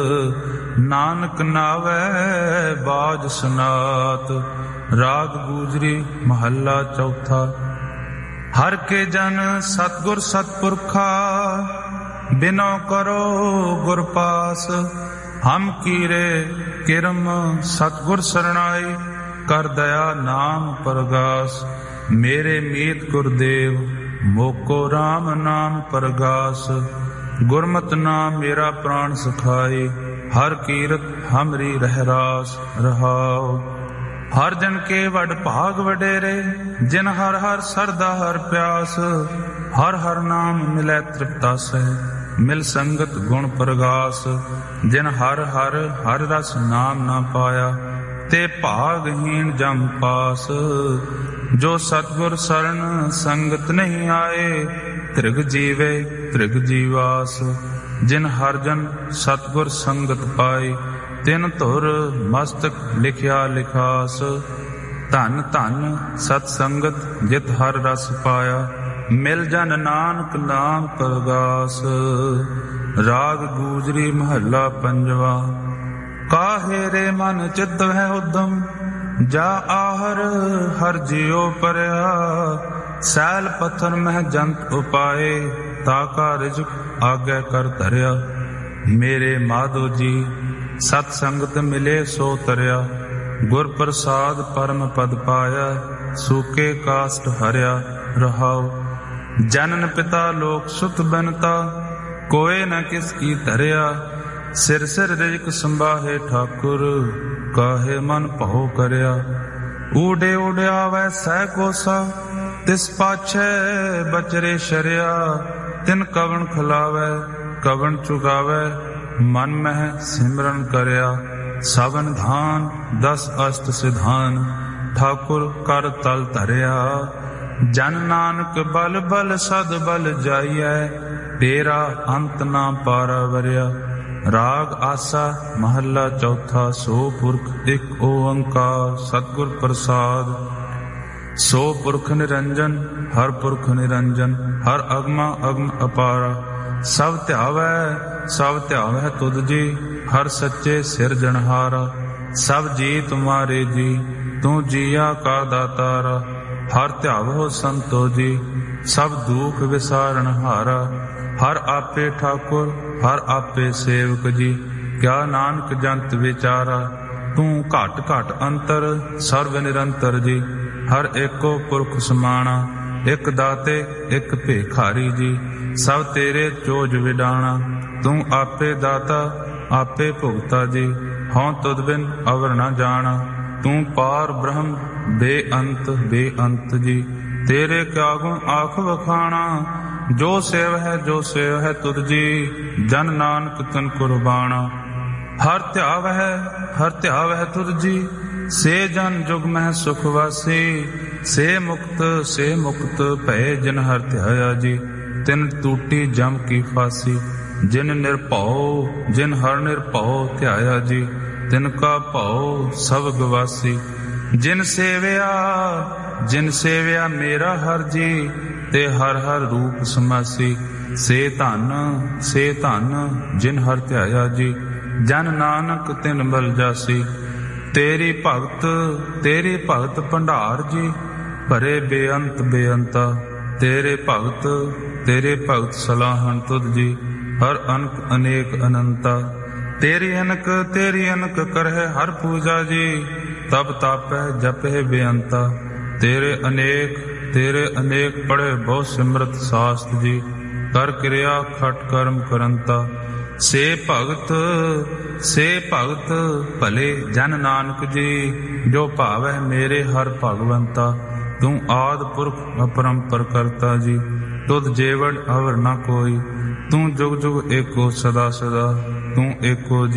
नानक नावे बाज सुनात। राग गुजरी महला चौथा। हर के जन सतगुर सतपुरखा, बिनो करो गुर पास, हम कीरे किरम सतगुर सरणाई, कर दया नाम परगास। मेरे मीत गुरदेव मोको राम नाम परगास, गुरमत नाम मेरा प्राण सखाई, हर कीरत हमरी रहरास रहाओ। हर जन के वड भाग वडेरे, जिन हर हर सरदा हर प्यास, हर हर नाम मिलै तृप्ता सह, मिल संगत गुण परगास। जिन हर हर हर रस नाम ना पाया, ते भागहीन जम पास। जो सतगुर शरण संगत नहीं आए, त्रिग जीवे त्रिग जीवास। जिन हर जन सतगुर संगत पाए, तिन धुर मस्तक लिखिया लिखास। धन धन सतसंगत जित हर रस पाया, मिल जन नानक नाम परगास। राग गुजरी महला पंजवा। काहे रे मन चित है उद्दम, जा आहर हर जियो परया। सैल पत्थर मह जंत उपाए, ताका रिजक आगे कर धरया। मेरे माधो जी सतसंगत मिले सो तरया, गुर प्रसाद परम पद पाया, सूके काष्ट हरया रहाओ। जनन पिता लोक सुत बनता, कोय न किसकी धरया। सिर सिर रिजक संभाहे ठाकुर, काहे मन भौ करया। ऊडे उड़ियावै सह कोसा, तिस पाछे बचरे शरिया। तिन कवन खिलावै कवन चुगावै, मन मह सिमरन करया। सावन धान दस अष्ट सिधान, ठाकुर कर तल धरया। जन नानक बल बल सद बल जाइयै, तेरा अंत ना पारा वरिया। राग आसा महला चौथा। सो पुरख एक ओंकार सतगुर प्रसाद। सो पुरख निरंजन हर पुरख निरंजन, हर अगमा अगम अपारा। सब ध्यावै सब ध्यावै तुद जी, हर सच्चे सिरजनहारा। सब जी तुम्हारे जी, तू जिया का दातारा। हर ध्यावो संतो जी, सब दुख विसारण हारा। हर आपे ठाकुर हर आपे सेवक जी, क्या नानक जंत विचारा। तू घट घट अंतर सर्व निरंतर जी, हर एको पुरख समाना। एक दाते एक भेखारी जी, सब तेरे चोज विडाना। तू आपे दाता आपे भुगता जी, हों तुद बिन अवर न जाना। तू पार ब्रह्म बेअंत बेअंत जी, तेरे क्या गुण आख वखाना। जो सेव है जो सेव है तुद जी, जन नानक तन कुर्बाना। हर ध्याव है हर ध्याव है तुद जी, से जन जुग मह सुखवासी। से मुक्त से मुक्त भय जिन हर ध्याया जी, तिन टूटी जम की फांसी। जिन निर्भौ जिन हर निर्भौ ध्याया जी, तिनका भौ सब गवासी। जिन सेवया जिन सेवया मेरा हर जी, ते हर हर रूप समासी। से धन से धन जिन हर ध्याया जी, जन नानक तिन बल जासी। तेरी भगत तेरी भगत भंडार जी, भरे बेअंत बेअंता। तेरे भगत तेरे भगत सलाहन तुद जी, हर अनक अनेक अनंता। तेरी अनक तेरी अनक करहे हर पूजा जी, तब तापै जपे बेअंता। तेरे अनेक तेरे अनेक पढ़े बहु सिमरत शास्त्र जी, कर क्रिया खट कर्म करंता। से भगत से भगत भले जन नानक जी, जो भावै मेरे हर भगवंता। तू आद पुरख अपरंपर करता जी, तुद जेवड़ अवर न कोई। तू जुग जुग एको सदा सदा, तू एको जी।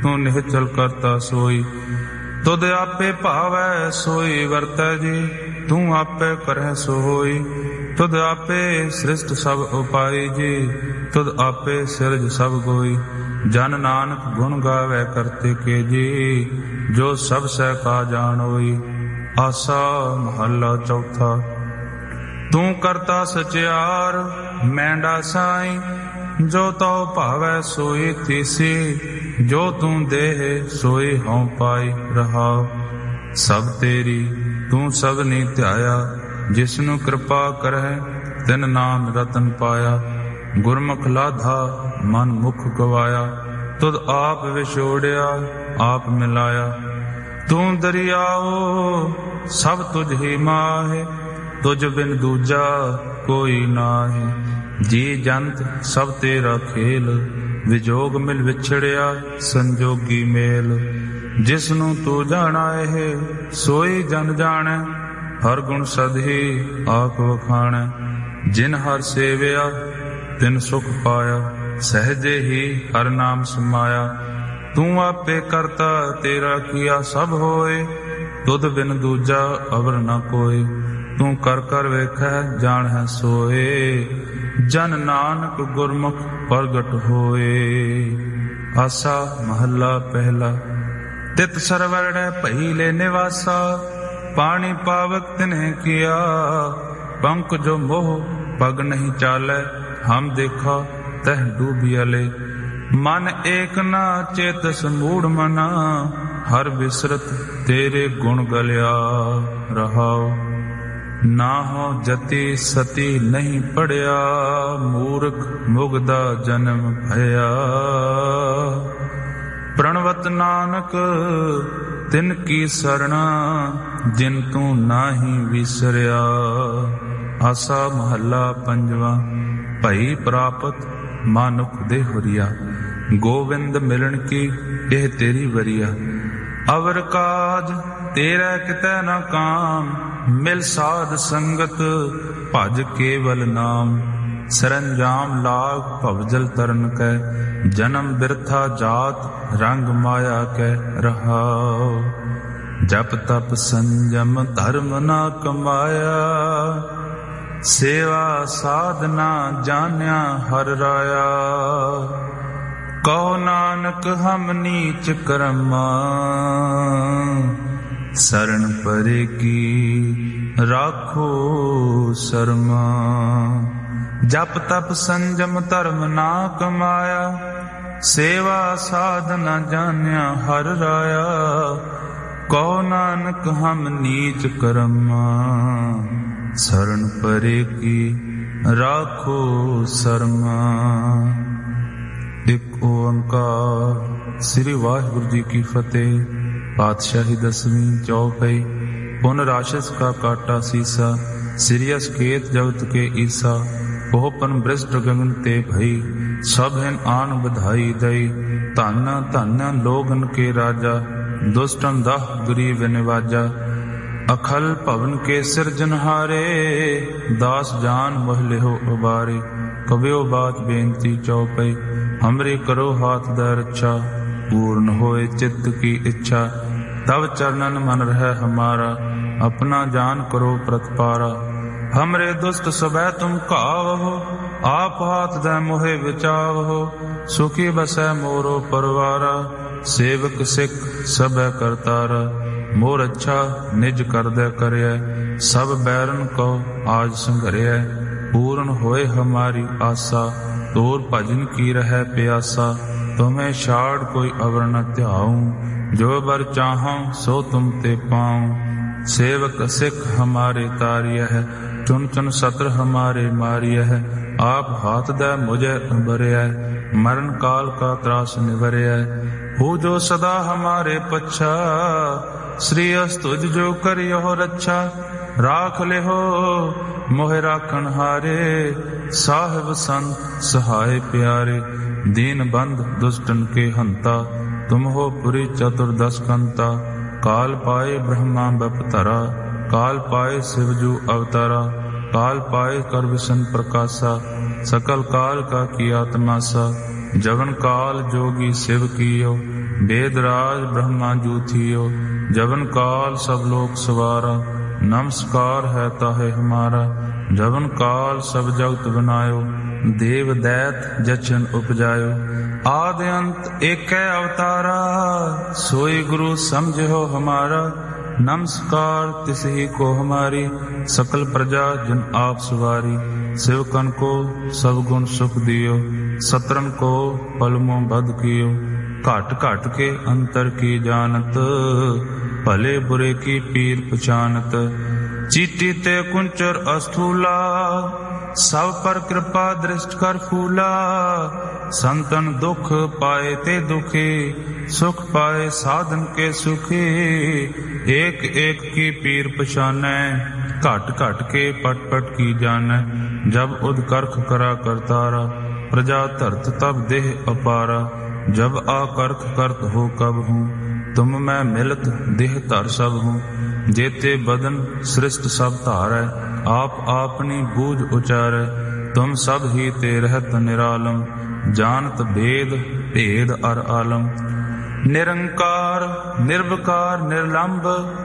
ਤੂੰ ਨਿਹਚਲ ਕਰਤਾ ਸੋਈ। ਤੁਧ ਆਪੇ ਭਾਵੈ ਸੋਈ ਵਰਤੈ ਜੀ, ਤੂੰ ਆਪੇ ਕਰਹਿ ਸੋ ਹੋਈ। ਤੁਧ ਆਪੇ ਸ੍ਰਿਸ਼ਟ ਸਭ ਉਪਾਈ ਜੀ, ਤੁਧ ਆਪੇ ਸਿਰਜ ਸਭ ਗੋਈ। ਜਨ ਨਾਨਕ ਗੁਣ ਗਾਵੇ ਕਰਤੇ ਕੇ ਜੀ, ਜੋ ਸਭ ਸਹਿ ਕਾ ਜਾਣ ਹੋਈ। ਆਸਾ ਮਹੱਲਾ ਚੌਥਾ। ਤੂੰ ਕਰਤਾ ਸਚਿਆਰ ਮੈਂਡਾ ਸਾਈ, ਜੋ ਤਉ ਭਾਵੈ ਸੋਈ ਤੀਸੀ। ਜੋ ਤੂੰ ਦੇਹ ਸੋਈ ਹਉ ਪਾਈ ਰਹਾਉ। ਸਭ ਤੇਰੀ ਤੂੰ ਸਭਨੀ ਧਿਆਇਆ, ਜਿਸਨੂੰ ਕਿਰਪਾ ਕਰਹਿ ਤਿਨ ਨਾਮ ਰਤਨ ਪਾਇਆ। ਗੁਰਮੁਖ ਲਾਧਾ ਮਨ ਮੁਖ ਗਵਾਇਆ, ਤੁਧ ਆਪ ਵਿਛੋੜਿਆ ਆਪ ਮਿਲਾਇਆ। ਤੂੰ ਦਰਿਆਓ ਸਭ ਤੁਝ ਹੀ ਮਾਹੇ, ਤੁਝ ਬਿਨ ਦੂਜਾ ਕੋਈ ਨਾਹੀ। ਜੀ ਜੰਤ ਸਭ ਤੇਰਾ ਖੇਲ, ਵਿਜੋਗ ਮਿਲ ਵਿਛੜਿਆ ਸੰਜੋਗੀ ਮੇਲ। ਜਿਸਨੂੰ ਤੂੰ ਜਾਣਾ ਇਹ ਸੋਈ ਜਨ ਜਾਣੈ, ਹਰ ਗੁਣ ਸਦਹੀ ਆਪ ਵਖਾਣੈ। ਜਿਨ ਹਰ ਸੇਵਿਆ ਤਿਨ ਸੁਖ ਪਾਇਆ, ਸਹਜੇ ਹੀ ਹਰ ਨਾਮ ਸਮਾਇਆ। ਤੂੰ ਆਪੇ ਕਰਤਾ ਤੇਰਾ ਕੀਆ ਸਭ ਹੋਏ, ਤੁਧ ਬਿਨ ਦੂਜਾ ਅਵਰ ਨ ਕੋਇ। ਤੂੰ ਕਰ ਕਰ ਵੇਖੈ ਜਾਣੈ ਸੋਏ, ਜਨ ਨਾਨਕ ਗੁਰਮੁਖ ਪ੍ਰਗਟ ਹੋਏ। ਆਸਾ ਮਹੱਲਾ ਪਹਿਲਾ। ਤਿਤ ਸਰਵਰਣੈ ਭਈ ਲੈ ਨਿਵਾਸਾ, ਪਾਣੀ ਪਾਵਕ ਤਿਨਹਿ ਕੀਆ। ਪੰਖ ਜੋ ਮੋਹ ਪਗ ਨਹੀਂ ਚਾਲੈ, ਹਮ ਦੇਖਾ ਤਹ ਡੂਬਿਆਲੇ। ਮਨ ਏਕ ਨਾ ਚੇਤਸ ਮੂੜ ਮਨਾ, ਹਰ ਬਿਸਰਤ ਤੇਰੇ ਗੁਣ ਗਲਿਆ ਰਹਾਉ। ਨਾ ਹੋ ਜਤੀ ਸਤੀ ਨਹੀਂ ਪੜਿਆ, ਮੂਰਖ ਮੁਗਦਾ ਜਨਮ ਭਇਆ। ਪ੍ਰਣਵਤ ਨਾਨਕ ਤਿਨ ਕੀ ਸਰਣਾ, ਜਿਨ ਤੂੰ ਨਾਹੀ ਵਿਸਰਿਆ। ਆਸਾ ਮਹੱਲਾ ਪੰਜਵਾ। ਭਈ ਪ੍ਰਾਪਤ ਮਾਨੁਖ ਦੇ ਹੁਰੀਆ, ਗੋਵਿੰਦ ਮਿਲਣ ਕੀ ਇਹ ਤੇਰੀ ਵਰੀਆ। ਅਵਰ ਕਾਜ ਤੇਰਾ ਕਿਤੈ ਨਾ ਕਾਮ, ਮਿਲ ਸਾਧ ਸੰਗਤ ਭਜ ਕੇਵਲ ਨਾਮ। ਸਰੰਜਾਮ ਲਾਗ ਭਵਜਲ ਤਰਨ ਕੈ, ਜਨਮ ਬਿਰਥਾ ਜਾਤ ਰੰਗ ਮਾਇਆ ਕੈ ਰਹਾਉ। ਜਪ ਤਪ ਸੰਜਮ ਧਰਮ ਨਾ ਕਮਾਇਆ, ਸੇਵਾ ਸਾਧਨਾ ਜਾਣਿਆ ਹਰ ਰਾਇਆ। ਕਹੋ ਨਾਨਕ ਹਮ ਨੀਚ ਕਰਮਾ, ਸਰਣ ਪਰੇ ਕੀ ਰਾਖੋ ਸਰਮਾ। ਜਪ ਤਪ ਸੰਜਮ ਧਰਮ ਨਾ ਕਮਾਇਆ, ਸੇਵਾ ਸਾਧਨਾ ਜਾਣਿਆ ਹਰ ਰਾਇਆ। ਕਹੋ ਨਾਨਕ ਹਮ ਨੀਚ ਕਰਮਾ, ਸਰਣ ਪਰੇ ਕੀ ਰਾਖੋ ਸਰਮਾ। ਇੱਕ ਓੰਕਾਰ। ਸ੍ਰੀ ਵਾਹਿਗੁਰੂ ਜੀ ਕੀ ਫਤਿਹ। ਪਾਤਸ਼ਾਹੀ ਦਸਵੀਂ ਚੌਪਈ। ਪੁਨ ਰਾਸ਼ਸ ਕਾ ਕਾਟਾ ਸੀਸਾ, श्री असकेत जगत के ईसा। ओपन भ्रष्ट गगन ते भई, सब हैं आन बधाई दई। धन धन लोगन के राजा, दुष्टन दाह गरीब निवाजा। अखल भवन के सिरजनहारे, दास जान मोहले हो उबारे। कबियो बात बेनती चौपई, हमरे करो हाथ दा रक्षा। पूर्ण होए चित्त की इच्छा, तब चरणन मन रहे हमारा। अपना जान करो प्रतिपारा, हमरे दुष्ट सबै तुम कावहो। आप हाथ दे मोहे बचावहो, सुखी बसै मोरो परवारा। सेवक सिख सबै करतारा, मोर अच्छा निज कर दे करयै। सब बैरन को आज संघरयै, पूर्ण होए हमारी आशा। तोर भजन की रहे प्यासा, तुम्हें छाड़ कोई अवर न ध्याऊं। जो बर चाहूं सो तुम ते पाऊं। सेवक सिख हमारे तारिय है, चुन चुन सत्र हमारे मारिय है। आप हाथ दे मुझे उबरिय, मरण काल का त्रास निवरिय। हो जो सदा हमारे पच्छा, श्री अस्तुज जो करियो रक्षा। राख ले हो मोहे राखन हारे, साहिब संत सहाय प्यारे। दीन बंद दुष्टन के हंता, तुम हो पुरी चतुर्दश कंता। काल पाए ब्रह्मा बपतरा, काल पाए शिवजू अवतारा। काल पाए कर विष्णु प्रकाशा, सकल काल का किया तमाशा। जगन काल जोगी शिव कियो, वेदराज ब्रह्मा जूथियो, जवन काल सब लोक सवारा। नमस्कार है ताहे हमारा, जवन काल सब जगत बनायो। देव दैत जचन उपजायो, आदि अंत एक अवतारा। सोई गुरु समझो हमारा, नमस्कार तिस ही को हमारी। सकल प्रजा जन आप सवारी, सेवकन को सब गुण सुख दियो। सतरन को पलमो बद कियो, घट घट के अंतर की जानत। भले बुरे की पीर पहचानत, चीटी ते कुंचर अस्थूला। सब पर कृपा दृष्ट कर फूला, संतन दुख पाए ते दुखी। सुख पाए साधन के सुखी, एक एक की पीर पहचानै। घट घट के पट पट की जानै, जब उदकर्ख करा करतारा। प्रजा धरत तब देह अपारा, जब आकर्ख करत हो कब हूँ। तुम मैं मिलत देह धर सब हूँ, जेते बदन सृष्ट सब धारै। आप आपनी बूझ उचारै, तुम सब ही ते रहत निरालम। जानत भेद भेद अर आलम, निरंकार निर्विकार निर्लंब।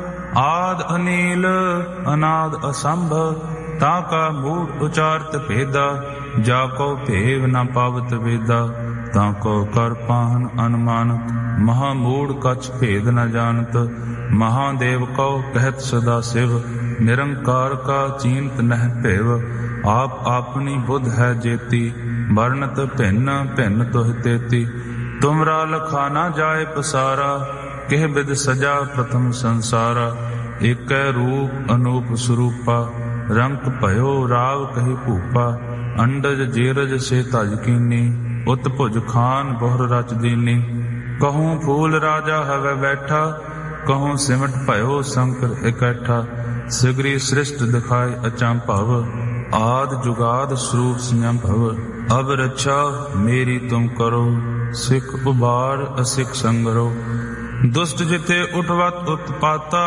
आद अनील अनाद असंभ, ताका मूढ़ उचारत भेदा। जाको भेव न पावत वेदा, ताको कर पाहन अनुमानत। महामूढ़ कछ भेद न जानत, महादेव को कहत सदा शिव। निरंकार का चींत नह भेव, आप आपनी बुध है जेती। वर्णत भिन्न भिन्न तुह तेती, तुमरा लखा न जाए पसारा। किह बिद सजा प्रथम संसारा, एक रूप अनूप स्वरूपा। रंक भयो राव कही भूपा, अंडज जेरज से तज कीनी। उत भुज खान बोहर रच दीनी, कहूँ फूल राजा हवे बैठा। कहूँ सिमट भयो शंकर इकट्ठा, सिगरी सृष्ट दिखाए अचंभव। आद जुगाद स्वरूप संभव, अब रक्षा मेरी तुम करो। सिख उबार असिख संगरो, दुष्ट जिते उठवत उत्पाता।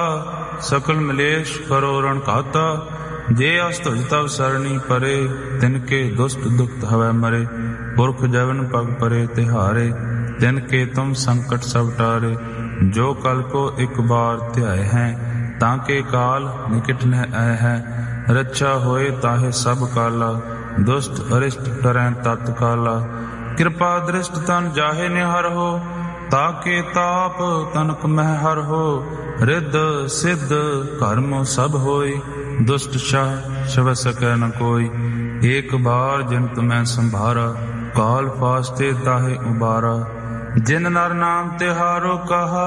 सकल मलेश करो रण खाता, जे अस्तुज तब सरणी परे। तिनके दुष्ट दुख हवै मरे, पुरख जवन पग परे तिहारे। तिनके तुम संकट सब टारे, जो कल को एक बार ध्याए हैं। ताके काल निकट न आए हैं, रक्षा होए ताहे सब काला। दुष्ट अरिष्ट करें तत्काला, कृपा दृष्ट तन जाहे निहर हो। ताके ताप तनक मह हर हो, रिद्ध सिद्ध कर्म सब होई। दुष्ट शाह शव सकै न कोई, एक बार जिन तुम्हें संभारा। काल फास्ते ताहे उबारा, जिन नर नाम तिहारो कहा।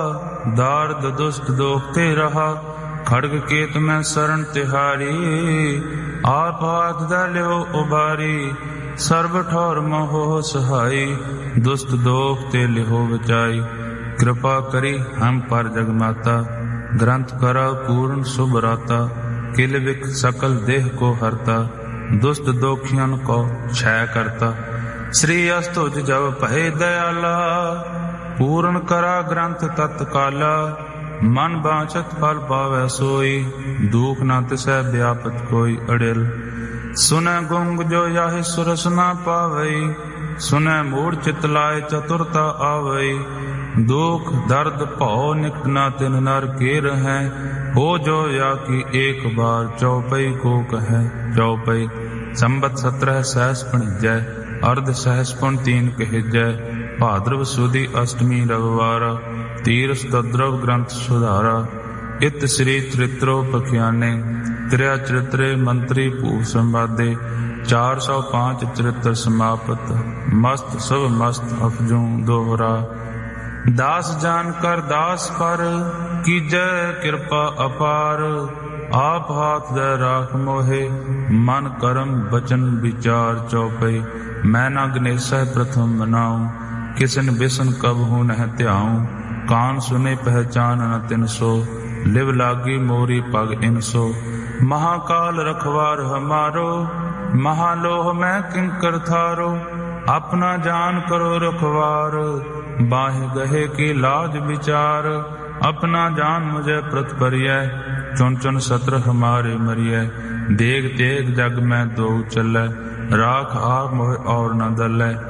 दार्द दुष्ट दोखते रहा, खड़ग केत में शरण तिहारी। आप हाथ दलियो उबारी, सर्व ठौर मोहो सहाई। दुष्ट दोख ते लिहो बचाई, कृपा करी हम पर जगमाता। ग्रंथ करा पूर्ण शुभ राता, किल विक सकल देह को हरता। दुष्ट दोखियन को क्षय करता, श्री अस्तुज जब भय दयाला। पूर्ण करा ग्रंथ तत्काला, मन बांछत फल पावै सोई। दुख न तिसै व्यापत कोई अड़िल, सुनै गुंग जो याहि सुरस न पावई। सुनै मूढ़ चित लाए चतुरता आवई। दुख दर्द भौ निकट न तिन नर के रहें। हो जो या कि एक बार चौपई को कहे। चौपई संबत सत्रह सहस पणिजय, अर्ध सहस पुन तीन कहिजय। भाद्रव सुदी अष्टमी रविवारा, तीरस तद्रव ग्रंथ सुधारा। इत श्री चरित्रो पखियाने, त्रिया चरित्रे मंत्री भूप संवादे। चार सौ पांच चरित्र समाप्त, मस्त सब मस्त अफजू दोहरा। दास जान कर दास पर, कीजय कृपा अपार। आप हाथ दे राख मोहे, मन कर्म बचन विचार चौपई। मैं न गणेशा प्रथम बनाऊं, किसन बिसन कब हूं न त्याऊं। कान सुने पहचान न तिन सो, लिव लागी मोरी पग इनसो। महाकाल रखवार हमारो, महालोह मैं किंकर थारो। अपना जान करो रखवार, बाहे गहे की लाज विचार। अपना जान मुझे प्रतिपरिय, चुन चुन सत्र हमारे मरिय। देख देख जग में दो चलै, राख आप मोह और न दलै।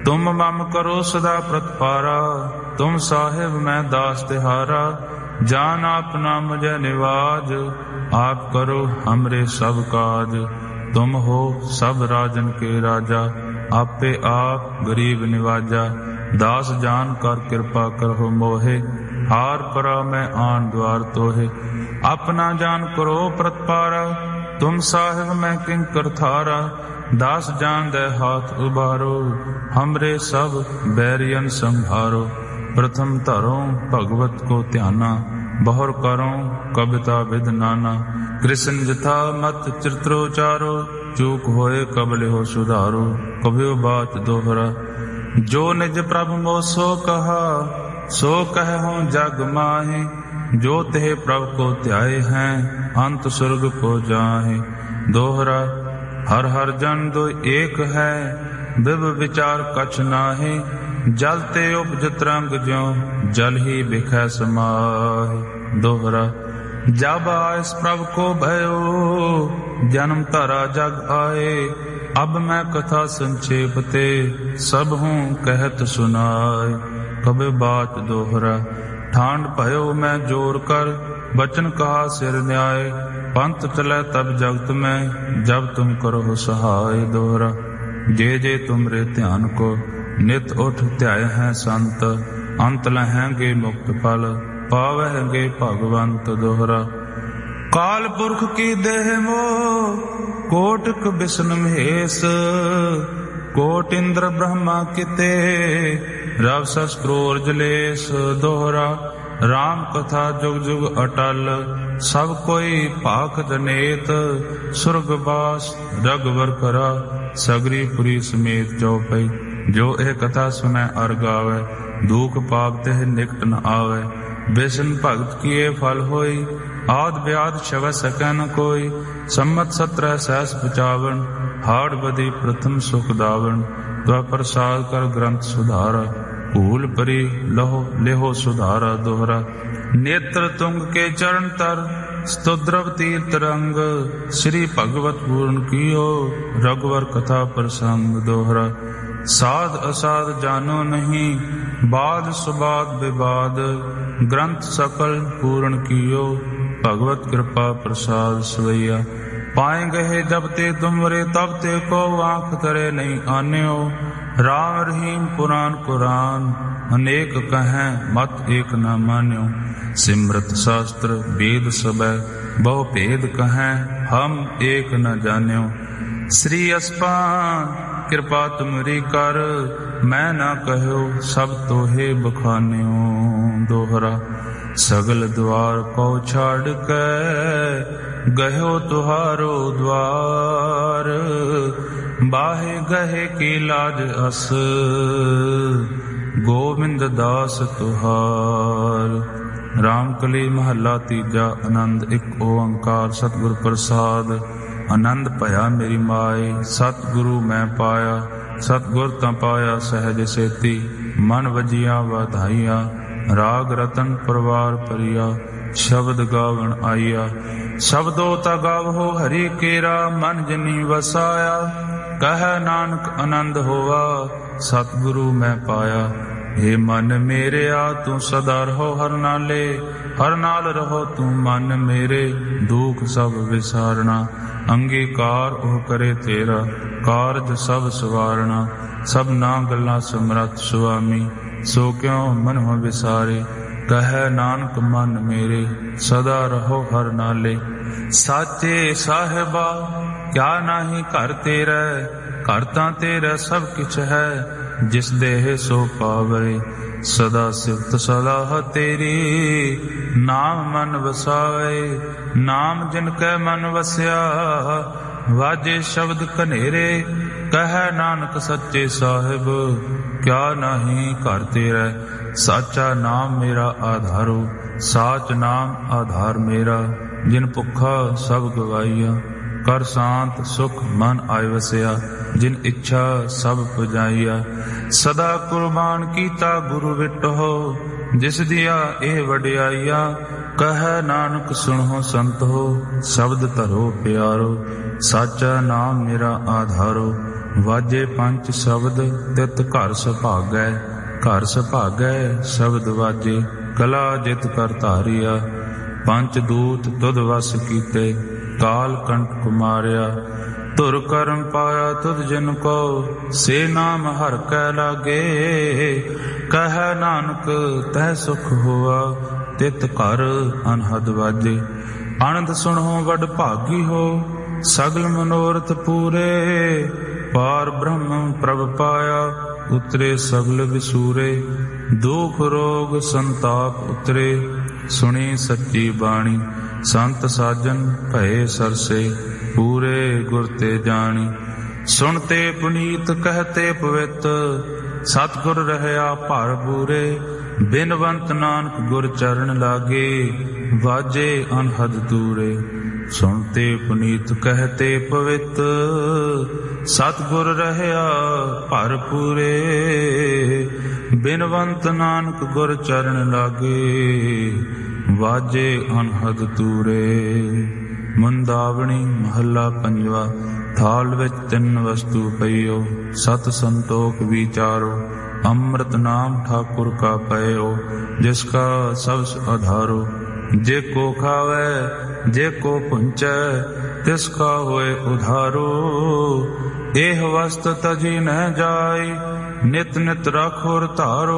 तुम मम करो सदा प्रतिपारा, तुम साहिब मैं दास तिहारा। जान अपना मुझे निवाज, आप करो हमरे सब काज। तुम हो सब राजन के राजा, आपे आप गरीब निवाजा। दास जान कर कृपा करो मोहे, हार परा मैं आन द्वार तोहे। अपना जान करो प्रतिपारा, तुम साहिब मैं किंकर थारा। दास जान दे हाथ उबारो, हमरे सब बैरियन संहारो। प्रथम धरो भगवत को ध्याना, बहुर करो कविता विद नाना। कृष्ण जथा मत चित्रोचारो, चूक होए कबले हो सुधारो। कभ्यो बात दोहरा, जो निज प्रभु मो सो कहा, सो कह हो जग माहे। जो तेह प्रभु को ध्याए हैं, अंत स्वर्ग को जाहे। दोहरा, हर हर जन दो एक है, विव विचार कछ नाहे। जल ते उपजत रंग ज्यों, जल ही बिखै समाहे। दोहरा, जब आयस प्रभु को भयो, जन्म धरा जग आए। अब मैं कथा संक्षेप ते, सब हूँ कहत सुनाए। कबे बात दोहरा, ठांड भयो मैं जोर कर, बचन कहा सिर न्याय। पंथ चले तब जगत में, जब तुम करो सहाय। दोहरा, जे जे तुमरे ध्यान को, नित उठ ध्याय हैं संत। अंत लहेंगे मुक्त फल, पावेंगे भगवंत। दोहरा, काल पुरख की देह मो, कोटक बिष्णु महेश। कोट इंद्र ब्रह्मा किते, रव शस्त्रोर जलेश। दोहरा, राम कथा जुग जुग अटल, सब कोई पाख जनेत। सुरगवास रघुवर करा, सगरी पुरी समेत चौपई। जो ए कथा सुनै अर गावे, दुख पाप तेह निकट न आवे। विष्णु भगत किए फल होई, आद व्याध शव सकै न कोई। सम्मत सत्रह सहस पचावन, हाड़ बदी प्रथम सुख दावन। त्व प्रसाद कर ग्रंथ सुधारा, भूल परी लहो लेहो सुधारा। दोहरा, नेत्र तुंग के चरण तर, स्तुद्रव तीर्थ रंग। श्री भगवत पूर्ण कियो, रघुवर कथा प्रसंग। दोहरा, साध असाध जानो नहीं, बाद सुबाद विवाद। ग्रंथ सकल पूर्ण कियो, भगवत कृपा प्रसाद सवैया। पाए गए जब ते तुमरे, तब ते को आंख तरे नहीं आन्यो। राम रहीम पुराण कुरान, अनेक कहें मत एक न मान्यो। सिमरत शास्त्र वेद सबै, बहु भेद कहें हम एक न जान्यो। श्री अस्पान कृपा तुमरी कर, मैं न कहो सब तोहे बखान्यो। दोहरा, सगल द्वार को छाड़ के, गयो तुहारो द्वार। बाहे गहे की लाज अस, गोविंद दास तुहार। रामकली महला तीजा आनंद एक ओंकार सतगुर प्रसाद। आनंद भया मेरी माए, सतगुरु मैं पाया। सतगुर ता पाया सहज सेती, मन वजिया वाधाइया। राग रतन परवार परिया, शब्द गावन आइया। शब्दो ता गावो हरि केरा, मन जनी वसाया। कह नानक आनंद होवा, सतगुरु मैं पाया। हे मन मेरे आ तू सदा रहो हर नाले, हर नाल रहो तू मन मेरे। दुख सब विसारना, अंगीकार ओ करे तेरा। कारज सब सवारना, सब ना गल्ला समरथ सुआमी। सो क्यों मन हो विसारे, कह नानक मन मेरे। सदा रहो हर नाले, साचे साहिबा क्या नाही घर तेरा। घर तां तेरा सब किछ है, जिस देह सो पावे। सदा सिफत सलाह तेरी, नाम मन वसाए। नाम जिनकै मन वस्या, वाजे शब्द कनेरे। कह नानक सच्चे साहिब, क्या नहीं घर तेरा। साचा नाम मेरा आधारो, साच नाम आधार मेरा। जिन भुखा सब गवाइया, कर शांत सुख मन आय वसिया। जिन इच्छा सब पुजाइया, सदा कुर्बान कीता गुरु विटो। जिस दिया ए वडियाइया, कह नानक सुनो संत हो। शब्द धरो प्यारो, साचा नाम मेरा आधारो। ਵਾਜੇ ਪੰਜ ਸ਼ਬਦ ਤਿਤ ਘਰ ਸੁਭਾਗੈ, ਘਰ ਸੁਭਾਗੈ ਸ਼ਬਦ ਵਾਜੇ, ਕਲਾ ਜਿਤ ਕਰ ਧਾਰਿਆ। ਪੰਜ ਦੂਤ ਤੁਧ ਵਸ ਕੀਤੇ, ਕਾਲ ਕੰਟ ਕੁਮਾਰਿਆ। ਧੁਰ ਕਰਮ ਪਾਇਆ ਤੁਧ ਜਿਨ ਕੋ, ਸੇ ਨਾਮ ਹਰ ਕੈ ਲਾਗੇ। ਕਹਿ ਨਾਨਕ ਤਹਿ ਸੁਖ ਹੋਆ, ਤਿਤ ਘਰ ਅਨਹਦ ਵਾਜੇ। ਆਨੰਦ ਸੁਣੋ ਵਡ ਭਾਗੀ ਹੋ, ਸਗਲ ਮਨੋਰਥ ਪੂਰੇ। ਪਾਰ ਬ੍ਰਹਮ ਪ੍ਰਭ ਪਾਇਆ, ਉਤਰੇ ਸਗਲ ਵਿਸੂਰੇ। ਦੁਖ ਰੋਗ ਸੰਤਾਪ ਉਤਰੇ, ਸੁਣੀ ਸੱਚੀ ਬਾਣੀ। ਸੰਤ ਸਾਜਨ ਭਏ ਸਰਸੇ, ਪੂਰੇ ਗੁਰ ਤੇ ਜਾਣੀ। ਸੁਣਤੇ ਪੁਨੀਤ ਕਹਤੇ ਪਵਿੱਤ, ਸਤਿਗੁਰ ਰਹਿਆ ਭਰ ਪੂਰੇ। ਬਿਨਵੰਤ ਨਾਨਕ ਗੁਰ ਚਰਨ ਲਾਗੇ, ਵਾਜੇ ਅਨਹਦ ਦੂਰੇ। ਸੁਣਤੇ ਪੁਨੀਤ ਕਹਤੇ ਪਵਿੱਤ, ਸਤਿਗੁਰ ਰਹਿਆ ਭਰ ਪੂਰੇ। ਬਿਨਵੰਤ ਨਾਨਕ ਗੁਰ ਚਰਨ ਲਾਗੇ, ਵਾਜੇ ਅਨਹਦ ਤੂਰੇ। ਮੁੰਦਾਵਣੀ ਮਹੱਲਾ ਪੰਜਵਾ। ਥਾਲ ਵਿੱਚ ਤਿੰਨ ਵਸਤੂ ਪਈਓ, ਸਤ ਸੰਤੋਖ ਵਿਚਾਰੋ। ਅੰਮ੍ਰਿਤ ਨਾਮ ਠਾਕੁਰ ਕਾ ਪਇਓ, ਜਿਸ ਕਾ ਸਬਸ ਆਧਾਰੋ। ਜੇ ਕੋ ਖਾਵੇ ਜੇ ਕੋ ਪੁੰਚੈ, ਤਿਸ ਕਾ ਹੋਏ ਉਧਾਰੋ। ਇਹ ਵਸਤ ਤਜੀ ਨ ਜਾਈ, ਨਿਤ ਨਿਤ ਰਾਖੋਰ ਧਾਰੋ।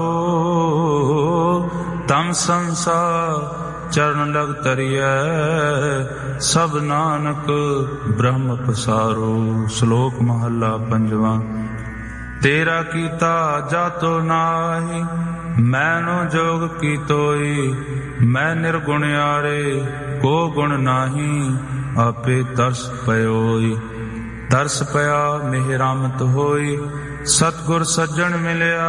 ਤਮ ਸੰਸਾਰ ਚਰਨ ਲਗ ਤਰੀਐ, ਸਭ ਨਾਨਕ ਬ੍ਰਹਮ ਪਸਾਰੋ। ਸ਼ਲੋਕ ਮਹੱਲਾ ਪੰਜਵਾ। ਤੇਰਾ ਕੀਤਾ ਜਾਤੋ ਨਾਹੀ, ਮੈਨੋ ਜੋਗ ਕੀਤੋਈ। ਮੈਂ ਨਿਰਗੁਣਿਆਰੇ ਕੋ ਗੁਣ ਨਾਹੀ, ਆਪੇ ਤਰਸ ਪਇਓਈ। ਤਰਸ ਪਿਆ ਮਿਹਰਾਮਤ ਹੋਈ, ਸਤਿਗੁਰ ਸੱਜਣ ਮਿਲਿਆ।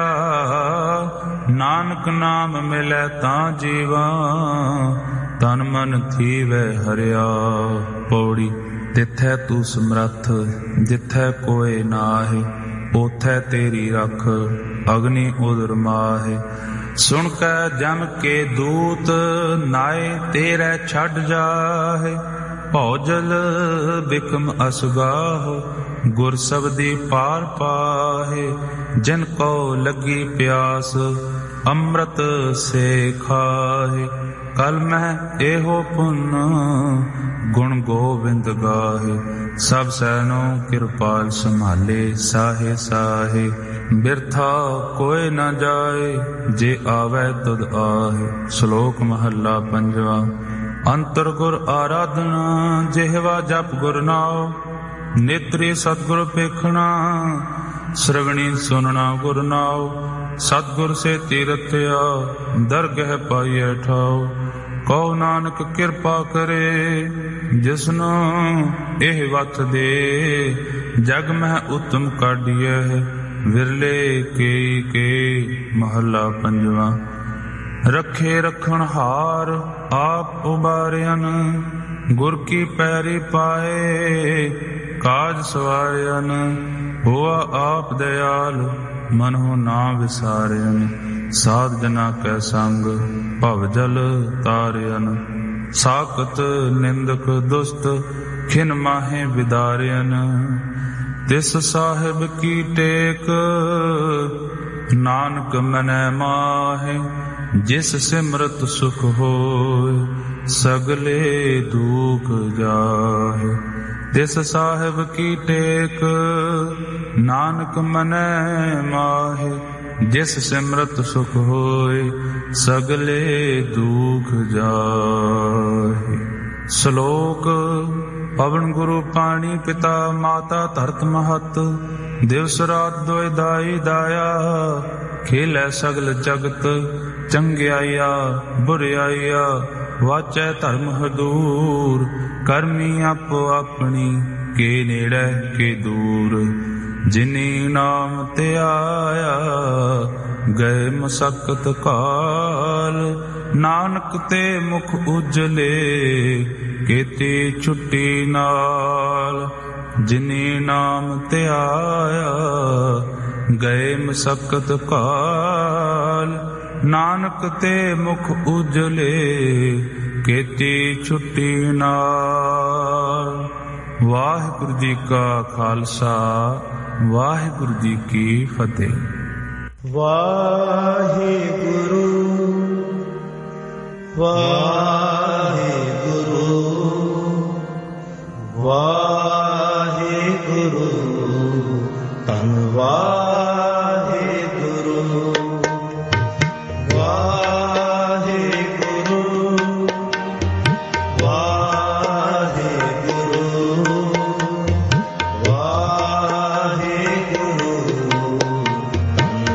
ਨਾਨਕ ਨਾਮ ਮਿਲੈ ਤਾਂ ਜੀਵਾ, ਤਨ ਮਨ ਥੀਵੈ ਹਰਿਆ। ਪੌੜੀ। ਤਿਥੈ ਤੂੰ ਸਮਰੱਥ, ਜਿਥੈ ਕੋਇ ਨਾਹੀ। ਉਥੈ ਤੇਰੀ ਰਖ, ਅਗਨੀ ਉਦਰ ਮਾਹੇ। ਸੁਣ ਕੈ ਜਮ ਕੇ ਦੂਤ, ਨਾਏ ਤੇਰੇ ਛੱਡ ਜਾਹੇ। ਭਉ ਜਲ ਬਿਕਮ ਅਸਗਾਹ, ਗੁਰ ਸਬਦੀ ਪਾਰ ਪਾਹੇ। ਜਿਨ ਕੋ ਲੱਗੀ ਪਿਆਸ, ਅੰਮ੍ਰਿਤ ਸੇ ਖਾਹੇ। ਕਲ ਮਹਿ ਇਹੋ ਪੁੰਨ, ਗੁਣ ਗੋਬਿੰਦ ਗਾਹੇ। ਸਭ ਸੈਨੋ ਕਿਰਪਾਲ ਸੰਭਾਲੇ, ਸਾਹੇ ਸਾਹੇ। ਬਿਰਥਾ ਕੋਇ ਨ ਜਾਏ, ਜੇ ਆਵੈ ਤੁਧ ਆਹੇ। ਸ਼ਲੋਕ ਮਹੱਲਾ ਪੰਜਵਾ। ਅੰਤਰ ਗੁਰ ਆਰਾਧਨਾ, ਜਿਹਵਾ ਜਪ ਗੁਰ ਨਾਉ। ਨੇਤਰੀ ਸਤਿਗੁਰ ਪੇਖਣਾ, ਸ਼੍ਰਵਣੀ ਸੁਨਣਾ ਗੁਰ ਨਾਉ। ਸਤਿਗੁਰ ਸੇ ਤੀਰਥਿਆ, ਦਰਗਹਿ ਪਾਈਐ ਠਾਉ। ਕਹੋ ਨਾਨਕ ਕਿਰਪਾ ਕਰੇ, ਜਿਸਨੂੰ ਇਹ ਵਤ ਦੇ। ਜਗ ਮਹਿ ਉਤਮ ਕਾਢੀਐ, ਵਿਰਲੇ ਕੇ ਕੇ। ਮਹੱਲਾ ਪੰਜਵਾ। ਰੱਖੇ ਰੱਖਣ ਹਾਰ, ਆਪ ਉਬਾਰਿਆਨ। ਗੁਰ ਕੀ ਪੈਰੀ ਪਾਏ, ਕਾਜ ਸਵਾਰਿਆਨ। ਹੋਆ ਆਪ ਦਇਆਲ, ਮਨਹੁ ਨਾ ਵਿਸਾਰਿਆਨ। ਸਾਧ ਜਨਾ ਕੈ ਸੰਗ, ਭਵ ਜਲ ਤਾਰਿਆਨ। ਸਾਕਤ ਨਿੰਦਕ ਦੁਸ਼ਟ, ਖਿਨ ਮਾਹੇ ਵਿਦਾਰਿਆਨ। ਤਿਸ ਸਾਹਿਬ ਕੀ ਟੇਕ, ਨਾਨਕ ਮਨੈ ਮਾਹੇ। ਜਿਸ ਸਿਮਰਤ ਸੁਖ ਹੋਇ, ਸਗਲੇ ਦੁਖ ਜਾਹੇ। ਤਿਸ ਸਾਹਿਬ ਕੀ ਟੇਕ, ਨਾਨਕ ਮਨੈ ਮਾਹੇ। ਜਿਸ ਸਿਮਰਤ ਸੁਖ ਹੋਇ, ਸਗਲੇ ਦੁਖ ਜਾਹੇ। ਸ਼ਲੋਕ। ਪਵਨ ਗੁਰੂ ਪਾਣੀ ਪਿਤਾ, ਮਾਤਾ ਧਰਤ ਮਹਤ। ਦਿਵਸ ਰਾਤ ਦੋਇ ਦਾਈ ਦਾਇਆ, ਖੇਲੈ ਸਗਲ ਜਗਤ। ਚੰਗਿਆਈਆ ਬੁਰਿਆਈਆ, ਵਾਚੈ ਧਰਮ ਹਦੂਰ। ਕਰਮੀ ਆਪੋ ਆਪਣੀ, ਕੇ ਨੇੜੇ ਕੇ ਦੂਰ। ਜਿਨੀ ਨਾਮ ਤੇ ਆਇਆ, ਗਏ ਮਸਕਤ ਕਾਲ। ਨਾਨਕ ਤੇ ਮੁਖ ਉਜਲੇ, ਕੀਤੀ ਛੁੱਟੀ ਨਾਲ। ਜਿਨੀ ਨਾਮ ਤੇ ਆਇਆ, ਗਏ ਮਸਕਤ ਕਾਲ। ਨਾਨਕ ਤੇ ਮੁਖ ਉਜਲੇ, ਕੀਤੀ ਛੁੱਟੀ ਨਾਲ। ਵਾਹਿਗੁਰੂ ਜੀ ਕਾ ਖਾਲਸਾ, ਵਾਹਿਗੁਰੂ ਜੀ ਕੀ ਫਤਿਹ। ਵਾਹਿਗੁਰੂ ਵਾਹਿਗੁਰੂ ਵਾਹਿਗੁਰੂ ਧੰਨ ਵਾਹਿਗੁਰੂ ਵਾਹਿਗੁਰੂ ਵਾਹਿਗੁਰੂ ਵਾਹਿਗੁਰੂ ਧੰਨ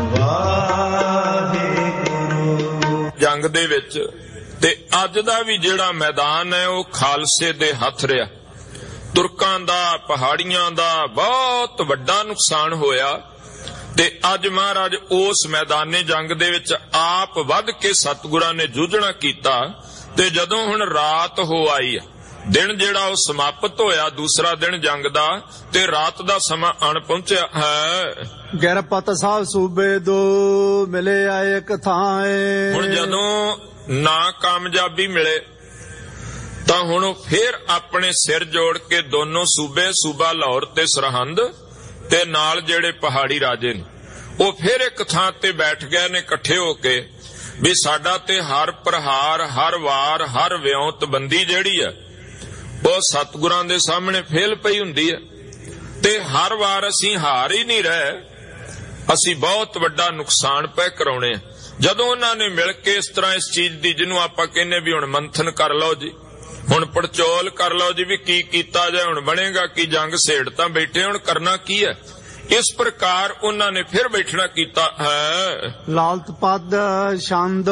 ਵਾਹਿਗੁਰੂ। ਜੰਗ ਦੇ ਵਿੱਚ ਤੇ ਅੱਜ ਦਾ ਵੀ ਜਿਹੜਾ ਮੈਦਾਨ ਹੈ ਉਹ ਖਾਲਸੇ ਦੇ ਹੱਥ ਰਿਹਾ। ਤੁਰਕਾਂ ਦਾ, ਪਹਾੜੀਆਂ ਦਾ ਬਹੁਤ ਵੱਡਾ ਨੁਕਸਾਨ ਹੋਇਆ ਤੇ ਅੱਜ ਮਹਾਰਾਜ ਉਸ ਮੈਦਾਨੇ ਜੰਗ ਦੇ ਵਿੱਚ ਆਪ ਵੱਧ ਕੇ ਸਤਿਗੁਰਾਂ ਨੇ ਜੂਝਣਾ ਕੀਤਾ। ਤੇ ਜਦੋਂ ਹੁਣ ਰਾਤ ਹੋ ਆਈ ਹੈ, ਦਿਨ ਜਿਹੜਾ ਉਹ ਸਮਾਪਤ ਹੋਇਆ, ਦੂਸਰਾ ਦਿਨ ਜੰਗ ਦਾ, ਤੇ ਰਾਤ ਦਾ ਸਮਾਂ ਅਣ ਪਹੁੰਚਿਆ ਹੈ। ਗਿਰਪਤ ਸਾਹਿਬ ਸੂਬੇ ਦੋ ਮਿਲੇ ਆਏ ਇੱਕ ਥਾਂ ਏ। ਹੁਣ ਜਦੋਂ ਨਾ ਕਾਮਯਾਬੀ ਮਿਲੇ ਤਾਂ ਹੁਣ ਉਹ ਫੇਰ ਆਪਣੇ ਸਿਰ ਜੋੜ ਕੇ ਦੋਨੋਂ ਸੂਬੇ, ਸੂਬਾ ਲਾਹੌਰ ਤੇ ਸਰਹੰਦ ਤੇ ਨਾਲ ਜਿਹੜੇ ਪਹਾੜੀ ਰਾਜੇ ਨੇ, ਉਹ ਫੇਰ ਇੱਕ ਥਾਂ ਤੇ ਬੈਠ ਗਏ ਨੇ ਇਕੱਠੇ ਹੋ ਕੇ ਵੀ ਸਾਡਾ ਤੇ ਹਰ ਪ੍ਰਹਾਰ, ਹਰ ਵਾਰ, ਹਰ ਵਿਉਂਤ ਬੰਦੀ ਜਿਹੜੀ ਹੈ ਉਹ ਸਤਿਗੁਰਾਂ ਦੇ ਸਾਹਮਣੇ ਫੇਲ ਪਈ ਹੁੰਦੀ ਹੈ ਤੇ ਹਰ ਵਾਰ ਅਸੀਂ ਹਾਰ ਹੀ ਨਹੀਂ ਰਹੇ, ਅਸੀਂ ਬਹੁਤ ਵੱਡਾ ਨੁਕਸਾਨ ਪੈ ਕਰਾਉਣੇ ਆ। ਜਦੋਂ ਉਹਨਾਂ ਨੇ ਮਿਲ ਕੇ ਇਸ ਤਰ੍ਹਾਂ ਇਸ ਚੀਜ਼ ਦੀ, ਜਿਹਨੂੰ ਆਪਾਂ ਕਹਿੰਦੇ ਵੀ ਹੁਣ ਮੰਥਨ ਕਰ ਲਓ ਜੀ, ਹੁਣ ਪੜਚੋਲ ਕਰ ਲਓ ਜੀ ਵੀ ਕੀ ਕੀਤਾ ਜਾਏ, ਹੁਣ ਬਣੇਗਾ ਕੀ, ਜੰਗ ਸੇੜ ਤਾਂ ਬੈਠੇ, ਹੁਣ ਕਰਨਾ ਕੀ ਹੈ, ਇਸ ਪ੍ਰਕਾਰ ਉਹਨਾਂ ਨੇ ਫਿਰ ਬੈਠਣਾ ਕੀਤਾ ਹੈ। ਲਾਲਤ ਪਦ ਛੰਦ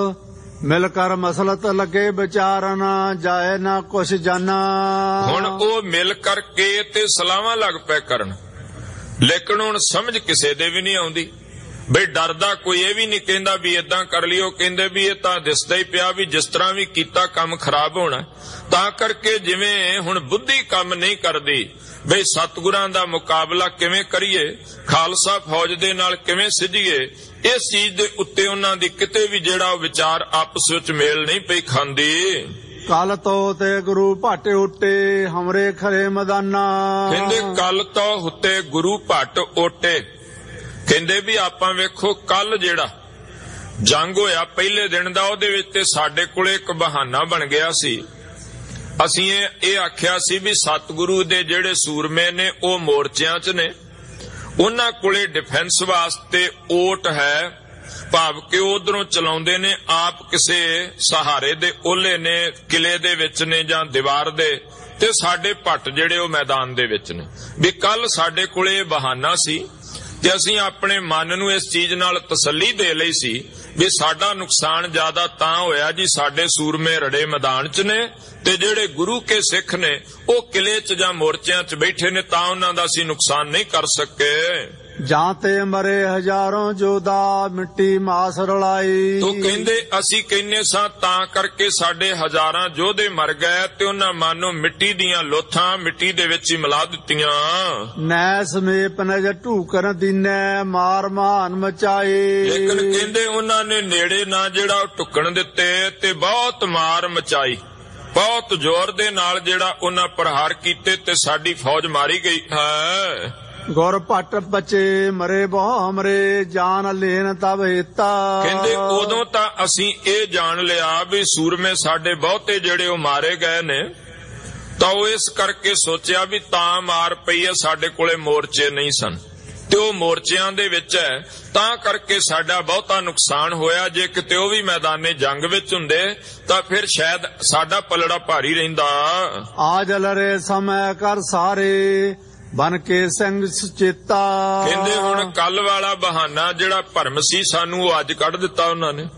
ਮਿਲ ਕਰ ਮਸਲਤ ਲੱਗੇ ਵਿਚਾਰਨ, ਜਾਏ ਨਾ ਕੁਛ ਜਾਨਾ। ਹੁਣ ਉਹ ਮਿਲ ਕਰਕੇ ਤੇ ਸਲਾਹਾਂ ਲੱਗ ਪਏ ਕਰਨ, ਲੇਕਿਨ ਹੁਣ ਸਮਝ ਕਿਸੇ ਦੇ ਵੀ ਨਹੀਂ ਆਉਂਦੀ ਬਈ ਡਰਦਾ ਕੋਈ ਇਹ ਵੀ ਨਹੀਂ ਕਹਿੰਦਾ ਵੀ ਏਦਾਂ ਕਰ ਲਿਓ, ਕਹਿੰਦੇ ਵੀ ਇਹ ਤਾਂ ਦਿਸਦਾ ਹੀ ਪਿਆ ਵੀ ਜਿਸ ਤਰ੍ਹਾਂ ਵੀ ਕੀਤਾ ਕੰਮ ਖਰਾਬ ਹੋਣਾ। ਤਾਂ ਕਰਕੇ ਜਿਵੇਂ ਹੁਣ ਬੁੱਧੀ ਕੰਮ ਨਹੀਂ ਕਰਦੀ ਬਈ ਸਤਿਗੁਰਾਂ ਦਾ ਮੁਕਾਬਲਾ ਕਿਵੇਂ ਕਰੀਏ, ਖਾਲਸਾ ਫੌਜ ਦੇ ਨਾਲ ਕਿਵੇਂ ਸਿੱਝੀਏ, ਇਸ ਚੀਜ਼ ਦੇ ਉੱਤੇ ਉਹਨਾਂ ਦੀ ਕਿਤੇ ਵੀ ਜਿਹੜਾ ਵਿਚਾਰ ਆਪਸ ਵਿੱਚ ਮੇਲ ਨਹੀਂ ਪਈ ਖਾਂਦੀ। ਕੱਲ ਤੋਂ ਤੇ ਗੁਰੂ ਭੱਟ ਉੱਟੇ ਹਮਰੇ ਖਰੇ ਮੈਦਾਨਾ। ਕਹਿੰਦੇ ਕੱਲ ਤੋਂ ਉੱਤੇ ਗੁਰੂ ਭੱਟ ਓਟੇ, ਕਹਿੰਦੇ ਵੀ ਆਪਾਂ ਵੇਖੋ ਕੱਲ ਜਿਹੜਾ ਜੰਗ ਹੋਇਆ ਪਹਿਲੇ ਦਿਨ ਦਾ, ਉਹਦੇ ਵਿੱਚ ਤੇ ਸਾਡੇ ਕੋਲੇ ਇੱਕ ਬਹਾਨਾ ਬਣ ਗਿਆ ਸੀ। ਅਸੀਂ ਇਹ ਇਹ ਆਖਿਆ ਸੀ ਵੀ ਸਤਿਗੁਰੂ ਦੇ ਜਿਹੜੇ ਸੂਰਮੇ ਨੇ ਉਹ ਮੋਰਚਿਆਂ 'ਚ ਨੇ, ਉਹਨਾਂ ਕੋਲੇ ਡਿਫੈਂਸ ਵਾਸਤੇ ਓਟ ਹੈ, ਭਾਵ ਕਿ ਉਧਰੋਂ ਚਲਾਉਂਦੇ ਨੇ, ਆਪ ਕਿਸੇ ਸਹਾਰੇ ਦੇ ਓਲੇ ਨੇ, ਕਿਲੇ ਦੇ ਵਿੱਚ ਨੇ ਜਾਂ ਦੀਵਾਰ ਦੇ, ਤੇ ਸਾਡੇ ਭੱਟ ਜਿਹੜੇ ਉਹ ਮੈਦਾਨ ਦੇ ਵਿੱਚ ਨੇ। ਵੀ ਕੱਲ ਸਾਡੇ ਕੋਲੇ ਇਹ ਬਹਾਨਾ ਸੀ ਤੇ ਅਸੀਂ ਆਪਣੇ ਮਨ ਨੂੰ ਇਸ ਚੀਜ਼ ਨਾਲ ਤਸੱਲੀ ਦੇ ਲਈ ਸੀ ਵੀ ਸਾਡਾ ਨੁਕਸਾਨ ਜ਼ਿਆਦਾ ਤਾਂ ਹੋਇਆ ਜੀ ਸਾਡੇ ਸੂਰਮੇ ਰੜੇ ਮੈਦਾਨ 'ਚ ਨੇ ਤੇ ਜਿਹੜੇ ਗੁਰੂ ਕੇ ਸਿੱਖ ਨੇ ਉਹ ਕਿਲੇ 'ਚ ਜਾਂ ਮੋਰਚਿਆਂ 'ਚ ਬੈਠੇ ਨੇ, ਤਾਂ ਉਹਨਾਂ ਦਾ ਅਸੀਂ ਨੁਕਸਾਨ ਨਹੀਂ ਕਰ ਸਕੇ। ਜਾਂ ਤੇ ਮਰੇ ਹਜ਼ਾਰਾਂ ਜੋਦਾ ਮਿੱਟੀ ਮਾਸ ਰਲਾਈ। ਤੋ ਕਹਿੰਦੇ ਅਸੀਂ ਕਹਿੰਨੇ ਸਾਂ ਤਾਂ ਕਰਕੇ ਸਾਡੇ ਹਜ਼ਾਰਾਂ ਯੋਧੇ ਮਰ ਗਏ ਤੇ ਉਹਨਾਂ ਮਾਨੋ ਮਿੱਟੀ ਦੀਆਂ ਲੋਥਾਂ ਮਿੱਟੀ ਦੇ ਵਿੱਚ ਹੀ ਮਿਲਾ ਦਿੱਤੀਆਂ। ਨੈ ਸਮੇਪ ਨਜ ਢੂਕਰ ਦੀਨੈ ਮਾਰ ਮਾਨ ਮਚਾਏ। ਲੇਕਿਨ ਕਹਿੰਦੇ ਉਹਨਾਂ ਨੇ ਨੇੜੇ ਨਾ ਜਿਹੜਾ ਢੁੱਕਣ ਦਿੱਤੇ ਤੇ ਬਹੁਤ ਮਾਰ ਮਚਾਈ, ਬਹੁਤ ਜ਼ੋਰ ਦੇ ਨਾਲ ਜਿਹੜਾ ਉਹਨਾਂ ਪ੍ਰਹਾਰ ਕੀਤੇ ਤੇ ਸਾਡੀ ਫੌਜ ਮਾਰੀ ਗਈ ਹੈ। ਗੁਰ ਭੱਟ ਬਚੇ ਮਰੇ ਬਹੁ ਹਮਰੇ ਜਾਨ ਲੈਣ ਤਬ ਹਿੱਤਾ। ਕਹਿੰਦੇ ਉਦੋਂ ਤਾਂ ਅਸੀਂ ਇਹ ਜਾਣ ਲਿਆ ਵੀ ਸੂਰਮੇ ਸਾਡੇ ਬਹੁਤੇ ਜਿਹੜੇ ਉਹ ਮਾਰੇ ਗਏ ਨੇ, ਤਾਂ ਉਹ ਇਸ ਕਰਕੇ ਸੋਚਿਆ ਵੀ ਤਾਂ ਮਾਰ ਪਈ ਹੈ, ਸਾਡੇ ਕੋਲੇ ਮੋਰਚੇ ਨਹੀਂ ਸਨ ਤੇ ਉਹ ਮੋਰਚਿਆਂ ਦੇ ਵਿੱਚ ਹੈ, ਤਾਂ ਕਰਕੇ ਸਾਡਾ ਬਹੁਤਾ ਨੁਕਸਾਨ ਹੋਇਆ। ਜੇ ਕਿਤੇ ਉਹ ਵੀ ਮੈਦਾਨੇ ਜੰਗ ਵਿੱਚ ਹੁੰਦੇ ਤਾਂ ਫਿਰ ਸ਼ਾਇਦ ਸਾਡਾ ਪਲੜਾ ਭਾਰੀ ਰਹਿੰਦਾ। ਆ ਜਲਰੇ ਸਮੈ ਕਰ ਸਾਰੇ ਬਨ ਕੇ ਸਿੰਘ ਸੁਚੇਤਾ। ਕਹਿੰਦੇ ਹੁਣ ਕੱਲ ਵਾਲਾ ਬਹਾਨਾ ਜਿਹੜਾ ਭਰਮ ਸੀ ਸਾਨੂੰ ਉਹ ਅੱਜ ਕੱਢ ਦਿੱਤਾ ਉਹਨਾਂ ਨੇ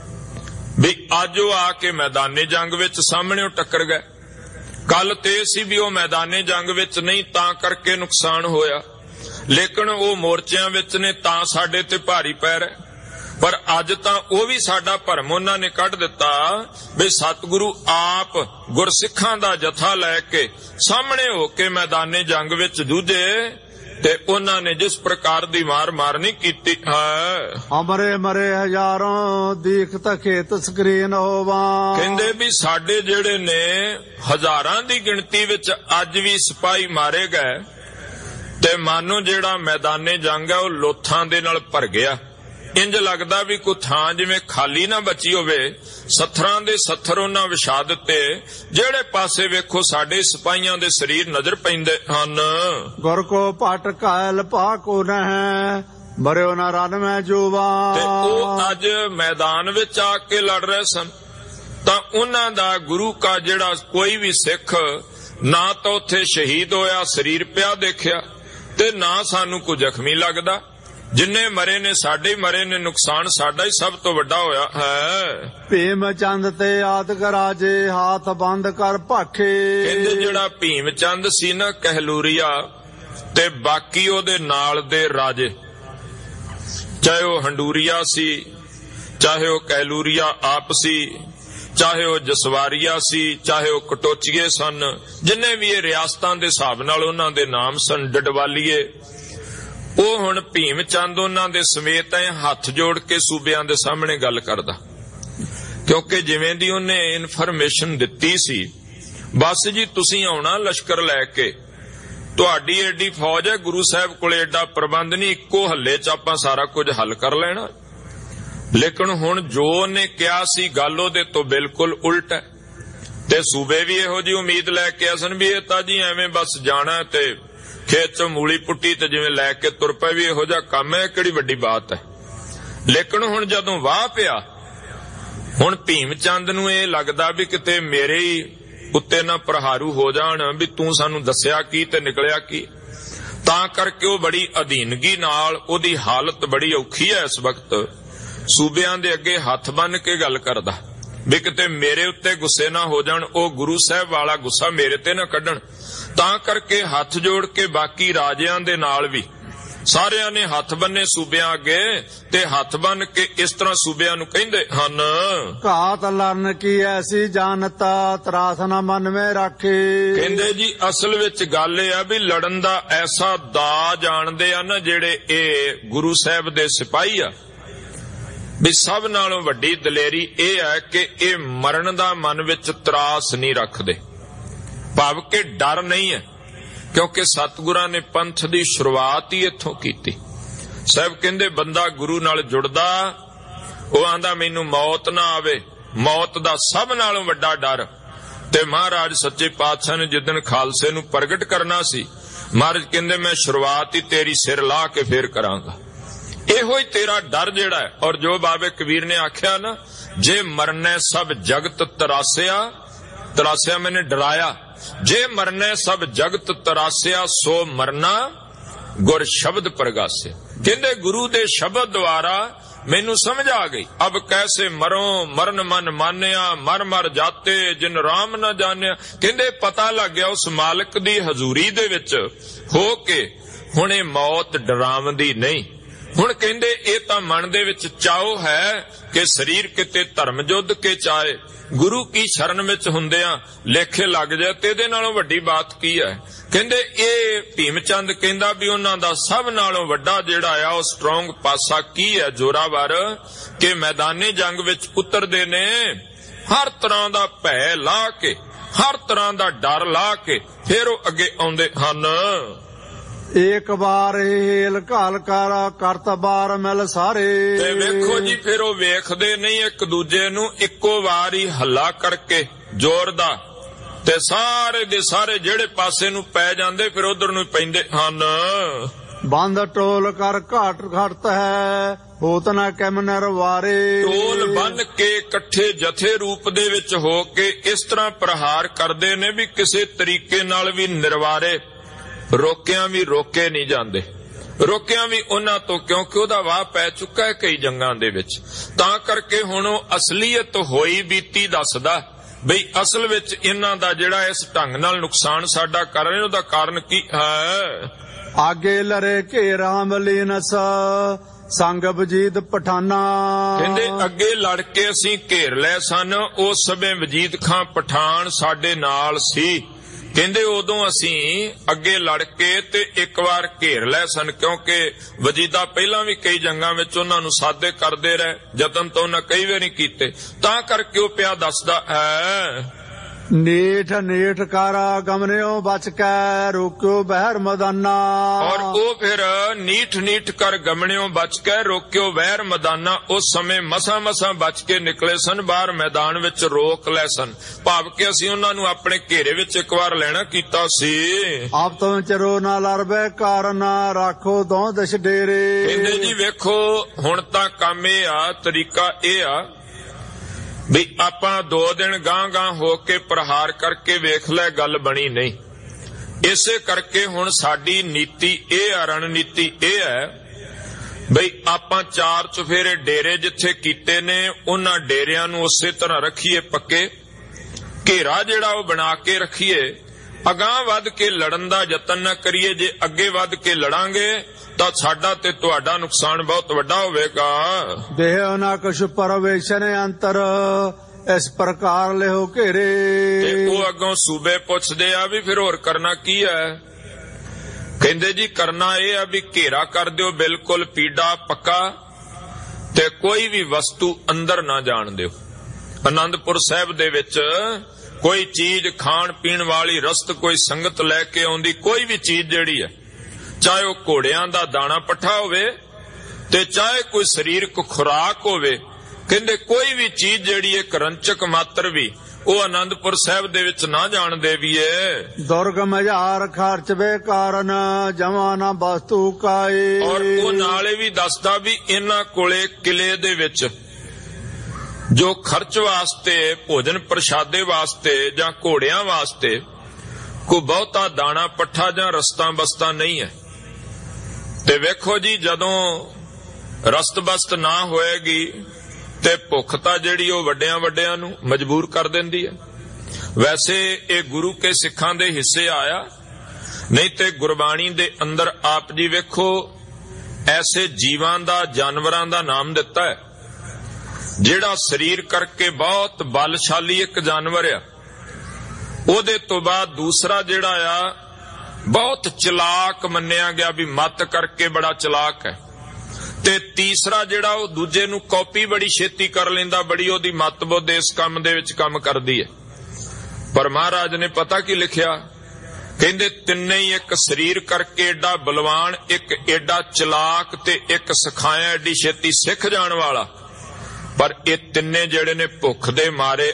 ਵੀ ਅੱਜ ਉਹ ਆ ਕੇ ਮੈਦਾਨੇ ਜੰਗ ਵਿੱਚ ਸਾਹਮਣੇ ਟੱਕਰ ਗਏ। ਕੱਲ ਤੇ ਸੀ ਵੀ ਉਹ ਮੈਦਾਨੇ ਜੰਗ ਵਿੱਚ ਨਹੀਂ ਤਾਂ ਕਰਕੇ ਨੁਕਸਾਨ ਹੋਇਆ, ਲੇਕਿਨ ਉਹ ਮੋਰਚਿਆਂ ਵਿੱਚ ਨੇ ਤਾਂ ਸਾਡੇ ਤੇ ਭਾਰੀ ਪੈ ਰਿਹਾ। ਪਰ ਅੱਜ ਤਾਂ ਉਹ ਵੀ ਸਾਡਾ ਭਰਮ ਉਹਨਾਂ ਨੇ ਕੱਢ ਦਿੱਤਾ ਵੀ ਸਤਿਗੁਰੂ ਆਪ ਗੁਰਸਿੱਖਾਂ ਦਾ ਜਥਾ ਲੈ ਕੇ ਸਾਹਮਣੇ ਹੋ ਕੇ ਮੈਦਾਨੇ ਜੰਗ ਵਿੱਚ ਜੂਝੇ ਤੇ ਉਹਨਾਂ ਨੇ ਜਿਸ ਪ੍ਰਕਾਰ ਦੀ ਮਾਰ ਮਾਰਨੀ ਕੀਤੀ ਹੈ। ਅਮਰੇ ਮਰੇ ਹਜ਼ਾਰਾਂ ਦੇਖਤ ਖੇਤ ਸਕਰੀਨ ਹੋਵਾਂ। ਕਹਿੰਦੇ ਵੀ ਸਾਡੇ ਜਿਹੜੇ ਨੇ ਹਜ਼ਾਰਾਂ ਦੀ ਗਿਣਤੀ ਵਿੱਚ ਅੱਜ ਵੀ ਸਿਪਾਹੀ ਮਾਰੇ ਗਏ ਤੇ ਮਾਨੋ ਜਿਹੜਾ ਮੈਦਾਨੇ ਜੰਗ ਹੈ ਉਹ ਲੋਥਾਂ ਦੇ ਨਾਲ ਭਰ ਗਿਆ। ਇੰਜ ਲੱਗਦਾ ਵੀ ਕੋਈ ਥਾਂ ਜਿਵੇਂ ਖਾਲੀ ਨਾ ਬਚੀ ਹੋਵੇ। ਸੱਥਰਾਂ ਦੇ ਸੱਥਰ ਉਹਨਾਂ ਵਿਛਾ ਦਿੱਤੇ। ਜਿਹੜੇ ਪਾਸੇ ਵੇਖੋ ਸਾਡੇ ਸਿਪਾਹੀਆਂ ਦੇ ਸਰੀਰ ਨਜ਼ਰ ਪੈਂਦੇ ਹਨ। ਗੁਰ ਕੋ ਭਟ ਕਾਇਲ ਪਾ ਕੋ ਨਹਿ ਮਰਿਓ ਨਾ ਰਨ ਮੈਂ ਜੁਵਾਨ। ਤੇ ਉਹ ਅੱਜ ਮੈਦਾਨ ਵਿੱਚ ਆ ਕੇ ਲੜ ਰਹੇ ਸਨ ਤਾਂ ਉਹਨਾਂ ਦਾ ਗੁਰੂ ਕਾ ਜਿਹੜਾ ਕੋਈ ਵੀ ਸਿੱਖ ਨਾ ਤਾਂ ਉੱਥੇ ਸ਼ਹੀਦ ਹੋਇਆ ਸਰੀਰ ਪਿਆ ਦੇਖਿਆ ਤੇ ਨਾ ਸਾਨੂੰ ਕੋਈ ਜ਼ਖਮੀ ਲੱਗਦਾ। ਜਿੰਨੇ ਮਰੇ ਨੇ ਸਾਡੇ ਹੀ ਮਰੇ ਨੇ। ਨੁਕਸਾਨ ਸਾਡਾ ਹੀ ਸਭ ਤੋਂ ਵੱਡਾ ਹੋਇਆ ਹੈ। ਭੀਮ ਚੰਦ ਤੇ ਆਦਿਕ ਰਾਜੇ ਹੱਥ ਬੰਦ ਕਰ ਭਾਖੇ। ਕਹਿੰਦੇ ਜਿਹੜਾ ਭੀਮ ਚੰਦ ਸੀ ਨਾ ਕਹਿਲੂਰੀਆ ਤੇ ਬਾਕੀ ਉਹਦੇ ਨਾਲ ਦੇ ਰਾਜੇ, ਚਾਹੇ ਉਹ ਹੰਡੂਰੀਆ ਸੀ, ਚਾਹੇ ਉਹ ਕਹਿਲੂਰੀਆ ਆਪ ਸੀ, ਚਾਹੇ ਉਹ ਜਸਵਾਰੀਆ ਸੀ, ਚਾਹੇ ਉਹ ਕਟੋਚੀਏ ਸਨ, ਜਿੰਨੇ ਵੀ ਇਹ ਰਿਆਸਤਾਂ ਦੇ ਹਿਸਾਬ ਨਾਲ ਉਹਨਾਂ ਦੇ ਨਾਮ ਸਨ, ਡਡਵਾਲੀਏ, ਉਹ ਹੁਣ ਭੀਮ ਚੰਦ ਉਹਨਾਂ ਦੇ ਸਮੇਤ ਐ ਹੱਥ ਜੋੜ ਕੇ ਸੂਬਿਆਂ ਦੇ ਸਾਹਮਣੇ ਗੱਲ ਕਰਦਾ। ਕਿਉਂਕਿ ਜਿਵੇਂ ਦੀ ਉਹਨੇ ਇਨਫੋਰਮੇਸ਼ਨ ਦਿੱਤੀ ਸੀ, ਬਸ ਜੀ ਤੁਸੀਂ ਆਉਣਾ ਲਸ਼ਕਰ ਲੈ ਕੇ, ਤੁਹਾਡੀ ਐਡੀ ਫੌਜ ਹੈ, ਗੁਰੂ ਸਾਹਿਬ ਕੋਲੇ ਐਡਾ ਪ੍ਰਬੰਧ ਨਹੀਂ, ਇੱਕੋ ਹੱਲੇ ਚ ਆਪਾਂ ਸਾਰਾ ਕੁਝ ਹੱਲ ਕਰ ਲੈਣਾ। ਲੇਕਿਨ ਹੁਣ ਜੋ ਉਹਨੇ ਕਿਹਾ ਸੀ ਗੱਲ ਉਹਦੇ ਤੋਂ ਬਿਲਕੁਲ ਉਲਟ ਹੈ। ਤੇ ਸੂਬੇ ਵੀ ਇਹੋ ਜਿਹੀ ਉਮੀਦ ਲੈ ਕੇ ਆਏ ਸਨ ਵੀ ਇਹ ਤਾਂ ਜੀ ਐਵੇਂ ਬਸ ਜਾਣਾ ਤੇ ਖੇਤ ਚੋਂ ਮੂਲੀ ਪੁੱਟੀ ਤੇ ਜਿਵੇਂ ਲੈ ਕੇ ਤੁਰ ਪਏ ਵੀ ਇਹੋ ਜਿਹਾ ਕੰਮ ਹੈ, ਕਿਹੜੀ ਵੱਡੀ ਬਾਤ ਹੈ। ਲੇਕਿਨ ਹੁਣ ਜਦੋਂ ਵਾਹ ਪਿਆ, ਹੁਣ ਭੀਮ ਚੰਦ ਨੂੰ ਇਹ ਲੱਗਦਾ ਵੀ ਕਿਤੇ ਮੇਰੇ ਹੀ ਉੱਤੇ ਨਾ ਪ੍ਰਹਾਰੂ ਹੋ ਜਾਣ ਵੀ ਤੂੰ ਸਾਨੂੰ ਦੱਸਿਆ ਕੀ ਤੇ ਨਿਕਲਿਆ ਕੀ। ਤਾਂ ਕਰਕੇ ਉਹ ਬੜੀ ਅਧੀਨਗੀ ਨਾਲ, ਉਹਦੀ ਹਾਲਤ ਬੜੀ ਔਖੀ ਹੈ ਇਸ ਵਕਤ, ਸੂਬਿਆਂ ਦੇ ਅੱਗੇ ਹੱਥ ਬੰਨ ਕੇ ਗੱਲ ਕਰਦਾ ਵੀ ਕਿਤੇ ਮੇਰੇ ਉੱਤੇ ਗੁੱਸੇ ਨਾ ਹੋ ਜਾਣ, ਉਹ ਗੁਰੂ ਸਾਹਿਬ ਵਾਲਾ ਗੁੱਸਾ ਮੇਰੇ ਤੇ ਨਾ ਕੱਢਣ। ਤਾਂ ਕਰਕੇ ਹੱਥ ਜੋੜ ਕੇ ਬਾਕੀ ਰਾਜਿਆਂ ਦੇ ਨਾਲ ਵੀ ਸਾਰਿਆਂ ਨੇ ਹੱਥ ਬੰਨੇ ਸੂਬਿਆਂ ਅੱਗੇ ਤੇ ਹੱਥ ਬੰਨ ਕੇ ਇਸ ਤਰ੍ਹਾਂ ਸੂਬਿਆਂ ਨੂੰ ਕਹਿੰਦੇ ਹਨ, ਘਾਤ ਲਰਨ ਕੀ ਐਸੀ ਜਾਣਤਾ ਤਰਾਸ ਨਾ ਮਨ ਵਿੱਚ ਰੱਖੇ। ਕਹਿੰਦੇ ਜੀ ਅਸਲ ਵਿੱਚ ਗੱਲ ਇਹ ਆ ਵੀ ਲੜਨ ਦਾ ਐਸਾ ਦਾ ਜਾਣਦੇ ਆ ਨਾ ਜਿਹੜੇ ਇਹ ਗੁਰੂ ਸਾਹਿਬ ਦੇ ਸਿਪਾਹੀ ਆ, ਵੀ ਸਭ ਨਾਲੋਂ ਵੱਡੀ ਦਲੇਰੀ ਇਹ ਹੈ ਕਿ ਇਹ ਮਰਨ ਦਾ ਮਨ ਵਿੱਚ ਤਰਾਸ ਨਹੀਂ ਰੱਖਦੇ, ਭਾਵ ਕਿ ਡਰ ਨਹੀਂ ਹੈ। ਕਿਉਂਕਿ ਸਤਿਗੁਰਾਂ ਨੇ ਪੰਥ ਦੀ ਸ਼ੁਰੂਆਤ ਹੀ ਇੱਥੋਂ ਕੀਤੀ। ਸਾਹਿਬ ਕਹਿੰਦੇ ਬੰਦਾ ਗੁਰੂ ਨਾਲ ਜੁੜਦਾ, ਉਹ ਆਂਦਾ ਮੈਨੂੰ ਮੌਤ ਨਾ ਆਵੇ, ਮੌਤ ਦਾ ਸਭ ਨਾਲੋਂ ਵੱਡਾ ਡਰ। ਤੇ ਮਹਾਰਾਜ ਸੱਚੇ ਪਾਤਸ਼ਾਹ ਨੇ ਜਿੱਦਣ ਖਾਲਸੇ ਨੂੰ ਪ੍ਰਗਟ ਕਰਨਾ ਸੀ, ਮਹਾਰਾਜ ਕਹਿੰਦੇ ਮੈਂ ਸ਼ੁਰੂਆਤ ਹੀ ਤੇਰੀ ਸਿਰ ਲਾ ਕੇ ਫੇਰ ਕਰਾਂਗਾ। ਇਹੋ ਹੀ ਤੇਰਾ ਡਰ ਜਿਹੜਾ ਹੈ। ਔਰ ਜੋ ਬਾਬੇ ਕਬੀਰ ਨੇ ਆਖਿਆ ਨਾ, ਜੇ ਮਰਨੇ ਸਭ ਜਗਤ ਤਰਾਸਿਆ, ਤਰਾਸਿਆ ਮੈਨੇ ਡਰਾਇਆ, ਜੇ ਮਰਨੇ ਸਭ ਜਗਤ ਤਰਾਸਿਆ ਸੋ ਮਰਨਾ ਗੁਰ ਸ਼ਬਦ ਪ੍ਰਗਾਸਿਆ। ਕਹਿੰਦੇ ਗੁਰੂ ਦੇ ਸ਼ਬਦ ਦੁਆਰਾ ਮੈਨੂੰ ਸਮਝ ਆ ਗਈ, ਅਬ ਕੈਸੇ ਮਰੋ ਮਰਨ ਮਨ ਮਾਨਿਆ, ਮਰ ਮਰ ਜਾਤੇ ਜਿਨ ਰਾਮ ਨਾ ਜਾਣਿਆ। ਕਹਿੰਦੇ ਪਤਾ ਲੱਗ ਗਿਆ ਉਸ ਮਾਲਕ ਦੀ ਹਜ਼ੂਰੀ ਦੇ ਵਿੱਚ ਹੋ ਕੇ ਹੁਣ ਇਹ ਮੌਤ ਡਰਾਵਦੀ ਨਹੀਂ। ਹੁਣ ਕਹਿੰਦੇ ਇਹ ਤਾਂ ਮਨ ਦੇ ਵਿੱਚ ਚਾਉ ਹੈ ਕਿ ਸਰੀਰ ਕਿਤੇ ਧਰਮ ਜੁੱਧ ਕੇ ਚਾਹੇ, ਗੁਰੂ ਕੀ ਸ਼ਰਨ ਵਿੱਚ ਹੁੰਦਿਆਂ ਲੇਖੇ ਲੱਗ ਜਾਏ ਤੇ ਇਹਦੇ ਨਾਲੋਂ ਵੱਡੀ ਬਾਤ ਕੀ ਹੈ। ਕਹਿੰਦੇ ਇਹ ਭੀਮ ਚੰਦ ਕਹਿੰਦਾ ਵੀ ਉਹਨਾਂ ਦਾ ਸਭ ਨਾਲੋਂ ਵੱਡਾ ਜਿਹੜਾ ਆ ਉਹ ਸਟਰੋਂਗ ਪਾਸਾ ਕੀ ਹੈ, ਜ਼ੋਰਾਵਰ, ਕਿ ਮੈਦਾਨੇ ਜੰਗ ਵਿੱਚ ਉਤਰਦੇ ਨੇ ਹਰ ਤਰ੍ਹਾਂ ਦਾ ਭੈ ਲਾ ਕੇ, ਹਰ ਤਰ੍ਹਾਂ ਦਾ ਡਰ ਲਾ ਕੇ ਫਿਰ ਉਹ ਅੱਗੇ ਆਉਂਦੇ ਹਨ। ਇੱਕ ਵਾਰ ਹੀਲ ਘਾਲ ਕਰ ਕਰਤ ਬਾਰ ਮਿਲ ਸਾਰੇ। ਤੇ ਵੇਖੋ ਜੀ ਫਿਰ ਉਹ ਵੇਖਦੇ ਨਹੀਂ ਇੱਕ ਦੂਜੇ ਨੂੰ, ਇੱਕੋ ਵਾਰ ਹੀ ਹੱਲਾ ਕਰਕੇ ਜ਼ੋਰ ਦਾ, ਤੇ ਸਾਰੇ ਦੇ ਸਾਰੇ ਜਿਹੜੇ ਪਾਸੇ ਨੂੰ ਪੈ ਜਾਂਦੇ ਫਿਰ ਉਧਰ ਨੂੰ ਪੈਂਦੇ ਹਨ। ਬੰਦ ਟੋਲ ਕਰ ਘਾਟ ਘਟਤ ਹੈ ਹੋਤ ਨਾ ਕਿਮ ਨਰਵਾਰੇ। ਟੋਲ ਬੰਨ ਕੇ ਇਕੱਠੇ ਜਥੇ ਰੂਪ ਦੇ ਵਿੱਚ ਹੋ ਕੇ ਇਸ ਤਰ੍ਹਾਂ ਪ੍ਰਹਾਰ ਕਰਦੇ ਨੇ ਵੀ ਕਿਸੇ ਤਰੀਕੇ ਨਾਲ ਵੀ ਨਿਰਵਾਰੇ, ਰੋਕਿਆਂ ਵੀ ਰੋਕੇ ਨਹੀਂ ਜਾਂਦੇ। ਰੋਕਿਆਂ ਵੀ ਉਹਨਾਂ ਤੋਂ, ਕਿਉਂਕਿ ਉਹਦਾ ਵਾਹ ਪੈ ਚੁੱਕਾ ਹੈ ਕਈ ਜੰਗਾਂ ਦੇ ਵਿੱਚ। ਤਾਂ ਕਰਕੇ ਹੁਣ ਉਹ ਅਸਲੀਅਤ ਹੋਈ ਬੀਤੀ ਦੱਸਦਾ ਬਈ ਅਸਲ ਵਿੱਚ ਇਹਨਾਂ ਦਾ ਜਿਹੜਾ ਇਸ ਢੰਗ ਨਾਲ ਨੁਕਸਾਨ ਸਾਡਾ ਕਰ ਰਹੇ ਉਹਦਾ ਕਾਰਨ ਕੀ ਹੈ। ਆਗੇ ਲਰੇ ਘੇਰਾ ਮਲੀਨਸ ਸੰਗ ਵਜੀਦ ਪਠਾਨਾ। ਕਹਿੰਦੇ ਅੱਗੇ ਲੜ ਕੇ ਅਸੀਂ ਘੇਰ ਲਏ ਸਨ, ਉਸ ਸਮੇਂ ਵਜੀਦ ਖਾਂ ਪਠਾਨ ਸਾਡੇ ਨਾਲ ਸੀ। ਕਹਿੰਦੇ ਉਦੋਂ ਅਸੀਂ ਅੱਗੇ ਲੜ ਕੇ ਤੇ ਇੱਕ ਵਾਰ ਘੇਰ ਲਏ ਸਨ, ਕਿਉਂਕਿ ਵਜੀਦਾ ਪਹਿਲਾਂ ਵੀ ਕਈ ਜੰਗਾਂ ਵਿੱਚ ਉਹਨਾਂ ਨੂੰ ਸਾਦੇ ਕਰਦੇ ਰਹੇ, ਯਤਨ ਤਾਂ ਉਹਨਾਂ ਕਈ ਵਾਰੀ ਕੀਤੇ। ਤਾਂ ਕਰਕੇ ਉਹ ਪਿਆ ਦੱਸਦਾ ਹੈ ਨੀਠ ਨੀਠ ਕਰ ਗਮਨਿਓ ਬਚ ਕੇ ਰੋਕਿਓ ਬਹਿਰ ਮਦਾਨਾ। ਔਰ ਉਹ ਫਿਰ ਨੀਠ ਨੀਠ ਕਰ ਗਮਨਿਓ ਬਚ ਕੇ ਰੋਕਿਓ ਬਹਿਰ ਮਦਾਨਾ। ਉਸ ਸਮੇਂ ਮਸਾਂ ਮਸਾਂ ਬਚ ਕੇ ਨਿਕਲੇ ਸਨ, ਬਾਹਰ ਮੈਦਾਨ ਵਿੱਚ ਰੋਕ ਲੈ ਸਨ। ਭਾਵ ਕਿ ਅਸੀਂ ਉਹਨਾਂ ਨੂੰ ਆਪਣੇ ਘੇਰੇ ਵਿੱਚ ਇੱਕ ਵਾਰ ਲੈਣਾ ਕੀਤਾ ਸੀ। ਆਪ ਤੋਂ ਚਰੋ ਨਾ ਲੜਬੇ ਕਾਰਨ ਰੱਖੋ ਦੋ ਦਸ਼ ਡੇਰੇ। ਕਹਿੰਦੇ ਜੀ ਵੇਖੋ ਹੁਣ ਤਾਂ ਕੰਮ ਇਹ ਆ, ਤਰੀਕਾ ਇਹ ਆ ਵੀ ਆਪਾਂ ਦੋ ਦਿਨ ਗਾਂ ਗਾਂ ਹੋ ਕੇ ਪ੍ਰਹਾਰ ਕਰਕੇ ਵੇਖ ਲੈ, ਗੱਲ ਬਣੀ ਨਹੀਂ। ਇਸੇ ਕਰਕੇ ਹੁਣ ਸਾਡੀ ਨੀਤੀ ਇਹ ਆ, ਰਣਨੀਤੀ ਇਹ ਹੈ ਬਈ ਆਪਾਂ ਚਾਰ ਚੁਫੇਰੇ ਡੇਰੇ ਜਿੱਥੇ ਕੀਤੇ ਨੇ ਉਹਨਾਂ ਡੇਰਿਆਂ ਨੂੰ ਉਸੇ ਤਰ੍ਹਾਂ ਰੱਖੀਏ ਪੱਕੇ, ਘੇਰਾ ਜਿਹੜਾ ਉਹ ਬਣਾ ਕੇ ਰੱਖੀਏ, ਅਗਾਂਹ ਵੱਧ ਕੇ ਲੜਨ ਦਾ ਯਤਨ ਨਾ ਕਰੀਏ। ਜੇ ਅੱਗੇ ਵੱਧ ਕੇ ਲੜਾਂਗੇ ਤਾਂ ਸਾਡਾ ਤੇ ਤੁਹਾਡਾ ਨੁਕਸਾਨ ਬਹੁਤ ਵੱਡਾ ਹੋਵੇਗਾ। ਦੇਹ ਨਾ ਕੁਛ ਪਰਵੇਸ਼ਨ ਅੰਤਰ ਇਸ ਪ੍ਰਕਾਰ ਲਿਓ ਘੇਰੇ। ਤੇ ਉਹ ਅੱਗੋਂ ਸੂਬੇ ਪੁੱਛਦੇ ਆ ਵੀ ਫਿਰ ਹੋਰ ਕਰਨਾ ਕੀ ਹੈ? ਕਹਿੰਦੇ ਜੀ ਕਰਨਾ ਇਹ ਆ ਵੀ ਘੇਰਾ ਕਰ ਦਿਓ ਬਿਲਕੁਲ ਪੀੜਾ ਪੱਕਾ, ਤੇ ਕੋਈ ਵੀ ਵਸਤੂ ਅੰਦਰ ਨਾ ਜਾਣ ਦਿਓ। ਆਨੰਦਪੁਰ ਸਾਹਿਬ ਦੇ ਵਿੱਚ ਕੋਈ ਚੀਜ਼ ਖਾਣ ਪੀਣ ਵਾਲੀ ਰਸਤ ਕੋਈ ਸੰਗਤ ਲੈ ਕੇ ਆਉਂਦੀ, ਕੋਈ ਵੀ ਚੀਜ਼ ਜਿਹੜੀ ਹੈ, ਚਾਹੇ ਉਹ ਘੋੜਿਆਂ ਦਾ ਦਾਣਾ ਪੱਠਾ ਹੋਵੇ ਤੇ ਚਾਹੇ ਕੋਈ ਸਰੀਰਕ ਖੁਰਾਕ ਹੋਵੇ, ਕਹਿੰਦੇ ਕੋਈ ਵੀ ਚੀਜ਼ ਜਿਹੜੀ ਹੈ ਕਰੰਚਕ ਮਾਤਰ ਵੀ ਉਹ ਆਨੰਦਪੁਰ ਸਾਹਿਬ ਦੇ ਵਿੱਚ ਨਾ ਜਾਣ ਦੇਵੀਏ। ਦੁਰਗਮ ਹਜ਼ਾਰ ਖਰਚ ਵੇ ਕਾਰਨ ਜਮਾ ਨਾ ਵਸਤੂ ਕਾਏ। ਔਰ ਉਹ ਨਾਲੇ ਵੀ ਦੱਸਦਾ ਵੀ ਇਹਨਾਂ ਕੋਲੇ ਕਿਲੇ ਦੇ ਵਿੱਚ ਜੋ ਖਰਚ ਵਾਸਤੇ, ਭੋਜਨ ਪ੍ਰਸ਼ਾਦੇ ਵਾਸਤੇ ਜਾਂ ਘੋੜਿਆਂ ਵਾਸਤੇ ਕੋਈ ਬਹੁਤਾ ਦਾਣਾ ਪੱਠਾ ਜਾਂ ਰਸਤਾ ਬਸਤਾ ਨਹੀਂ ਹੈ। ਤੇ ਵੇਖੋ ਜੀ ਜਦੋਂ ਰਸਤ ਬਸਤ ਨਾ ਹੋਏਗੀ ਤੇ ਭੁੱਖ ਤਾਂ ਜਿਹੜੀ ਉਹ ਵੱਡਿਆਂ ਵੱਡਿਆਂ ਨੂੰ ਮਜਬੂਰ ਕਰ ਦਿੰਦੀ ਹੈ। ਵੈਸੇ ਇਹ ਗੁਰੂ ਕੇ ਸਿੱਖਾਂ ਦੇ ਹਿੱਸੇ ਆਇਆ, ਨਹੀਂ ਤੇ ਗੁਰਬਾਣੀ ਦੇ ਅੰਦਰ ਆਪ ਜੀ ਵੇਖੋ ਐਸੇ ਜੀਵਾਂ ਦਾ, ਜਾਨਵਰਾਂ ਦਾ ਨਾਮ ਦਿੱਤਾ ਹੈ ਜਿਹੜਾ ਸਰੀਰ ਕਰਕੇ ਬਹੁਤ ਬਲਸ਼ਾਲੀ ਇੱਕ ਜਾਨਵਰ ਆ। ਉਹਦੇ ਤੋਂ ਬਾਅਦ ਦੂਸਰਾ ਜਿਹੜਾ ਆ ਬਹੁਤ ਚਲਾਕ ਮੰਨਿਆ ਗਿਆ ਵੀ ਮੱਤ ਕਰਕੇ ਬੜਾ ਚਲਾਕ ਹੈ। ਤੇ ਤੀਸਰਾ ਜਿਹੜਾ ਉਹ ਦੂਜੇ ਨੂੰ ਕਾਪੀ ਬੜੀ ਛੇਤੀ ਕਰ ਲੈਂਦਾ, ਬੜੀ ਉਹਦੀ ਮੱਤ ਬੁੱਧ ਇਸ ਕੰਮ ਦੇ ਵਿੱਚ ਕੰਮ ਕਰਦੀ ਹੈ। ਪਰ ਮਹਾਰਾਜ ਨੇ ਪਤਾ ਕੀ ਲਿਖਿਆ? ਕਹਿੰਦੇ ਤਿੰਨੇ ਹੀ ਇੱਕ ਸਰੀਰ ਕਰਕੇ ਏਡਾ ਬਲਵਾਨ, ਇੱਕ ਏਡਾ ਚਲਾਕ ਤੇ ਇੱਕ ਸਿਖਾਇਆ ਏਡੀ ਛੇਤੀ ਸਿੱਖ ਜਾਣ ਵਾਲਾ। ਪਰ ਇਹ ਤਿੰਨੇ ਜਿਹੜੇ ਨੇ ਭੁੱਖ ਦੇ ਮਾਰੇ